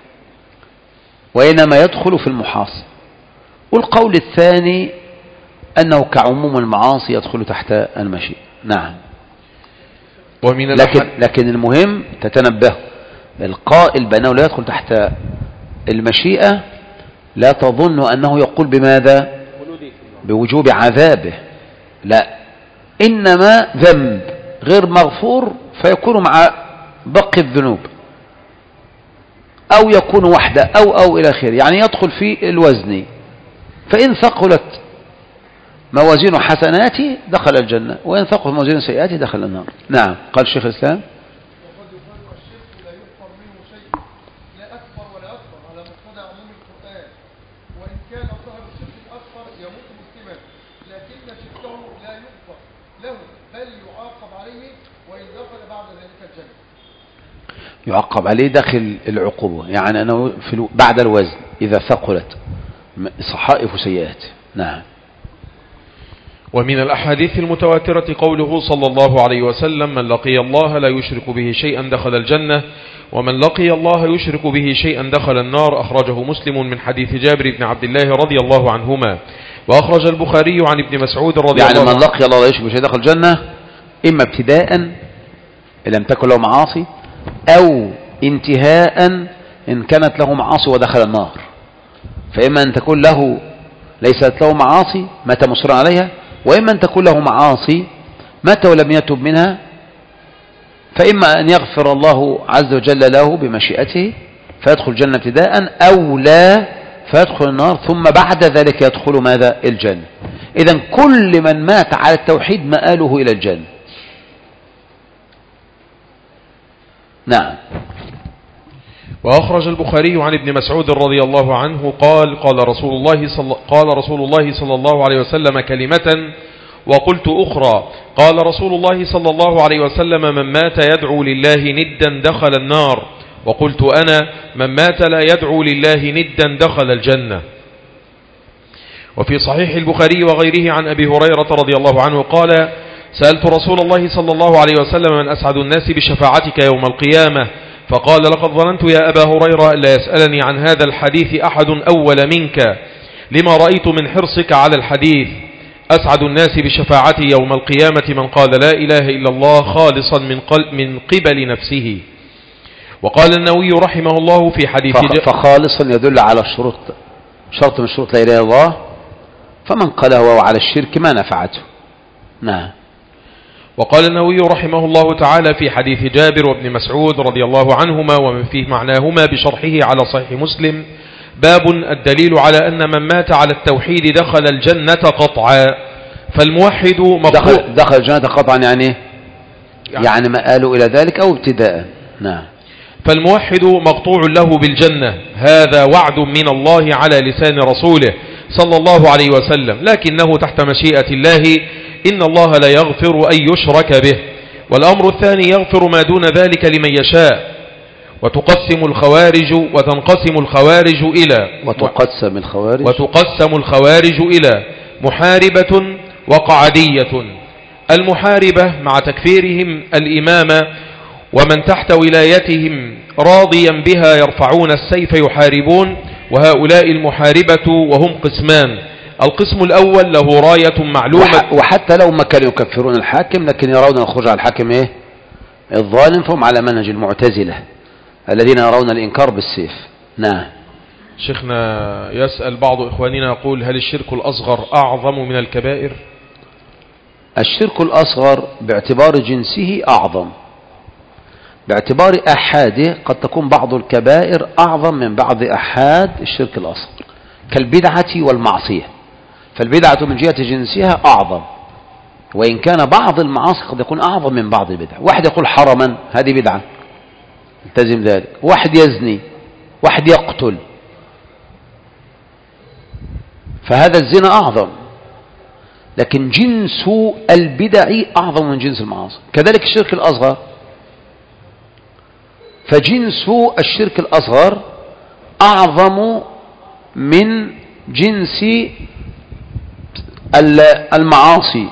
وإنما يدخل في المحاصة. والقول الثاني أنه كعموم المعاصي يدخل تحت المشيئة. نعم. ومن لكن, لكن المهم تتنبه: القائل بأنه لا يدخل تحت المشيئة لا تظن أنه يقول بماذا؟ بوجوب عذابه، لا، إنما ذنب غير مغفور فيكون مع بقي الذنوب، أو يكون وحده أو أو إلى آخره، يعني يدخل في الوزن، فإن ثقلت موازين حسناته دخل الجنة، وإن ثقلت موازين سيئاته دخل النار. نعم. قال الشيخ الإسلام: وقد يفرق الشرك لا يغفر منه شيء لا أكبر ولا أصغر على مقتضى عموم القرآن، وإن كان صاحب الشرك الأصغر يموت مسلما لكن شركه لا يغفر له بل يعاقب عليه وإن دخل بعد ذلك الجنة. يعاقب عليه داخل العقوبة، يعني أنه في بعد الوزن إذا ثقلت صحائف سيئاته. نعم. ومن الأحاديث المتواترة قوله صلى الله عليه وسلم: من لقي الله لا يشرك به شيئا دخل الجنة، ومن لقي الله يشرك به شيئا دخل النار. أخرجه مسلم من حديث جابر بن عبد الله رضي الله عنهما. وأخرج البخاري عن ابن مسعود رضي يعني الله عنه. من لقي الله يشرك به شيئا دخل الجنة، إما ابتداء إن لم تكن له معاصي، أو انتهاء إن كانت له معاصي ودخل النار. فإما أن تكون له ليست له معاصي مات مصرا عليها، وإما أن تكون له معاصي مات ولم يتب منها، فإما أن يغفر الله عز وجل له بمشيئته فيدخل الجنة ابتداء، أو لا فيدخل النار ثم بعد ذلك يدخل ماذا؟ الجنة. إذن كل من مات على التوحيد مآله إلى الجنة. نعم. وأخرج البخاري عن ابن مسعود رضي الله عنه قال قال رسول الله صلى قال رسول الله صلى الله عليه وسلم كلمة وقلت أخرى. قال رسول الله صلى الله عليه وسلم: من مات يدعو لله ندا دخل النار. وقلت أنا: من مات لا يدعو لله ندا دخل الجنة. وفي صحيح البخاري وغيره عن أبي هريرة رضي الله عنه قال: سألت رسول الله صلى الله عليه وسلم: من أسعد الناس بشفاعتك يوم القيامة؟ فقال: لقد ظننت يا أبا هريرة ألا يسألني عن هذا الحديث أحد أول منك، لما رأيت من حرصك على الحديث. أسعد الناس بشفاعتي يوم القيامة من قال لا إله إلا الله خالصا من, من قبل نفسه. وقال النووي رحمه الله في حديث فخالصا يدل على الشروط، شرط من شروط لا إله إلا الله، فمن قاله وهو على الشرك ما نفعته. نعم. وقال النووي رحمه الله تعالى في حديث جابر وابن مسعود رضي الله عنهما ومن فيه معناهما بشرحه على صحيح مسلم: باب الدليل على أن من مات على التوحيد دخل الجنة قطعا. فالموحد مقطوع دخل, دخل الجنة قطعا يعني يعني, يعني مآله إلى ذلك أو ابتداء. نعم. فالموحد مقطوع له بالجنة، هذا وعد من الله على لسان رسوله صلى الله عليه وسلم، لكنه تحت مشيئة الله، إن الله لا يغفر أن يشرك به. والأمر الثاني: يغفر ما دون ذلك لمن يشاء. وتقسم الخوارج وتنقسم الخوارج إلى وتقسم الخوارج وتقسم الخوارج إلى محاربة وقعدية. المحاربة مع تكفيرهم الإمام ومن تحت ولايتهم راضيا بها يرفعون السيف يحاربون، وهؤلاء المحاربة وهم قسمان: القسم الأول له راية معلومة، وحتى لو ما كانوا يكفرون الحاكم لكن يرون الخروج على الحاكم إيه؟ الظالم، فهم على منهج المعتزلة الذين يرون الإنكار بالسيف. نعم. شيخنا يسأل بعض إخواننا يقول: هل الشرك الأصغر أعظم من الكبائر؟ الشرك الأصغر باعتبار جنسه أعظم، باعتبار أحاده قد تكون بعض الكبائر أعظم من بعض أحاد الشرك الأصغر، كالبدعة والمعصية. فالبدعة من جهة جنسها أعظم، وإن كان بعض المعاصي قد يكون أعظم من بعض البدع. واحد يقول حرما، هذه بدعة التزم ذلك. واحد يزني، واحد يقتل، فهذا الزنا أعظم، لكن جنس البدع أعظم من جنس المعاصي. كذلك الشرك الأصغر، فجنس الشرك الأصغر أعظم من جنس المعاصي،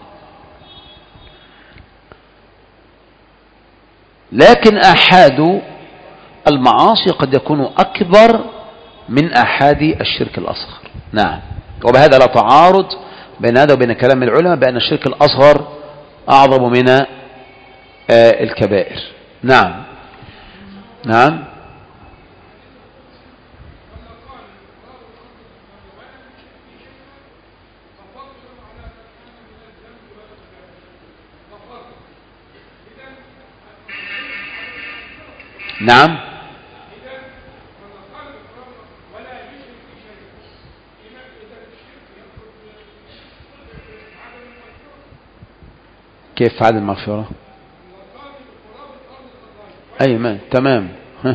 لكن أحاد المعاصي قد يكون أكبر من أحاد الشرك الأصغر. نعم. وبهذا لا تعارض بين هذا وبين كلام العلماء بأن الشرك الأصغر أعظم من الكبائر. نعم. نعم. نعم. كيف فعل المغفرة؟ أي ما تمام. ها.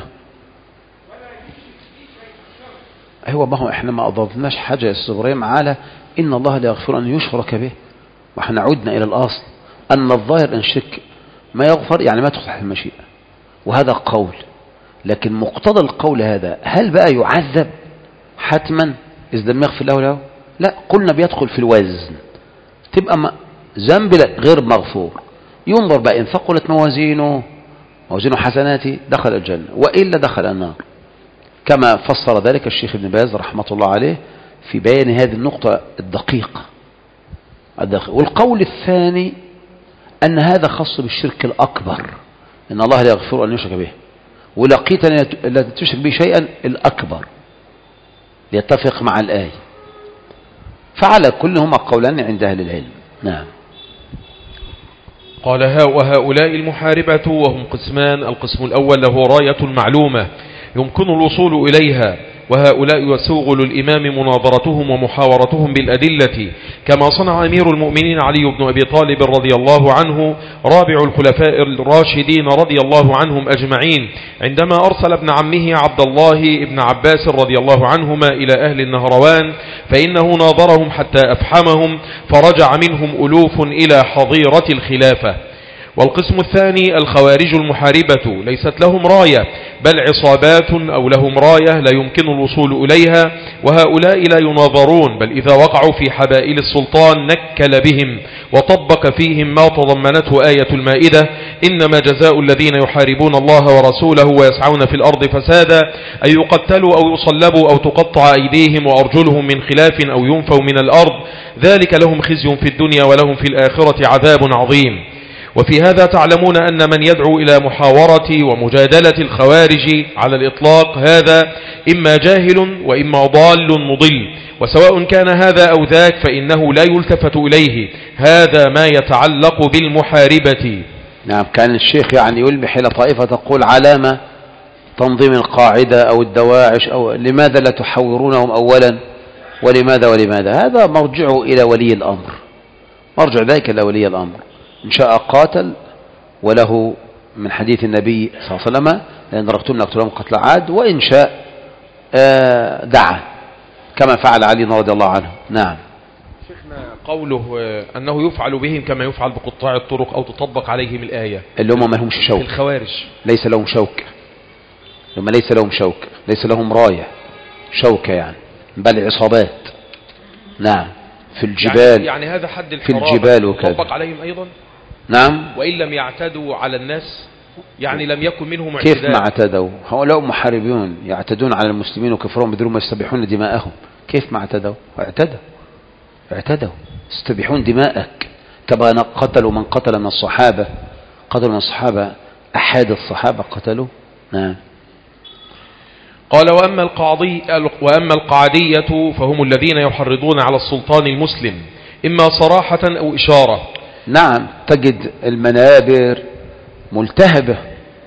أيوة، ما هو إحنا ما أضفناش حاجة يا أستاذ إبراهيم على إن الله لا يغفر أن يشرك به، وإحنا عدنا إلى الأصل أن الظاهر أن الشرك ما يغفر يعني ما تفتح المشيئة، وهذا قول. لكن مقتضى القول هذا هل بقى يعذب حتما إذا لم يغفر له له؟ لا، قلنا بيدخل في الوزن، تبقى ذنب غير مغفور. ينظر بقى إن ثقلت موازينه موازين حسناته دخل الجنة، وإلا دخل النار، كما فسر ذلك الشيخ ابن باز رحمة الله عليه في بيان هذه النقطة الدقيقة. والقول الثاني أن هذا خاص بالشرك الأكبر، إن الله لا يغفر أن يشرك به، ولقيت أن لا تشرك به شيئا الأكبر، ليتفق مع الآية. فعلى كل هما قولان عند أهل العلم. نعم. قال ها وهؤلاء المحاربة وهم قسمان: القسم الأول له راية معلومة يمكن الوصول إليها، وهؤلاء يسوغ للإمام مناظرتهم ومحاورتهم بالأدلة، كما صنع أمير المؤمنين علي بن أبي طالب رضي الله عنه رابع الخلفاء الراشدين رضي الله عنهم أجمعين، عندما أرسل ابن عمه عبد الله بن عباس رضي الله عنهما إلى أهل النهروان، فإنه ناظرهم حتى أفحمهم، فرجع منهم ألوف إلى حظيرة الخلافة. والقسم الثاني الخوارج المحاربة، ليست لهم راية بل عصابات أو لهم راية لا يمكن الوصول إليها، وهؤلاء لا يناظرون، بل إذا وقعوا في حبائل السلطان نكل بهم وطبق فيهم ما تضمنته آية المائدة: إنما جزاء الذين يحاربون الله ورسوله ويسعون في الأرض فسادا أن يقتلوا أو يصلبوا أو تقطع أيديهم وأرجلهم من خلاف أو ينفوا من الأرض، ذلك لهم خزي في الدنيا ولهم في الآخرة عذاب عظيم. وفي هذا تعلمون أن من يدعو إلى محاورة ومجادلة الخوارج على الإطلاق هذا إما جاهل وإما ضال مضل، وسواء كان هذا أو ذاك فإنه لا يلتفت إليه. هذا ما يتعلق بالمحاربة. نعم. كان الشيخ يعني يلمح إلى طائفة تقول علامة تنظيم القاعدة أو الدواعش، أو لماذا لا تحورونهم أولا، ولماذا ولماذا. هذا مرجعه إلى ولي الأمر، مرجع ذلك إلى ولي الأمر. إن شاء قاتل وله من حديث النبي صلى الله عليه وسلم: لأن دركتم لأقتلهم قتل عاد، وإن شاء دعا كما فعل علي رضي الله عنه. نعم. شيخنا قوله أنه يفعل بهم كما يفعل بقطاع الطرق أو تطبق عليهم الآية، اللي هم ما لهمش شوك، الخوارج ليس لهم شوك، لما ليس لهم شوك، ليس لهم راية شوكة يعني، بل عصابات. نعم. في الجبال، يعني, يعني هذا حد الحرابة في الجبال وكذا يطبق عليهم أيضا. نعم. وإن لم يعتدوا على الناس، يعني لم يكن منهم كيف اعتداء. ما اعتدوا؟ هؤلاء محاربون يعتدون على المسلمين وكفرهم بدون يستبيحون دماءهم. كيف ما اعتدوا؟ اعتدوا اعتدوا يستبيحون دماءك. كما قتلوا من قتل من الصحابة، قتلوا من الصحابة أحد الصحابة قتلوا. نعم. قال وأما القاضي وأما القعدية فهم الذين يحرضون على السلطان المسلم إما صراحة أو إشارة. نعم. تجد المنابر ملتهبة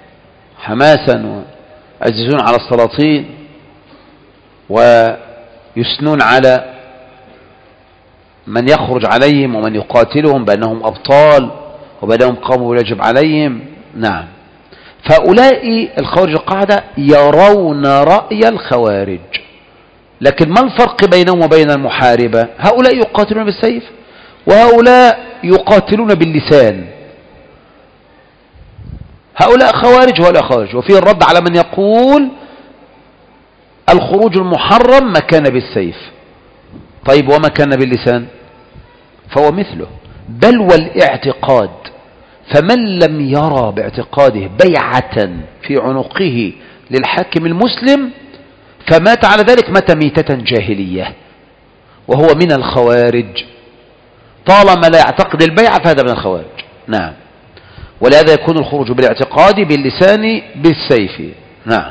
حماسا ويعززون على السلاطين ويثنون على من يخرج عليهم ومن يقاتلهم بأنهم أبطال وبأنهم قاموا ويجب عليهم. نعم. فهؤلاء الخوارج القاعدة يرون رأي الخوارج، لكن ما الفرق بينهم وبين المحاربة؟ هؤلاء يقاتلون بالسيف وهؤلاء يقاتلون باللسان. هؤلاء خوارج وهؤلاء خوارج. وفيه الرد على من يقول الخروج المحرم ما كان بالسيف. طيب وما كان باللسان؟ فهو مثله. بل والاعتقاد، فمن لم يرى باعتقاده بيعة في عنقه للحاكم المسلم فمات على ذلك مات ميتة جاهلية وهو من الخوارج. طالما لا يعتقد البيعة فهذا من الخوارج. نعم. ولهذا يكون الخروج بالاعتقاد باللسان بالسيف. نعم.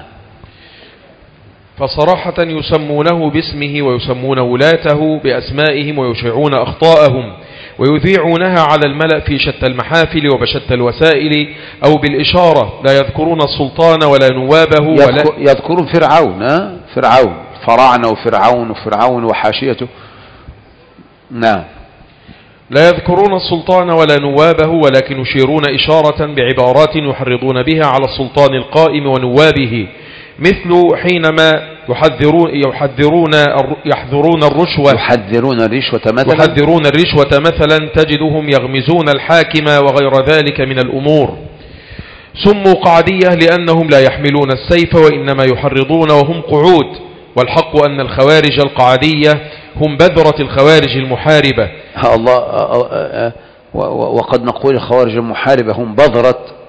فصراحة يسمونه باسمه ويسمون ولاته بأسمائهم ويشيعون أخطاءهم ويذيعونها على الملأ في شتى المحافل وبشتى الوسائل أو بالإشارة، لا يذكرون السلطان ولا نوابه ولا يذكرون فرعون فرعون فراعنة وفرعون وفرعون وحاشيته. نعم. لا يذكرون السلطان ولا نوابه ولكن يشيرون إشارة بعبارات يحرضون بها على السلطان القائم ونوابه، مثل حينما يحذرون يحذرون يحذرون الرشوة يحذرون الرشوة مثلا يحذرون الرشوة مثلا تجدهم يغمزون الحاكم وغير ذلك من الأمور. سموا قعدية لأنهم لا يحملون السيف وإنما يحرضون وهم قعود، والحق أن الخوارج القعدية هم بذرة الخوارج المحاربة. الله. وقد نقول الخوارج المحاربة هم بذرة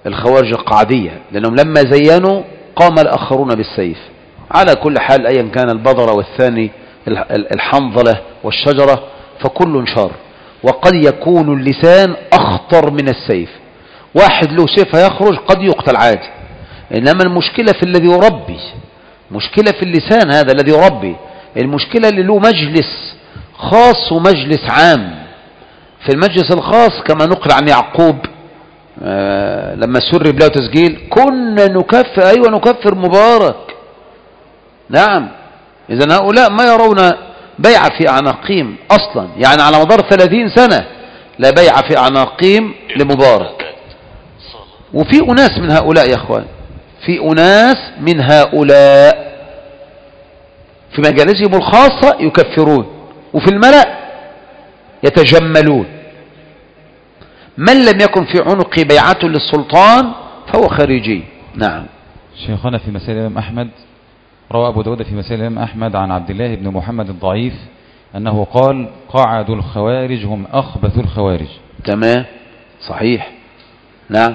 الخوارج القعدية، لأنهم لما زينوا قام الآخرون بالسيف. على كل حال أيا كان البذرة والثاني الحنظلة والشجرة فكل شر، وقد يكون اللسان أخطر من السيف. واحد له سيف يخرج قد يقتل عادي، إنما المشكلة في الذي يربي، مشكلة في اللسان هذا الذي يربي. المشكلة اللي له مجلس خاص ومجلس عام. في المجلس الخاص كما نقل عن يعقوب آه لما سرب له تسجيل كنا نكفر، أيوة نكفر مبارك. نعم، إذن هؤلاء ما يرون بيع في أعناقهم أصلا، يعني على مدار ثلاثين سنة لا بيع في أعناقهم لمبارك. وفي أناس من هؤلاء يا أخوان، في أناس من هؤلاء في مجالسهم الخاصة يكفرون، وفي الملأ يتجملون. من لم يكن في عنق بيعة للسلطان فهو خارجي. نعم. شيخنا في مسائل الإمام أحمد، روى أبو داود في مسائل الإمام أحمد عن عبد الله بن محمد الضعيف أنه قال قعد الخوارج هم أخبث الخوارج. تمام، صحيح. نعم،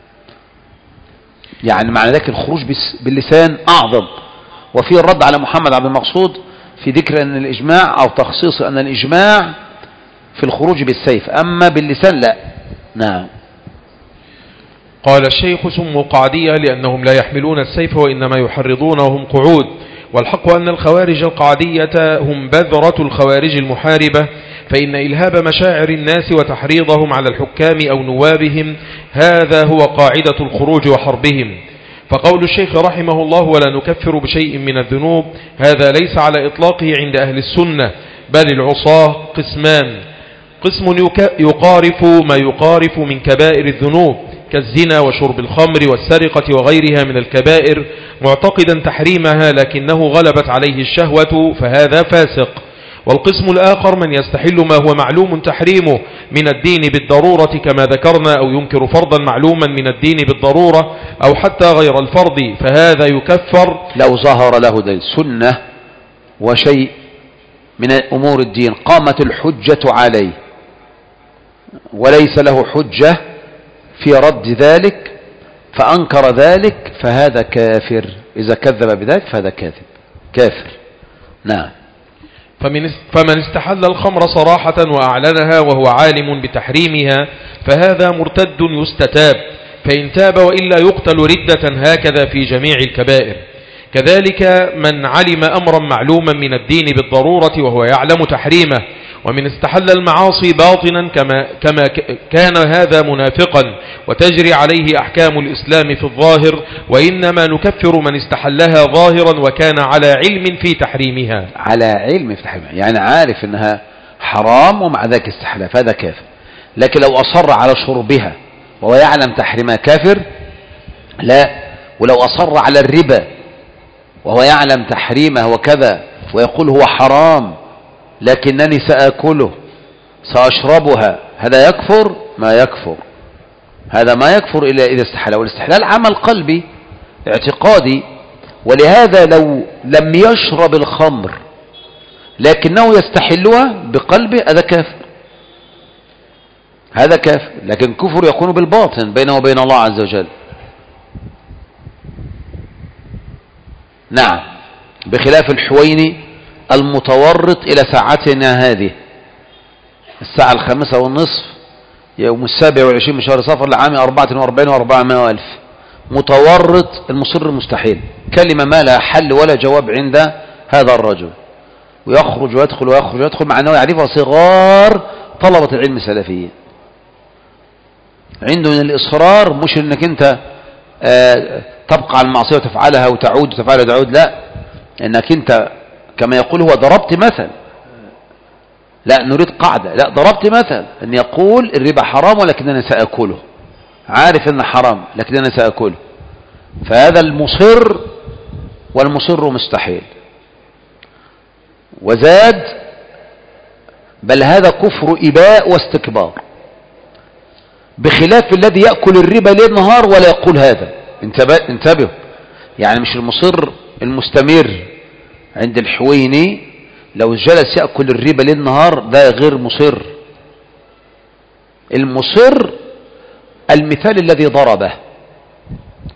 يعني معنى ذلك الخروج باللسان أعظم. وفي الرد على محمد عبد المقصود في ذكر أن الإجماع أو تخصيص أن الإجماع في الخروج بالسيف، أما باللسان لا. نعم. قال الشيخ سموا قعدية لأنهم لا يحملون السيف وإنما يحرضون وهم قعود، والحق أن الخوارج القعدية هم بذرة الخوارج المحاربة، فإن إلهاب مشاعر الناس وتحريضهم على الحكام أو نوابهم هذا هو قاعدة الخروج وحربهم. فقول الشيخ رحمه الله ولا نكفر بشيء من الذنوب هذا ليس على إطلاقه عند أهل السنة، بل العصاة قسمان: قسم يقارف ما يقارف من كبائر الذنوب كالزنا وشرب الخمر والسرقة وغيرها من الكبائر معتقدا تحريمها لكنه غلبت عليه الشهوة فهذا فاسق. والقسم الآخر من يستحل ما هو معلوم تحريمه من الدين بالضرورة كما ذكرنا، أو ينكر فرضا معلوما من الدين بالضرورة أو حتى غير الفرض فهذا يكفر لو ظهر له دليل سنة وشيء من أمور الدين قامت الحجة عليه وليس له حجة في رد ذلك فأنكر ذلك فهذا كافر. إذا كذب بذلك فهذا كاذب كافر. نعم. فمن استحل الخمر صراحة وأعلنها وهو عالم بتحريمها فهذا مرتد يستتاب، فإن تاب وإلا يقتل ردة، هكذا في جميع الكبائر. كذلك من علم أمرا معلوما من الدين بالضرورة وهو يعلم تحريمه، ومن استحل المعاصي باطنا كما, كما كان هذا منافقا وتجري عليه أحكام الإسلام في الظاهر، وإنما نكفر من استحلها ظاهرا وكان على علم في تحريمها. على علم في تحريمها يعني عارف أنها حرام ومع ذلك استحلها فهذا كافر. لكن لو أصر على شربها وهو يعلم تحريمها كافر؟ لا. ولو أصر على الربا وهو يعلم تحريمه وكذا ويقول هو حرام لكنني سأكله سأشربها هذا يكفر؟ ما يكفر. هذا ما يكفر إلا إذا استحلال، والاستحلال عمل قلبي اعتقادي. ولهذا لو لم يشرب الخمر لكنه يستحلها بقلبه هذا كافر، هذا كافر. لكن كفر يكون بالباطن بينه وبين الله عز وجل. نعم، بخلاف الحويني المتورط إلى ساعتنا هذه الساعة الخامسة والنصف يوم السابع والعشرين من شهر صفر لعام أربعة وأربعين وأربعمائة وألف، متورط المصر المستحيل، كلمة ما لها حل ولا جواب عند هذا الرجل، ويخرج ويدخل ويخرج ويدخل مع أنه يعرفها صغار طلبة العلم السلفيين. عنده من الإصرار مش أنك أنت آه تبقى على المعصية وتفعلها وتعود وتفعلها وتعود، لا، أنك أنت كما يقول هو ضربت مثل، لا نريد قاعدة، لا ضربت مثل أن يقول الربا حرام ولكننا سأكله، عارف أنه حرام لكننا سأكله، فهذا المصر والمصر مستحيل. وزاد بل هذا كفر إباء واستكبار، بخلاف الذي يأكل الربا ليل نهار ولا يقول هذا. انتبهوا، يعني مش المصر المستمر عند الحويني لو جلس يأكل الربا ليل نهار ده غير مصر. المصر المثال الذي ضربه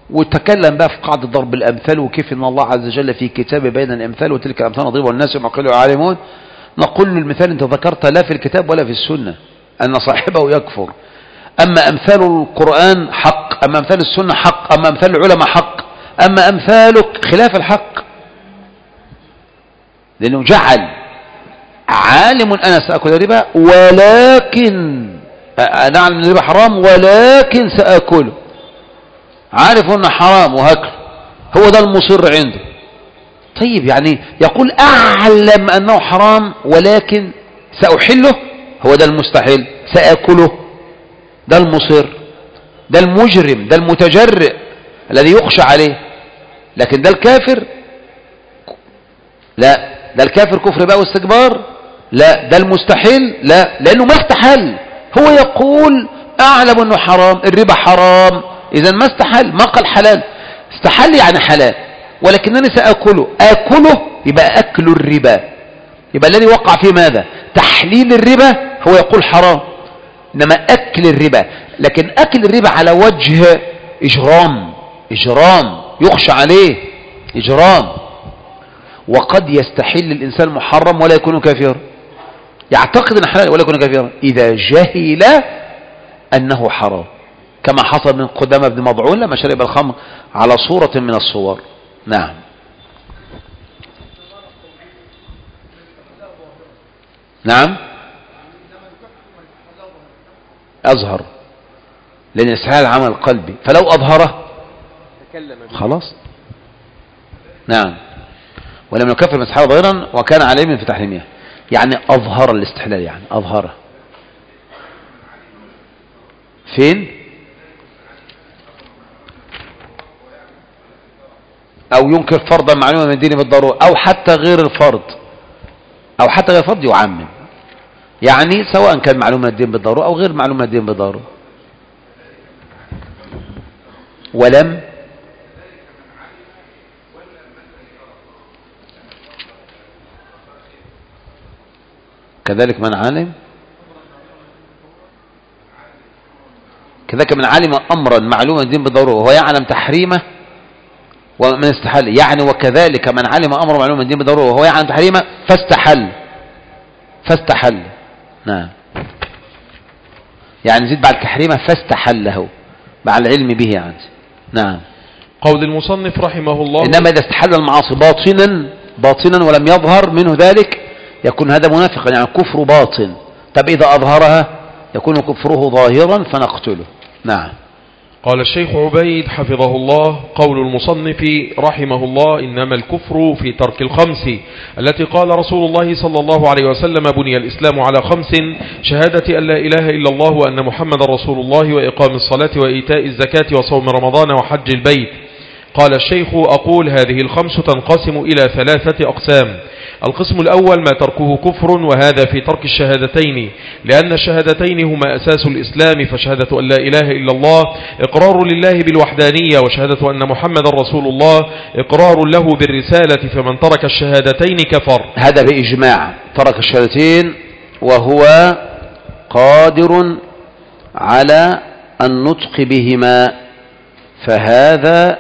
وتكلم بقى في قاعدة ضرب الأمثال وكيف أن الله عز وجل في كتابه بين الأمثال وتلك الأمثال نضربها الناس وما قالوا يعلمون. نقول له المثال أنت ذكرت لا في الكتاب ولا في السنة أن صاحبه يكفر. أما أمثال القرآن حق، أما أمثال السنة حق، أما أمثال العلماء حق، أما أمثالك خلاف الحق، لأنه جعل عالم أنا سأكل الربا ولكن أنا أعلم أن الربا حرام ولكن سأكله، عارف أنه حرام وهكذا، هو ده المصر عنده. طيب يعني يقول أعلم أنه حرام ولكن سأحله، هو ده المستحيل، سأكله، ده المصر، ده المجرم، ده المتجرئ الذي يخشى عليه. لكن ده الكافر لا، ده الكافر كفر بقى واستكبار لا، ده المستحيل لا، لأنه ما استحل، هو يقول أعلم أنه حرام، الربا حرام، إذا ما استحل، ما قال حلال، استحل يعني حلال، ولكنني سأكله، آكله يبقى أكل الربا، يبقى الذي وقع فيه ماذا؟ تحليل الربا، هو يقول حرام، إنما أكل الربا، لكن أكل الربا على وجه إجرام، إجرام يخشى عليه، إجرام. وقد يستحل الإنسان محرم ولا يكون كافرا، يعتقد أنه حلال ولا يكون كافرا إذا جهل أنه حرام، كما حصل من قدامى بن مضعون لما شرب الخمر على صورة من الصور. نعم. نعم أظهر، لأن استحلال العمل القلبي، فلو أظهره خلاص. نعم. ولم يكفر من استحلال ظاهرا وكان عليه من فتح المياه، يعني أظهر الاستحلال، يعني أظهره. فين؟ أو ينكر فرضا معلومة من الدين بالضرورة، أو حتى غير الفرض، أو حتى غير الفرض يعمم، يعني سواء كان معلومة من الدين بالضرورة أو غير معلومة من الدين بالضرورة. ولم كذلك من علم كذلك من علم أمرا معلوما الدين بالضرورة وهو يعلم تحريمه ومن استحل، يعني وكذلك من علم أمرا معلوما الدين بالضرورة وهو يعلم تحريمه فاستحل فاستحل نعم، يعني زيد بعد تحريمه فاستحله بعد العلم به يعني. نعم. قول المصنف رحمه الله: إنما إذا استحل المعاصي باطنا باطنا ولم يظهر منه ذلك يكون هذا منافقا، يعني كفر باطن. طب إذا أظهرها يكون كفره ظاهرا فنقتله. نعم. قال الشيخ عبيد حفظه الله: قول المصنف رحمه الله: إنما الكفر في ترك الخمس التي قال رسول الله صلى الله عليه وسلم: بني الإسلام على خمس، شهادة أن لا إله إلا الله وأن محمد رسول الله وإقام الصلاة وإيتاء الزكاة وصوم رمضان وحج البيت. قال الشيخ: أقول هذه الخمس تنقسم إلى ثلاثة أقسام. القسم الأول ما تركه كفر، وهذا في ترك الشهادتين، لأن الشهادتين هما أساس الإسلام، فشهادة أن لا إله إلا الله إقرار لله بالوحدانية، وشهادة أن محمد رسول الله إقرار له بالرسالة، فمن ترك الشهادتين كفر. هذا بإجماع، ترك الشهادتين وهو قادر على النطق بهما، فهذا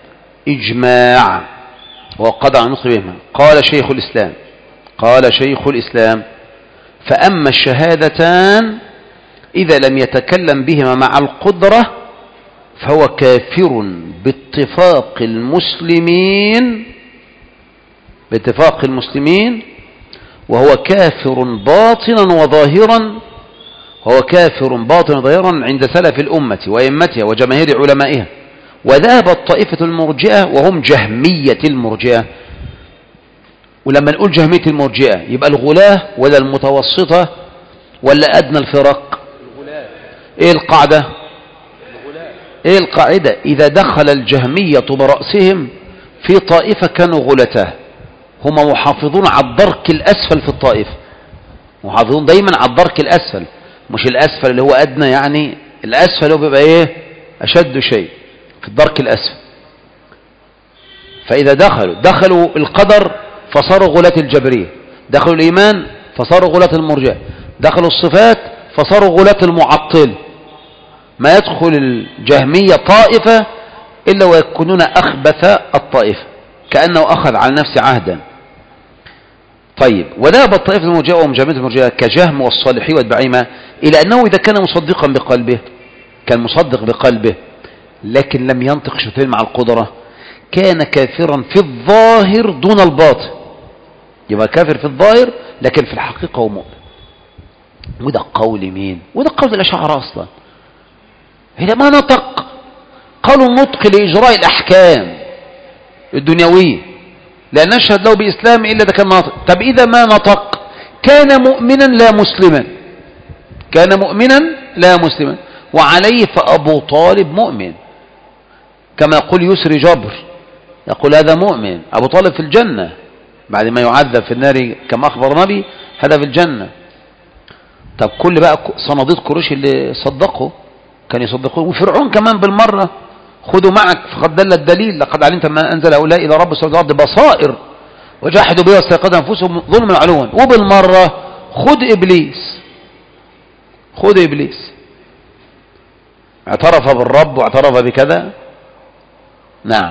إجماع وقد عن نطق بهما. قال شيخ الإسلام قال شيخ الإسلام فأما الشهادتان إذا لم يتكلم بهما مع القدرة فهو كافر باتفاق المسلمين باتفاق المسلمين وهو كافر باطنا وظاهرا وهو كافر باطنا وظاهرا عند سلف الأمة وأئمتها وجماهير علمائها. وذهبت طائفة المرجئة وهم جهمية المرجئة. ولما نقول جهمية المرجئة يبقى الغلاة ولا المتوسطة ولا أدنى الفرق؟ إيه القاعدة؟ إيه القاعدة؟ إذا دخل الجهمية برأسهم في طائفة كانوا غلته، هم محافظون على الدرك الأسفل في الطائفة، محافظون دايما على الدرك الأسفل، مش الأسفل اللي هو أدنى، يعني الأسفل هو بيبقى إيه؟ أشد شيء في الدرك الأسفل. فإذا دخلوا دخلوا القدر فصاروا غلاة الجبرية، دخلوا الإيمان فصاروا غلاة المرجئة، دخلوا الصفات فصاروا غلاة المعطل. ما يدخل الجهمية طائفة إلا ويكونون أخبث الطائفة، كأنه أخذ على نفسه عهدا. طيب، وذهب الطائفة المرجئة ومجاملة المرجئة كجهم والصالحي واتباعهما إلى أنه إذا كان مصدقا بقلبه، كان مصدق بقلبه لكن لم ينطق شتين مع القدرة، كان كافرا في الظاهر دون الباطن. يبقى كافر في الظاهر لكن في الحقيقة هو مؤمن. وده قول مين؟ وده قول الأشاعرة أصلا. هنا ما نطق، قالوا النطق لإجراء الأحكام الدنيوية، لا نشهد له بإسلام إلا إذا كان ناطق. طب إذا ما نطق كان مؤمنا لا مسلما، كان مؤمنا لا مسلما، وعليه فأبو طالب مؤمن، كما يقول يسري جبر، يقول هذا مؤمن، أبو طالب في الجنة بعد ما يعذب في النار كما أخبر نبي، هذا في الجنة. طب كل بقى صناديد قريش اللي صدقوا كان يصدقون، وفرعون كمان بالمرة، خذوا معك فقد دل الدليل، لقد علمت ما أنزل هؤلاء إلى رب السماوات والأرض بصائر وجحدوا بها واستيقظوا أنفسهم ظلما علوا. وبالمرة خذ إبليس، خذ إبليس اعترف بالرب واعترف بكذا. نعم.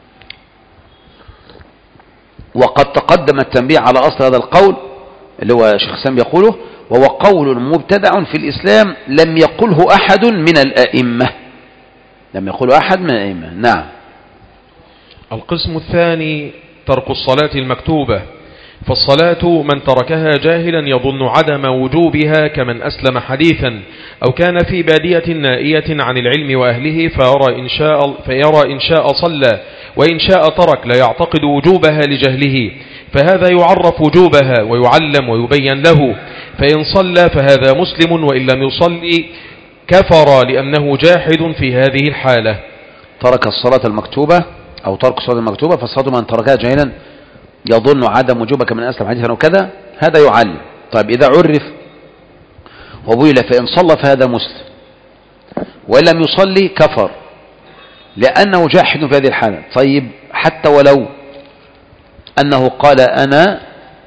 وقد تقدم التنبيه على أصل هذا القول اللي هو شيخ سام يقوله، وهو قول مبتدع في الإسلام لم يقله أحد من الأئمة، لم يقله أحد من الأئمة. نعم. القسم الثاني ترك الصلاة المكتوبة. فالصلاة من تركها جاهلا يظن عدم وجوبها كمن أسلم حديثا أو كان في بادية نائية عن العلم وأهله فيرى إن شاء, فيرى إن شاء صلى وإن شاء ترك، لا يعتقد وجوبها لجهله، فهذا يعرف وجوبها ويعلم ويبين له، فإن صلى فهذا مسلم وإن لم يصلي كفر لأنه جاحد في هذه الحالة. ترك الصلاة المكتوبة أو ترك الصلاة المكتوبة، فالصلاة من تركها جاهلا يظن عدم وجوبها كمن أسلم حديثا وكذا، هذا يعلم. طيب إذا عرف وبيل فإن صلى فهذا مسلم وإن لم يصلي كفر لأنه جاحد في هذه الحالة. طيب حتى ولو أنه قال أنا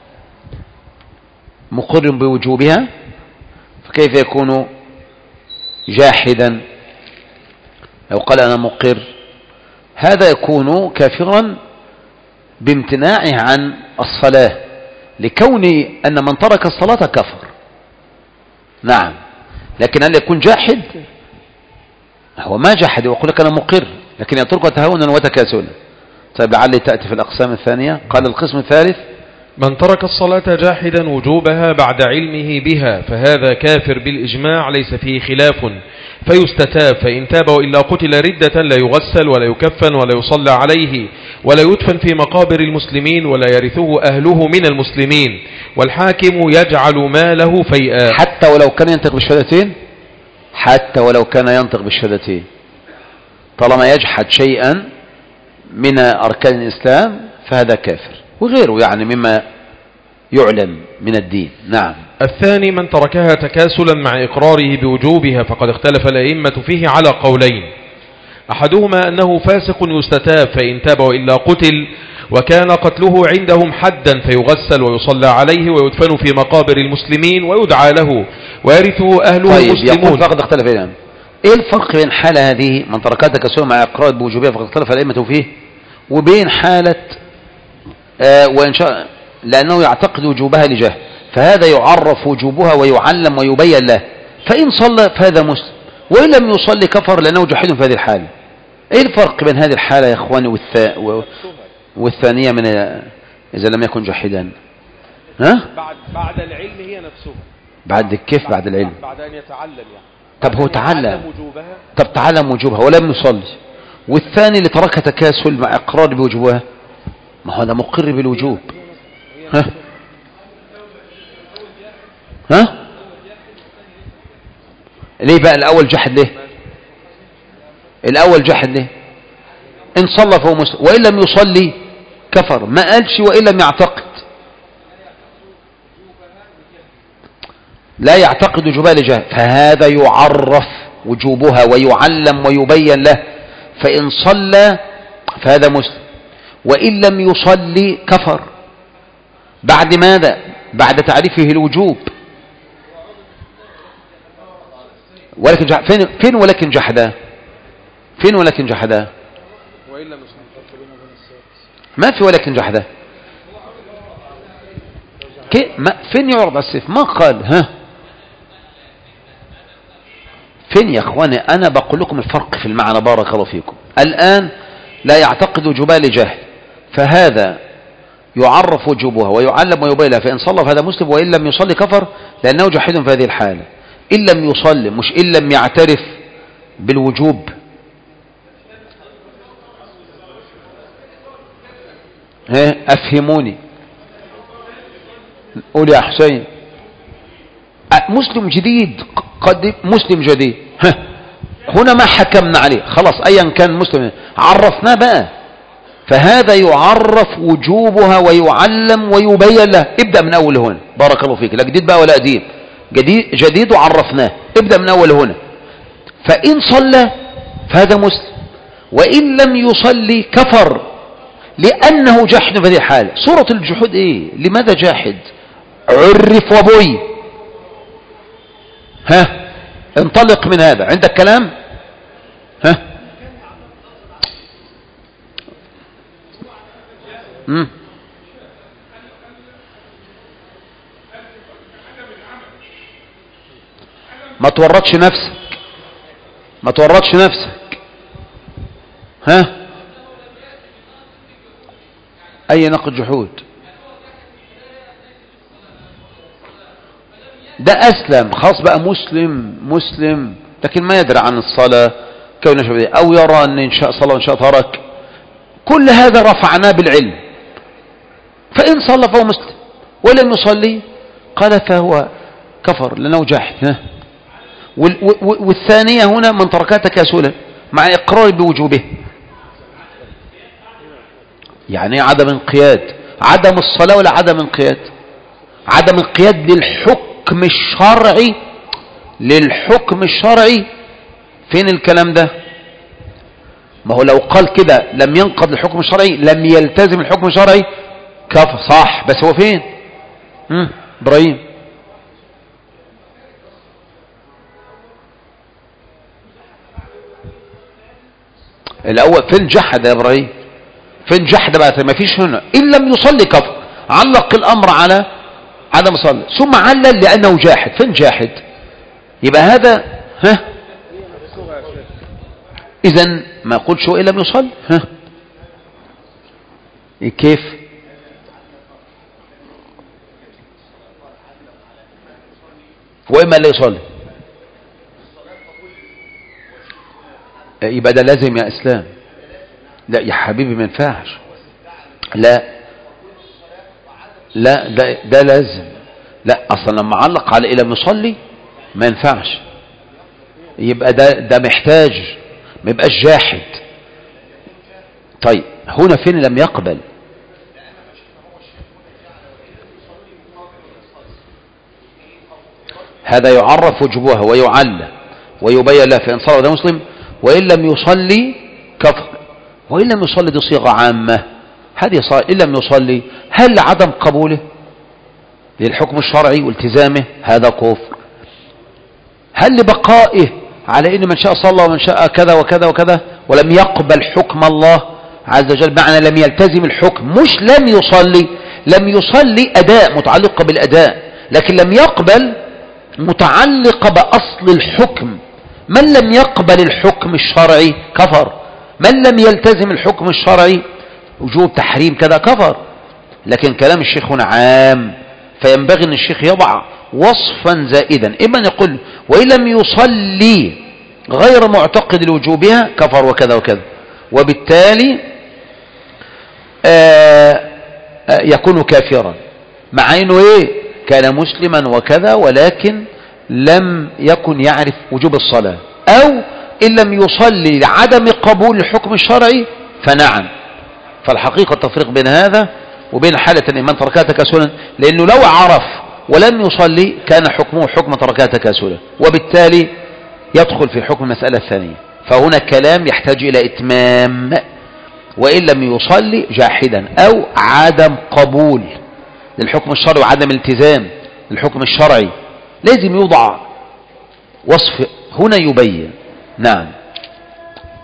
مقر بوجوبها فكيف يكون جاحدا؟ لو قال أنا مقر هذا يكون كافرا بامتناعه عن الصلاة، لكون أن من ترك الصلاة كفر. نعم. لكن هل يكون جاحد؟ هو ما جاحد ويقول لك أنا مقر، لكن يترك تهاونا وتكاسلا. طيب لعل تأتي في الأقسام الثانية. قال القسم الثالث من ترك الصلاة جاحدا وجوبها بعد علمه بها فهذا كافر بالإجماع ليس فيه خلاف، فيستتاب، فإن تاب وإلا قتل ردة لا يغسل ولا يكفن ولا يصلى عليه ولا يدفن في مقابر المسلمين ولا يرثه أهله من المسلمين، والحاكم يجعل ماله فيئا. حتى ولو كان ينطق بالشهادتين، حتى ولو كان ينطق بالشهادتين، طالما يجحد شيئا من أركان الإسلام فهذا كافر، وغيره يعني مما يعلم من الدين. نعم. الثاني من تركها تكاسلا مع إقراره بوجوبها، فقد اختلف الأئمة فيه على قولين، أحدهما أنه فاسق يستتاب فإن تاب وإلا قتل، وكان قتله عندهم حدا فيغسل ويصلى عليه ويدفن في مقابر المسلمين ويدعى له ويرثه أهله طيب المسلمون. يقول فقد اختلف الأئمة. إيه الفرق بين حالة هذه من تركها تكاسلا مع إقراره بوجوبها فقد اختلف الأئمة فيه، وبين حالة آه وإن شاء لأنه يعتقد وجوبها لجهل، فهذا يعرف وجوبها ويعلم ويبين له، فإن صلى فهذا مسلم وإن لم يصلي كفر لأنه جحد في هذه الحالة. إيه الفرق بين هذه الحالة يا إخواني والث... والثانية من إذا لم يكن جحدا؟ ها؟ بعد بعد العلم هي نفسها. بعد كيف بعد العلم؟ بعد أن يتعلم يعني. طب هو تعلم. طب تعلم وجوبها ولم يصلي، والثاني اللي تركها تكاسل مع إقرار بوجوبها، ما هو ده مقر بالوجوب. ها؟ ها؟ ليه بقى الأول جحد؟ ليه الأول جحد؟ ليه؟ إن صلى فهو مسلم وإن لم يصلي كفر، ما قالش وإن لم يعتقد، لا يعتقد وجوبها لجهل، فهذا يعرف وجوبها ويعلم ويبين له، فإن صلى فهذا مسلم وإن لم يصلي كفر. بعد ماذا؟ بعد تعريفه الوجوب. ولكن جح... فين فين ولكن جحدا؟ فين ولكن جحدا؟ ما في ولكن جحده. ما فين يعرض على السيف؟ ما قال. ها فين يا اخواني؟ انا بقول لكم الفرق في المعنى. بارك الله فيكم. الان لا يعتقد وجوبها لجهل، فهذا يعرف وجوبها ويعلم ويبين لها، فإن صلى فهذا مسلم، وإن لم يصلي كفر لأنه جاحد في هذه الحالة. إن لم يصلي، مش إن لم يعترف بالوجوب. ها أفهموني، قول يا حسين. مسلم جديد، قد مسلم جديد، ها هنا ما حكمنا عليه خلاص، أيا كان مسلم عرفناه بقى، فهذا يعرف وجوبها ويعلم ويبين له. ابدأ من أول هنا. بارك الله فيك. لا جديد بقى ولا قديم، جديد جديد وعرفناه. ابدأ من أول هنا. فإن صلى فهذا مسلم، وإن لم يصلي كفر لأنه جحد في هذه الحالة. صورة الجحود إيه؟ لماذا جاحد؟ عرف وبوي. ها انطلق من هذا. عندك كلام؟ ها مم. ما تورطش نفسك، ما تورطش نفسك. ها أي نقد جحود؟ ده أسلم خاص بقى، مسلم مسلم لكن ما يدري عن الصلاة كون شبه، أو يرى أن إن شاء صلى وإن شاء ترك. كل هذا رفعناه بالعلم. فإن صلى فهو مسلم، ولم يصلي قال فهو كفر لأنه جاحد. والثانية هنا من تركها تكاسلا مع إقرار بوجوبه، يعني عدم انقياد. عدم الصلاة ولا عدم انقياد؟ عدم انقياد للحكم الشرعي. للحكم الشرعي فين الكلام ده؟ ما هو لو قال كده لم ينقض الحكم الشرعي، لم يلتزم الحكم الشرعي، كفر صح. بس هو فين؟ هم؟ إبراهيم الأول فين جحد يا إبراهيم؟ فين جحد بقى؟ ما فيش هنا. إن لم يصلي كفر. علق الأمر على عدم صلي ثم علل لأنه جاحد. فين جاحد؟ يبقى هذا ها إذن ما قلت شو إن لم يصلي. ها كيف؟ وإما لا يصلي يبقى ده لازم يا إسلام. لا يا حبيبي ما ينفعش. لا لا ده, ده لازم. لا أصلا لما علق على إلى مصلي ما ينفعش. يبقى ده ده محتاج، ما يبقاش جاحد. طيب هنا فين لم يقبل؟ هذا يعرف وجوبها ويعلى ويبين له. فإن صلى ده مسلم، وإن لم يصلي كفر. وإن لم يصلي دي صيغة عامة. هذه صار إن لم يصلي، هل عدم قبوله للحكم الشرعي والتزامه هذا كفر؟ هل لبقائه على إن من شاء صلى ومن شاء كذا وكذا وكذا ولم يقبل حكم الله عز وجل؟ معنى لم يلتزم الحكم، مش لم يصلي. لم يصلي أداء متعلقة بالأداء، لكن لم يقبل متعلقة بأصل الحكم. من لم يقبل الحكم الشرعي كفر. من لم يلتزم الحكم الشرعي وجوب تحريم كذا كفر. لكن كلام الشيخ هنا عام، فينبغي أن الشيخ يضع وصفا زائدا. إما أن يقول وإن لم يصلي غير معتقد لوجوبها كفر وكذا وكذا، وبالتالي آآ آآ يكون كافرا، مع أنه إيه كان مسلما وكذا ولكن لم يكن يعرف وجوب الصلاة. أو إن لم يصلي لعدم قبول الحكم الشرعي فنعم. فالحقيقة التفريق بين هذا وبين حالة من تركها تكاسلا، لأنه لو عرف ولم يصلي كان حكمه حكم تركها تكاسلا، وبالتالي يدخل في حكم المسألة الثانية. فهنا كلام يحتاج إلى إتمام. وإن لم يصلي جاحدا أو عدم قبول للحكم الشرعي وعدم التزام للحكم الشرعي، لازم يوضع وصف هنا يبين. نعم.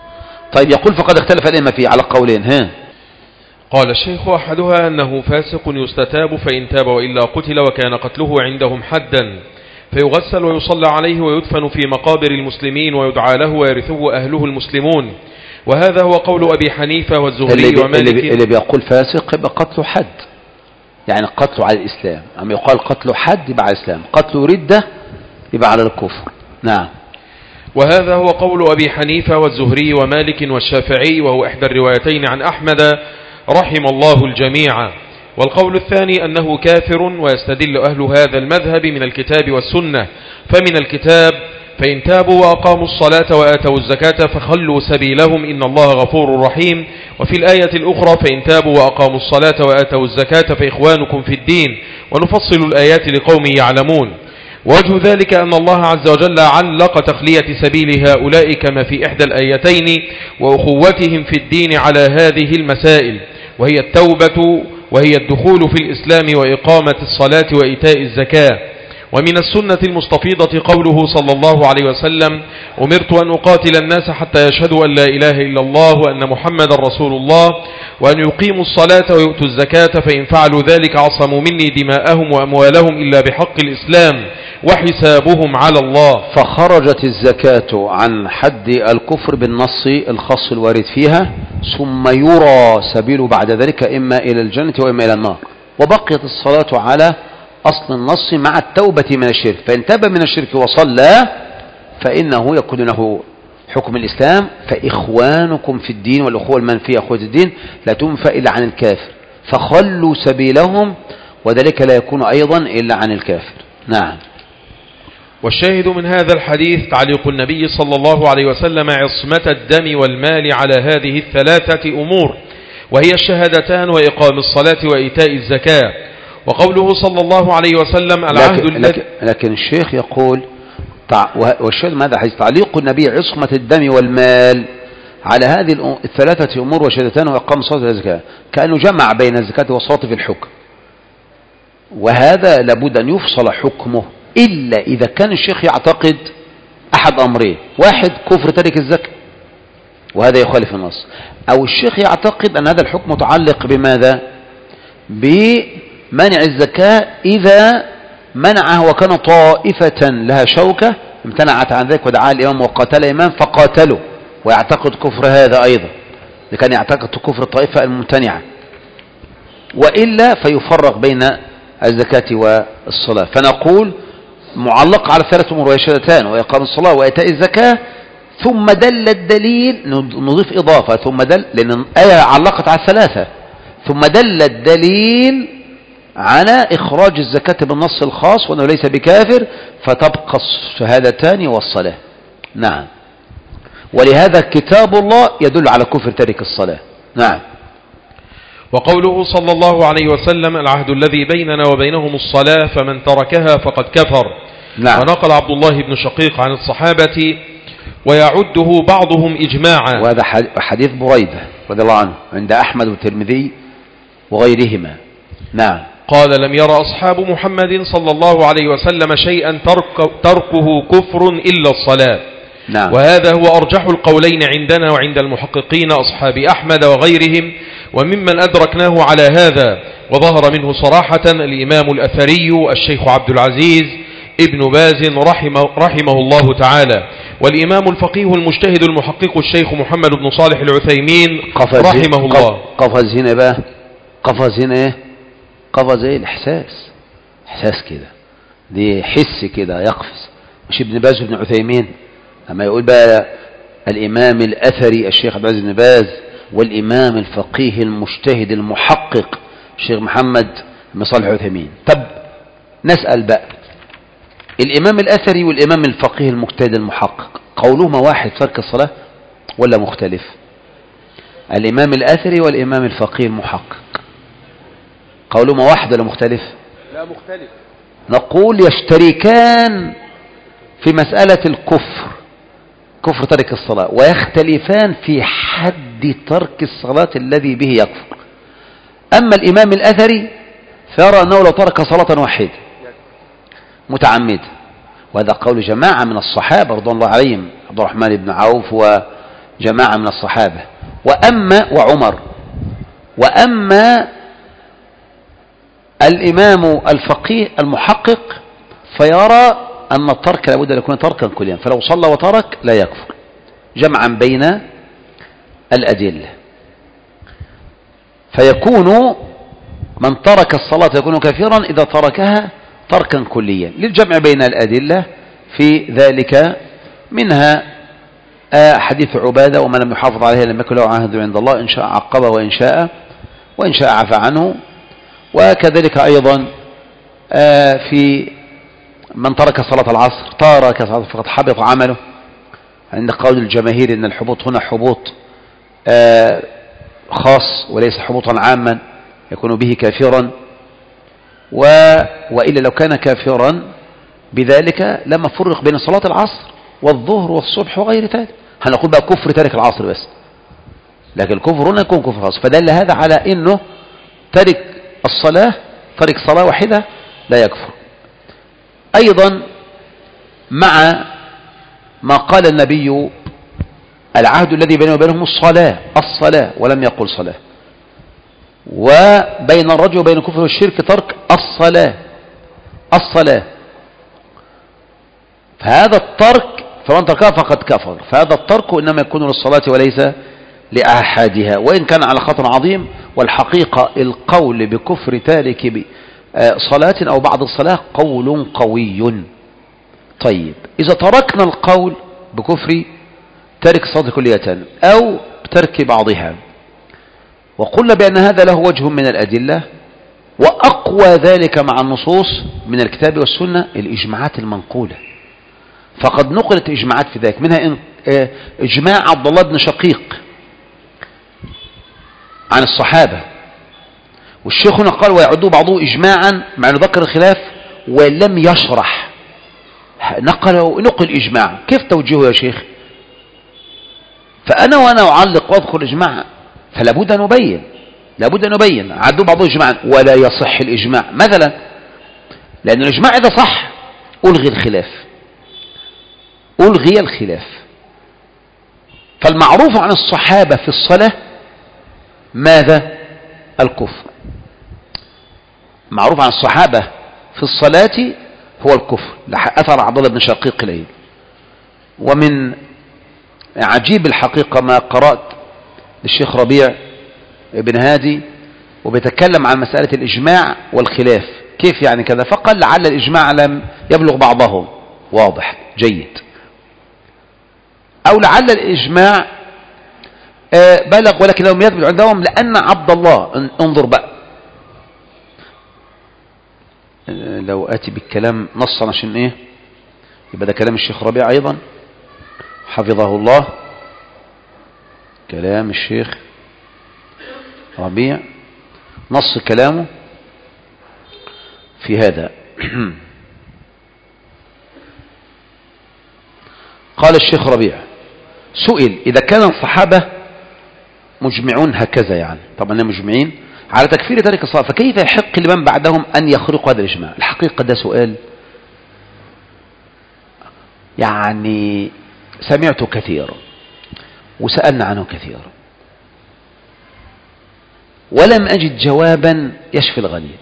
طيب يقول فقد اختلف الأئمة فيه على قولين. ها قال الشيخ أحدها أنه فاسق يستتاب فإن تاب وإلا قتل، وكان قتله عندهم حدا، فيغسل ويصلى عليه ويدفن في مقابر المسلمين ويدعى له ويرثه أهله المسلمون. وهذا هو قول أبي حنيفة والزهري اللي, ومالك. اللي, اللي بيقول فاسق يبقى قتله حد، يعني قتله على الإسلام. أما يقال قتله حد يبقى على الإسلام، قتله ردة يبقى على الكفر. نعم. وهذا هو قول أبي حنيفة والزهري ومالك والشافعي، وهو إحدى الروايتين عن أحمد رحم الله الجميع. والقول الثاني أنه كافر، ويستدل أهل هذا المذهب من الكتاب والسنة. فمن الكتاب: فإن تابوا وأقاموا الصلاة وآتوا الزكاة فخلوا سبيلهم إن الله غفور رحيم. وفي الآية الأخرى: فإن تابوا وأقاموا الصلاة وآتوا الزكاة فإخوانكم في الدين، ونفصل الآيات لقوم يعلمون. ووجه ذلك أن الله عز وجل علق تخلية سبيل هؤلاء كما في إحدى الآيتين وأخوتهم في الدين على هذه المسائل، وهي التوبة وهي الدخول في الإسلام وإقامة الصلاة وإيتاء الزكاة. ومن السنة المستفيضة قوله صلى الله عليه وسلم: أمرت أن أقاتل الناس حتى يشهدوا أن لا إله إلا الله وأن محمد رسول الله وأن يقيموا الصلاة ويؤتوا الزكاة، فإن فعلوا ذلك عصموا مني دماءهم وأموالهم إلا بحق الإسلام وحسابهم على الله. فخرجت الزكاة عن حد الكفر بالنص الخاص الوارد فيها، ثم يرى سبيله بعد ذلك إما إلى الجنة وإما إلى النار. وبقيت الصلاة على أصل النص مع التوبة من الشرك، فإن تاب من الشرك وصلى فإنه يكون له حكم الإسلام. فإخوانكم في الدين، والأخوة المنفية أخوة الدين لا تنفى إلا عن الكافر، فخلوا سبيلهم، وذلك لا يكون أيضا إلا عن الكافر. نعم. والشاهد من هذا الحديث تعليق النبي صلى الله عليه وسلم عصمة الدم والمال على هذه الثلاثة أمور، وهي الشهادتان وإقام الصلاة وإيتاء الزكاة. وقوله صلى الله عليه وسلم: العهد لكن, لكن, لكن الشيخ يقول والشاهد ماذا حيث تعليق النبي عصمة الدم والمال على هذه الثلاثة أمور وشهادتان وإقام الصلاة والزكاة، كأنه جمع بين الزكاة والصلاة في الحكم، وهذا لابد أن يفصل حكمه إلا إذا كان الشيخ يعتقد أحد أمرين: واحد كفر تارك الزكاة وهذا يخالف النص، أو الشيخ يعتقد أن هذا الحكم متعلق بماذا؟ بمنع الزكاة إذا منعه وكان طائفة لها شوكة امتنعت عن ذلك ودعا الإمام وقاتل الإمام فقاتلوا، ويعتقد كفر هذا أيضا، لكان يعتقد كفر الطائفة الممتنعة. وإلا فيفرق بين الزكاة والصلاة. فنقول معلق على ثلاث أمور: وشهادتان وإقام الصلاة وإيتاء الزكاة، ثم دل الدليل، نضيف إضافة ثم دل، لأن الآية علقت على الثلاثة، ثم دل الدليل على إخراج الزكاة بالنص الخاص وأنه ليس بكافر، فتبقى الشهادتان والصلاة. نعم. ولهذا كتاب الله يدل على كفر تارك الصلاة. نعم. وقوله صلى الله عليه وسلم: العهد الذي بيننا وبينهم الصلاة فمن تركها فقد كفر. نعم. ونقل عبد الله بن شقيق عن الصحابة ويعده بعضهم إجماعا. وهذا حديث بريدة رضي الله عنه عند أحمد والترمذي وغيرهما. نعم. قال: لم يرى أصحاب محمد صلى الله عليه وسلم شيئا ترك تركه كفر إلا الصلاة. نعم. وهذا هو أرجح القولين عندنا وعند المحققين أصحاب أحمد وغيرهم، وممن أدركناه على هذا وظهر منه صراحة الإمام الأثري الشيخ عبد العزيز ابن باز رحمه, رحمه الله تعالى، والإمام الفقيه المجتهد المحقق الشيخ محمد بن صالح العثيمين رحمه الله. قفز هنا بقى، قفز هنا ايه؟ قفز ايه؟ الإحساس، إحساس كده، دي حس كده يقفز، مش ابن باز وابن عثيمين. أما يقول بقى الإمام الأثري الشيخ عبد العزيز بن باز والإمام الفقيه المجتهد المحقق الشيخ محمد بن صالح العثيمين. طب نسأل بقى، الإمام الأثري والإمام الفقيه المجتهد المحقق قولهما واحد ترك الصلاة ولا مختلف؟ الإمام الأثري والإمام الفقيه المحقق قولهما واحد ولا مختلف؟ لا مختلف. نقول يشتركان في مسألة الكفر، كفر ترك الصلاة، ويختلفان في حد ترك الصلاة الذي به يكفر. أما الإمام الأثري فيرى أنه لو ترك صلاة واحدة متعمد، وهذا قول جماعة من الصحابة رضوان الله عليهم، عبد الرحمن بن عوف جماعة من الصحابة. وأما وعمر وأما الإمام الفقيه المحقق فيرى أن الترك لابد أن يكون تركا كليا، فلو صلى وترك لا يكفر، جمعا بين الأدلة. فيكون من ترك الصلاة يكون كافرا إذا تركها تركا كليا، للجمع بين الأدلة في ذلك، منها حديث عبادة: ومن لم يحافظ عليها لم يكن له عهد عند الله، إن شاء عقبه وإن شاء وإن شاء عفى عنه. وكذلك أيضا في من ترك صلاة العصر ترك صلاة فقد حبط عمله، عند قول الجماهير إن الحبوط هنا حبوط خاص وليس حبوطا عاما يكون به كافرا، و... وإلا لو كان كافرا بذلك لما فرق بين صلاة العصر والظهر والصبح وغير ذلك. هنقول بقى كفر تارك العصر بس، لكن الكفر هنا يكون كفر خاص، فدل هذا على إنه تارك الصلاة تارك صلاة واحدة لا يكفر. أيضا مع ما قال النبي: العهد الذي بينه وبينهم الصلاة الصلاة ولم يقل صلاة، وبين الرجل وبين الكفر والشرك ترك الصلاة الصلاة فهذا الترك فمن تركها فقد كفر، فهذا الترك إنما يكون للصلاة وليس لأحدها، وإن كان على خطر عظيم. والحقيقة القول بكفر تارك صلاة أو بعض الصلاة قول قوي. طيب، إذا تركنا القول بكفر تارك الصلاة كلية أو بترك بعضها وقلنا بأن هذا له وجه من الأدلة، وأقوى ذلك مع النصوص من الكتاب والسنة الإجماعات المنقولة، فقد نقلت إجماعات في ذلك، منها إجماع عبد الله بن شقيق عن الصحابة، والشيخ هنا قال ويعدوا بعضه إجماعا مع أنه ذكر الخلاف ولم يشرح، نقل نقل إجماع. كيف توجيهه يا شيخ؟ فأنا وأنا أعلق وأذكر إجماع فلابد أن نبين لابد أن نبين عدوا بعضه إجماعا ولا يصح الإجماع مثلا، لأن الإجماع إذا صح ألغي الخلاف ألغي الخلاف فالمعروف عن الصحابة في الصلاة ماذا؟ الكفر. معروف عن الصحابة في الصلاة هو الكفر، أثر عبد الله بن شقيق إليه. ومن عجيب الحقيقة ما قرأت للشيخ ربيع بن هادي وبيتكلم عن مسألة الإجماع والخلاف، كيف يعني كذا؟ فقال لعل الإجماع لم يبلغ بعضهم، واضح جيد، أو لعل الإجماع بلغ ولكن لم يثبت عندهم، لأن عبد الله، انظر بقى لو آتي بالكلام نصا عشان إيه يبقى ده كلام الشيخ ربيع أيضا حفظه الله، كلام الشيخ ربيع نص كلامه في هذا. قال الشيخ ربيع: سئل إذا كان الصحابة مجمعون هكذا، يعني طبعا مجمعين على تكفير تارك الصلاة، فكيف يحق لمن بعدهم أن يخرقوا هذا الإجماع؟ الحقيقة ده سؤال يعني سمعته كثيرا وسألنا عنه كثيرا ولم أجد جوابا يشفي الغليل.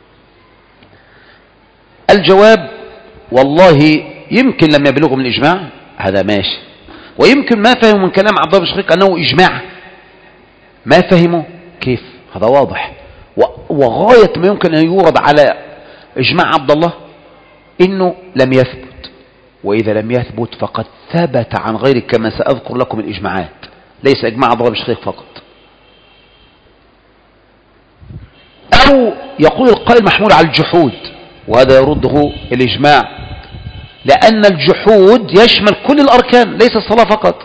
الجواب والله يمكن لم يبلغوا من الإجماع، هذا ماشي، ويمكن ما فهموا من كلام عبد الله بن شقيق أنه إجماع، ما فهموا كيف، هذا واضح. وغاية ما يمكن أن يورد على إجماع عبد الله إنه لم يثبت، وإذا لم يثبت فقد ثبت عن غيره كما سأذكر لكم الإجماعات، ليس إجماع عبد الله بن شقيق فقط. أو يقول القائل محمول على الجحود، وهذا يرده الإجماع، لأن الجحود يشمل كل الأركان ليس الصلاة فقط،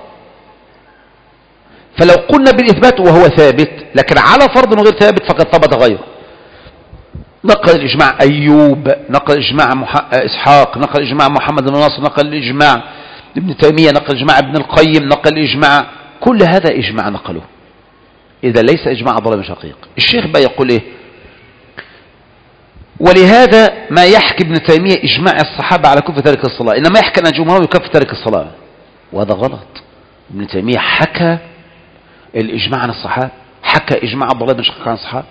فلو قلنا بالإثبات وهو ثابت لكن على فرض غير ثابت فقد ثبت غيره. نقل الإجماع أيوب، نقل الإجماع مح... إسحاق، نقل الإجماع محمد بن ناصر، نقل الإجماع ابن تيمية، نقل الإجماع ابن القيم، نقل الإجماع، كل هذا إجماع نقله، إذا ليس إجماع عبد الله بن شقيق. الشيخ بقى يقول إيه؟ ولهذا ما يحكي ابن تيمية إجماع الصحابة على كفر تارك الصلاة، إنما يحكي أن الجمهور يكفر تارك الصلاة، وهذا غلط ابن تيمية حكى الإجماع عن الصحابة، حكى إجماع عبد الله بن شقيق عن الصحابة.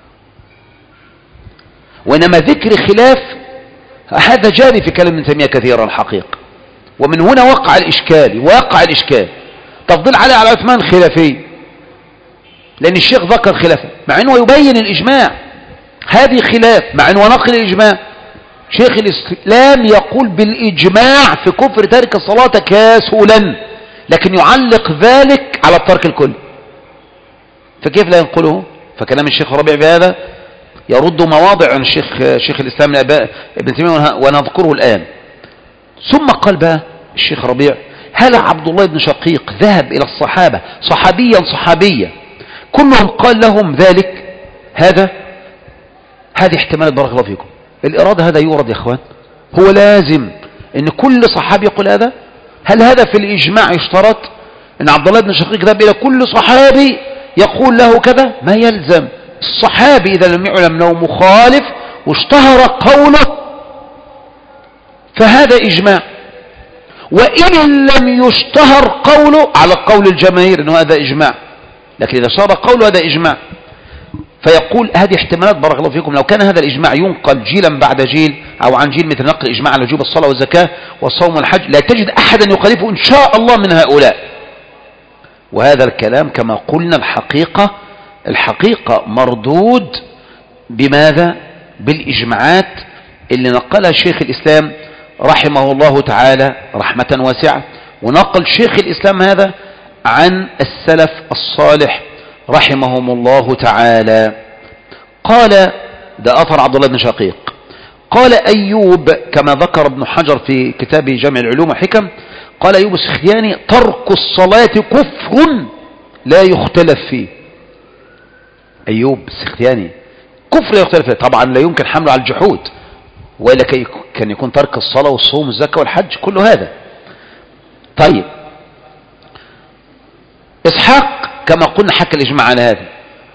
وإنما ذكر خلاف هذا جاري في كلام ابن تيمية كثيرا الحقيقة، ومن هنا وقع الإشكال وقع الإشكال تفضيل علي على عثمان خلافي، لأن الشيخ ذكر خلافه مع أنه يبين الإجماع، هذه خلاف مع أنه نقل الإجماع. شيخ الإسلام يقول بالإجماع في كفر تارك الصلاة كاسولا، لكن يعلق ذلك على الترك الكلي، فكيف لا ينقله؟ فكلام الشيخ ربيع بهذا يرد مواضع عن الشيخ شيخ الإسلام ابن تيمية ونذكره الآن. ثم قال بقى الشيخ ربيع: هل عبد الله بن شقيق ذهب إلى الصحابة صحابيا صحابيا كلهم قال لهم ذلك؟ هذا هذه احتمالات بارك الله فيكم. الإرادة هذا يورد يا اخوان، هو لازم ان كل صحابي يقول هذا؟ هل هذا في الإجماع يشترط ان عبد الله بن شقيق ذهب إلى كل صحابي يقول له كذا؟ ما يلزم. الصحابي إذا لم يعلم له مخالف واشتهر قوله فهذا إجماع، وإن لم يشتهر قوله على قول الجماهير أنه هذا إجماع، لكن إذا اشتهر قوله هذا إجماع. فيقول هذه احتمالات بارك الله فيكم، لو كان هذا الإجماع ينقل جيلا بعد جيل أو عن جيل، مثل نقل إجماع على وجوب الصلاة والزكاة والصوم والحج، لا تجد أحدا يخالفه إن شاء الله من هؤلاء. وهذا الكلام كما قلنا الحقيقة الحقيقة مردود بماذا؟ بالإجماعات اللي نقلها شيخ الإسلام رحمه الله تعالى رحمة واسعة، ونقل شيخ الإسلام هذا عن السلف الصالح رحمهم الله تعالى. قال ده أثر عبد الله بن شقيق. قال أيوب كما ذكر ابن حجر في كتابه جامع العلوم والحكم، قال أيوب السختياني: ترك الصلاة كفر لا يختلف فيه. أيوب السختياني كفر لا يختلف فيه، طبعا لا يمكن حمله على الجحود، وإلا كان يكون ترك الصلاة والصوم والزكاة والحج كل هذا. طيب إسحاق كما قلنا حكى الإجماع على هذا.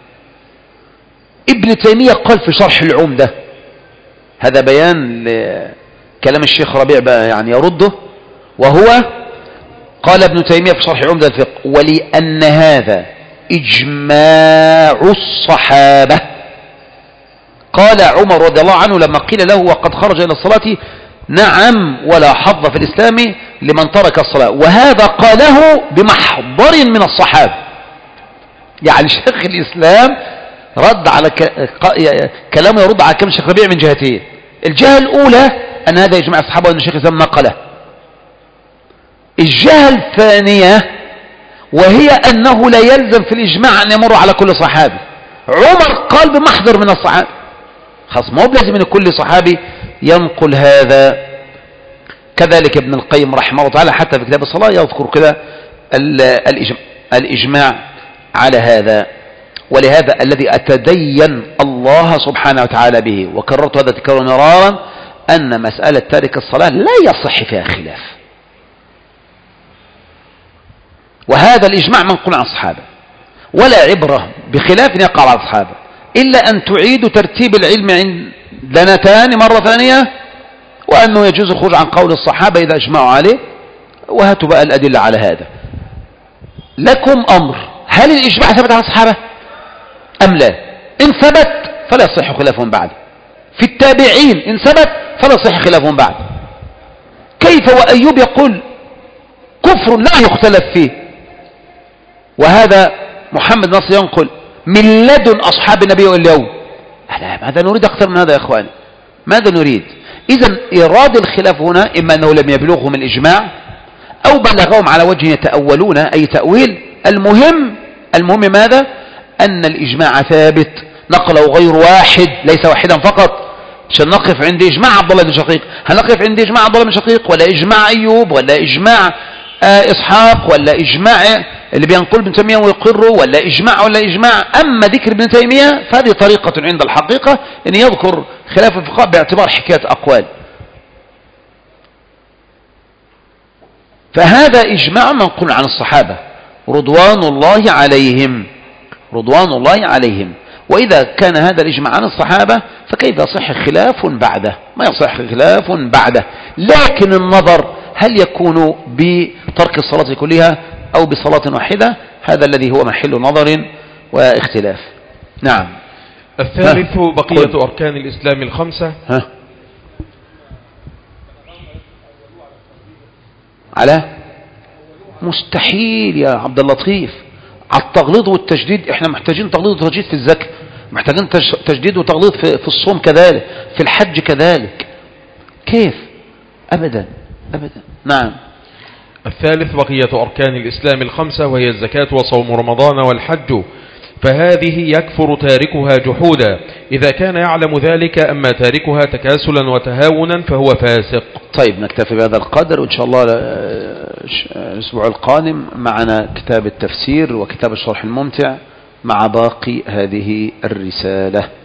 ابن تيمية قال في شرح العمدة، هذا بيان لكلام الشيخ ربيع بقى يعني يرده، وهو قال ابن تيمية في شرح العمدة الفقه: ولأن هذا إجماع الصحابة. قال عمر رضي الله عنه لما قيل له وقد خرج إلى الصلاة: نعم ولا حظ في الإسلام لمن ترك الصلاة. وهذا قاله بمحضر من الصحابة. يعني شيخ الإسلام رد على كلامه، يرد على كلام الشيخ ربيع من جهتين. الجهة الأولى أن هذا إجماع الصحابة وأن الشيخ الإسلام نقله. الجهة الثانية وهي أنه لا يلزم في الإجماع أن يمر على كل صحابي. عمر قال بمحضر من الصحابة، خاص ما هو بلازم أن كل صحابي ينقل هذا. كذلك ابن القيم رحمه الله تعالى حتى في كتاب الصلاة يذكر كده الإجماع على هذا. ولهذا الذي أتدين الله سبحانه وتعالى به، وكررت هذا تكرارا مرارا، أن مسألة تارك الصلاة لا يصح فيها خلاف، وهذا الإجماع منقول عن الصحابة، ولا عبرة بخلاف يقع على الصحابة إلا أن تعيد ترتيب العلم عندنا تاني مرة ثانية، وأنه يجوز الخروج عن قول الصحابة إذا اجمعوا عليه. وهاتوا بقى الأدلة على هذا. لكم أمر: هل الإجماع ثبت على الصحابة أم لا؟ إن ثبت فلا يصح خلافهم بعد. في التابعين إن ثبت فلا يصح خلافهم بعد. كيف وأيوب يقول كفر لا يختلف فيه، وهذا محمد نصر ينقل من لدن أصحاب النبي واليوم؟ ماذا نريد أكثر من هذا يا أخواني؟ ماذا نريد؟ إذن إيراد الخلاف هنا إما أنه لم يبلغهم الإجماع أو بلغهم على وجه يتأولون أي تأويل. المهم المهم ماذا؟ أن الإجماع ثابت نقله غير واحد، ليس واحدا فقط. عشان نقف عند إجماع عبد الله بن شقيق، هنقف عند إجماع عبد الله بن شقيق ولا إجماع أيوب ولا إجماع آه إسحاق ولا إجماع اللي بينقل ابن تيمية ويقره ولا إجماع ولا إجماع؟ أما ذكر ابن تيمية فهذه طريقة عند الحقيقة أن يذكر خلاف الفقهاء باعتبار حكاية أقوال. فهذا إجماع منقول عن الصحابة رضوان الله عليهم رضوان الله عليهم. وإذا كان هذا الإجماع عن الصحابة فكيف يصح خلاف بعده؟ ما يصح خلاف بعده. لكن النظر هل يكون بترك الصلاة كلها أو بصلاة واحدة، هذا الذي هو محل نظر واختلاف. نعم. الثالث بقية أركان الإسلام الخمسة. ها على مستحيل يا عبد اللطيف، على التغليظ والتجديد. احنا محتاجين تغليظ وتجديد في الزكاة، محتاجين تجديد وتغليظ في, في الصوم كذلك، في الحج كذلك. كيف؟ أبدا أبدا. نعم. الثالث بقية أركان الإسلام الخمسة، وهي الزكاة وصوم رمضان والحج، فهذه يكفر تاركها جحودا إذا كان يعلم ذلك، أما تاركها تكاسلا وتهاونا فهو فاسق. طيب نكتفي بهذا القدر، وإن شاء الله الأسبوع القادم معنا كتاب التفسير وكتاب الشرح الممتع مع باقي هذه الرسالة.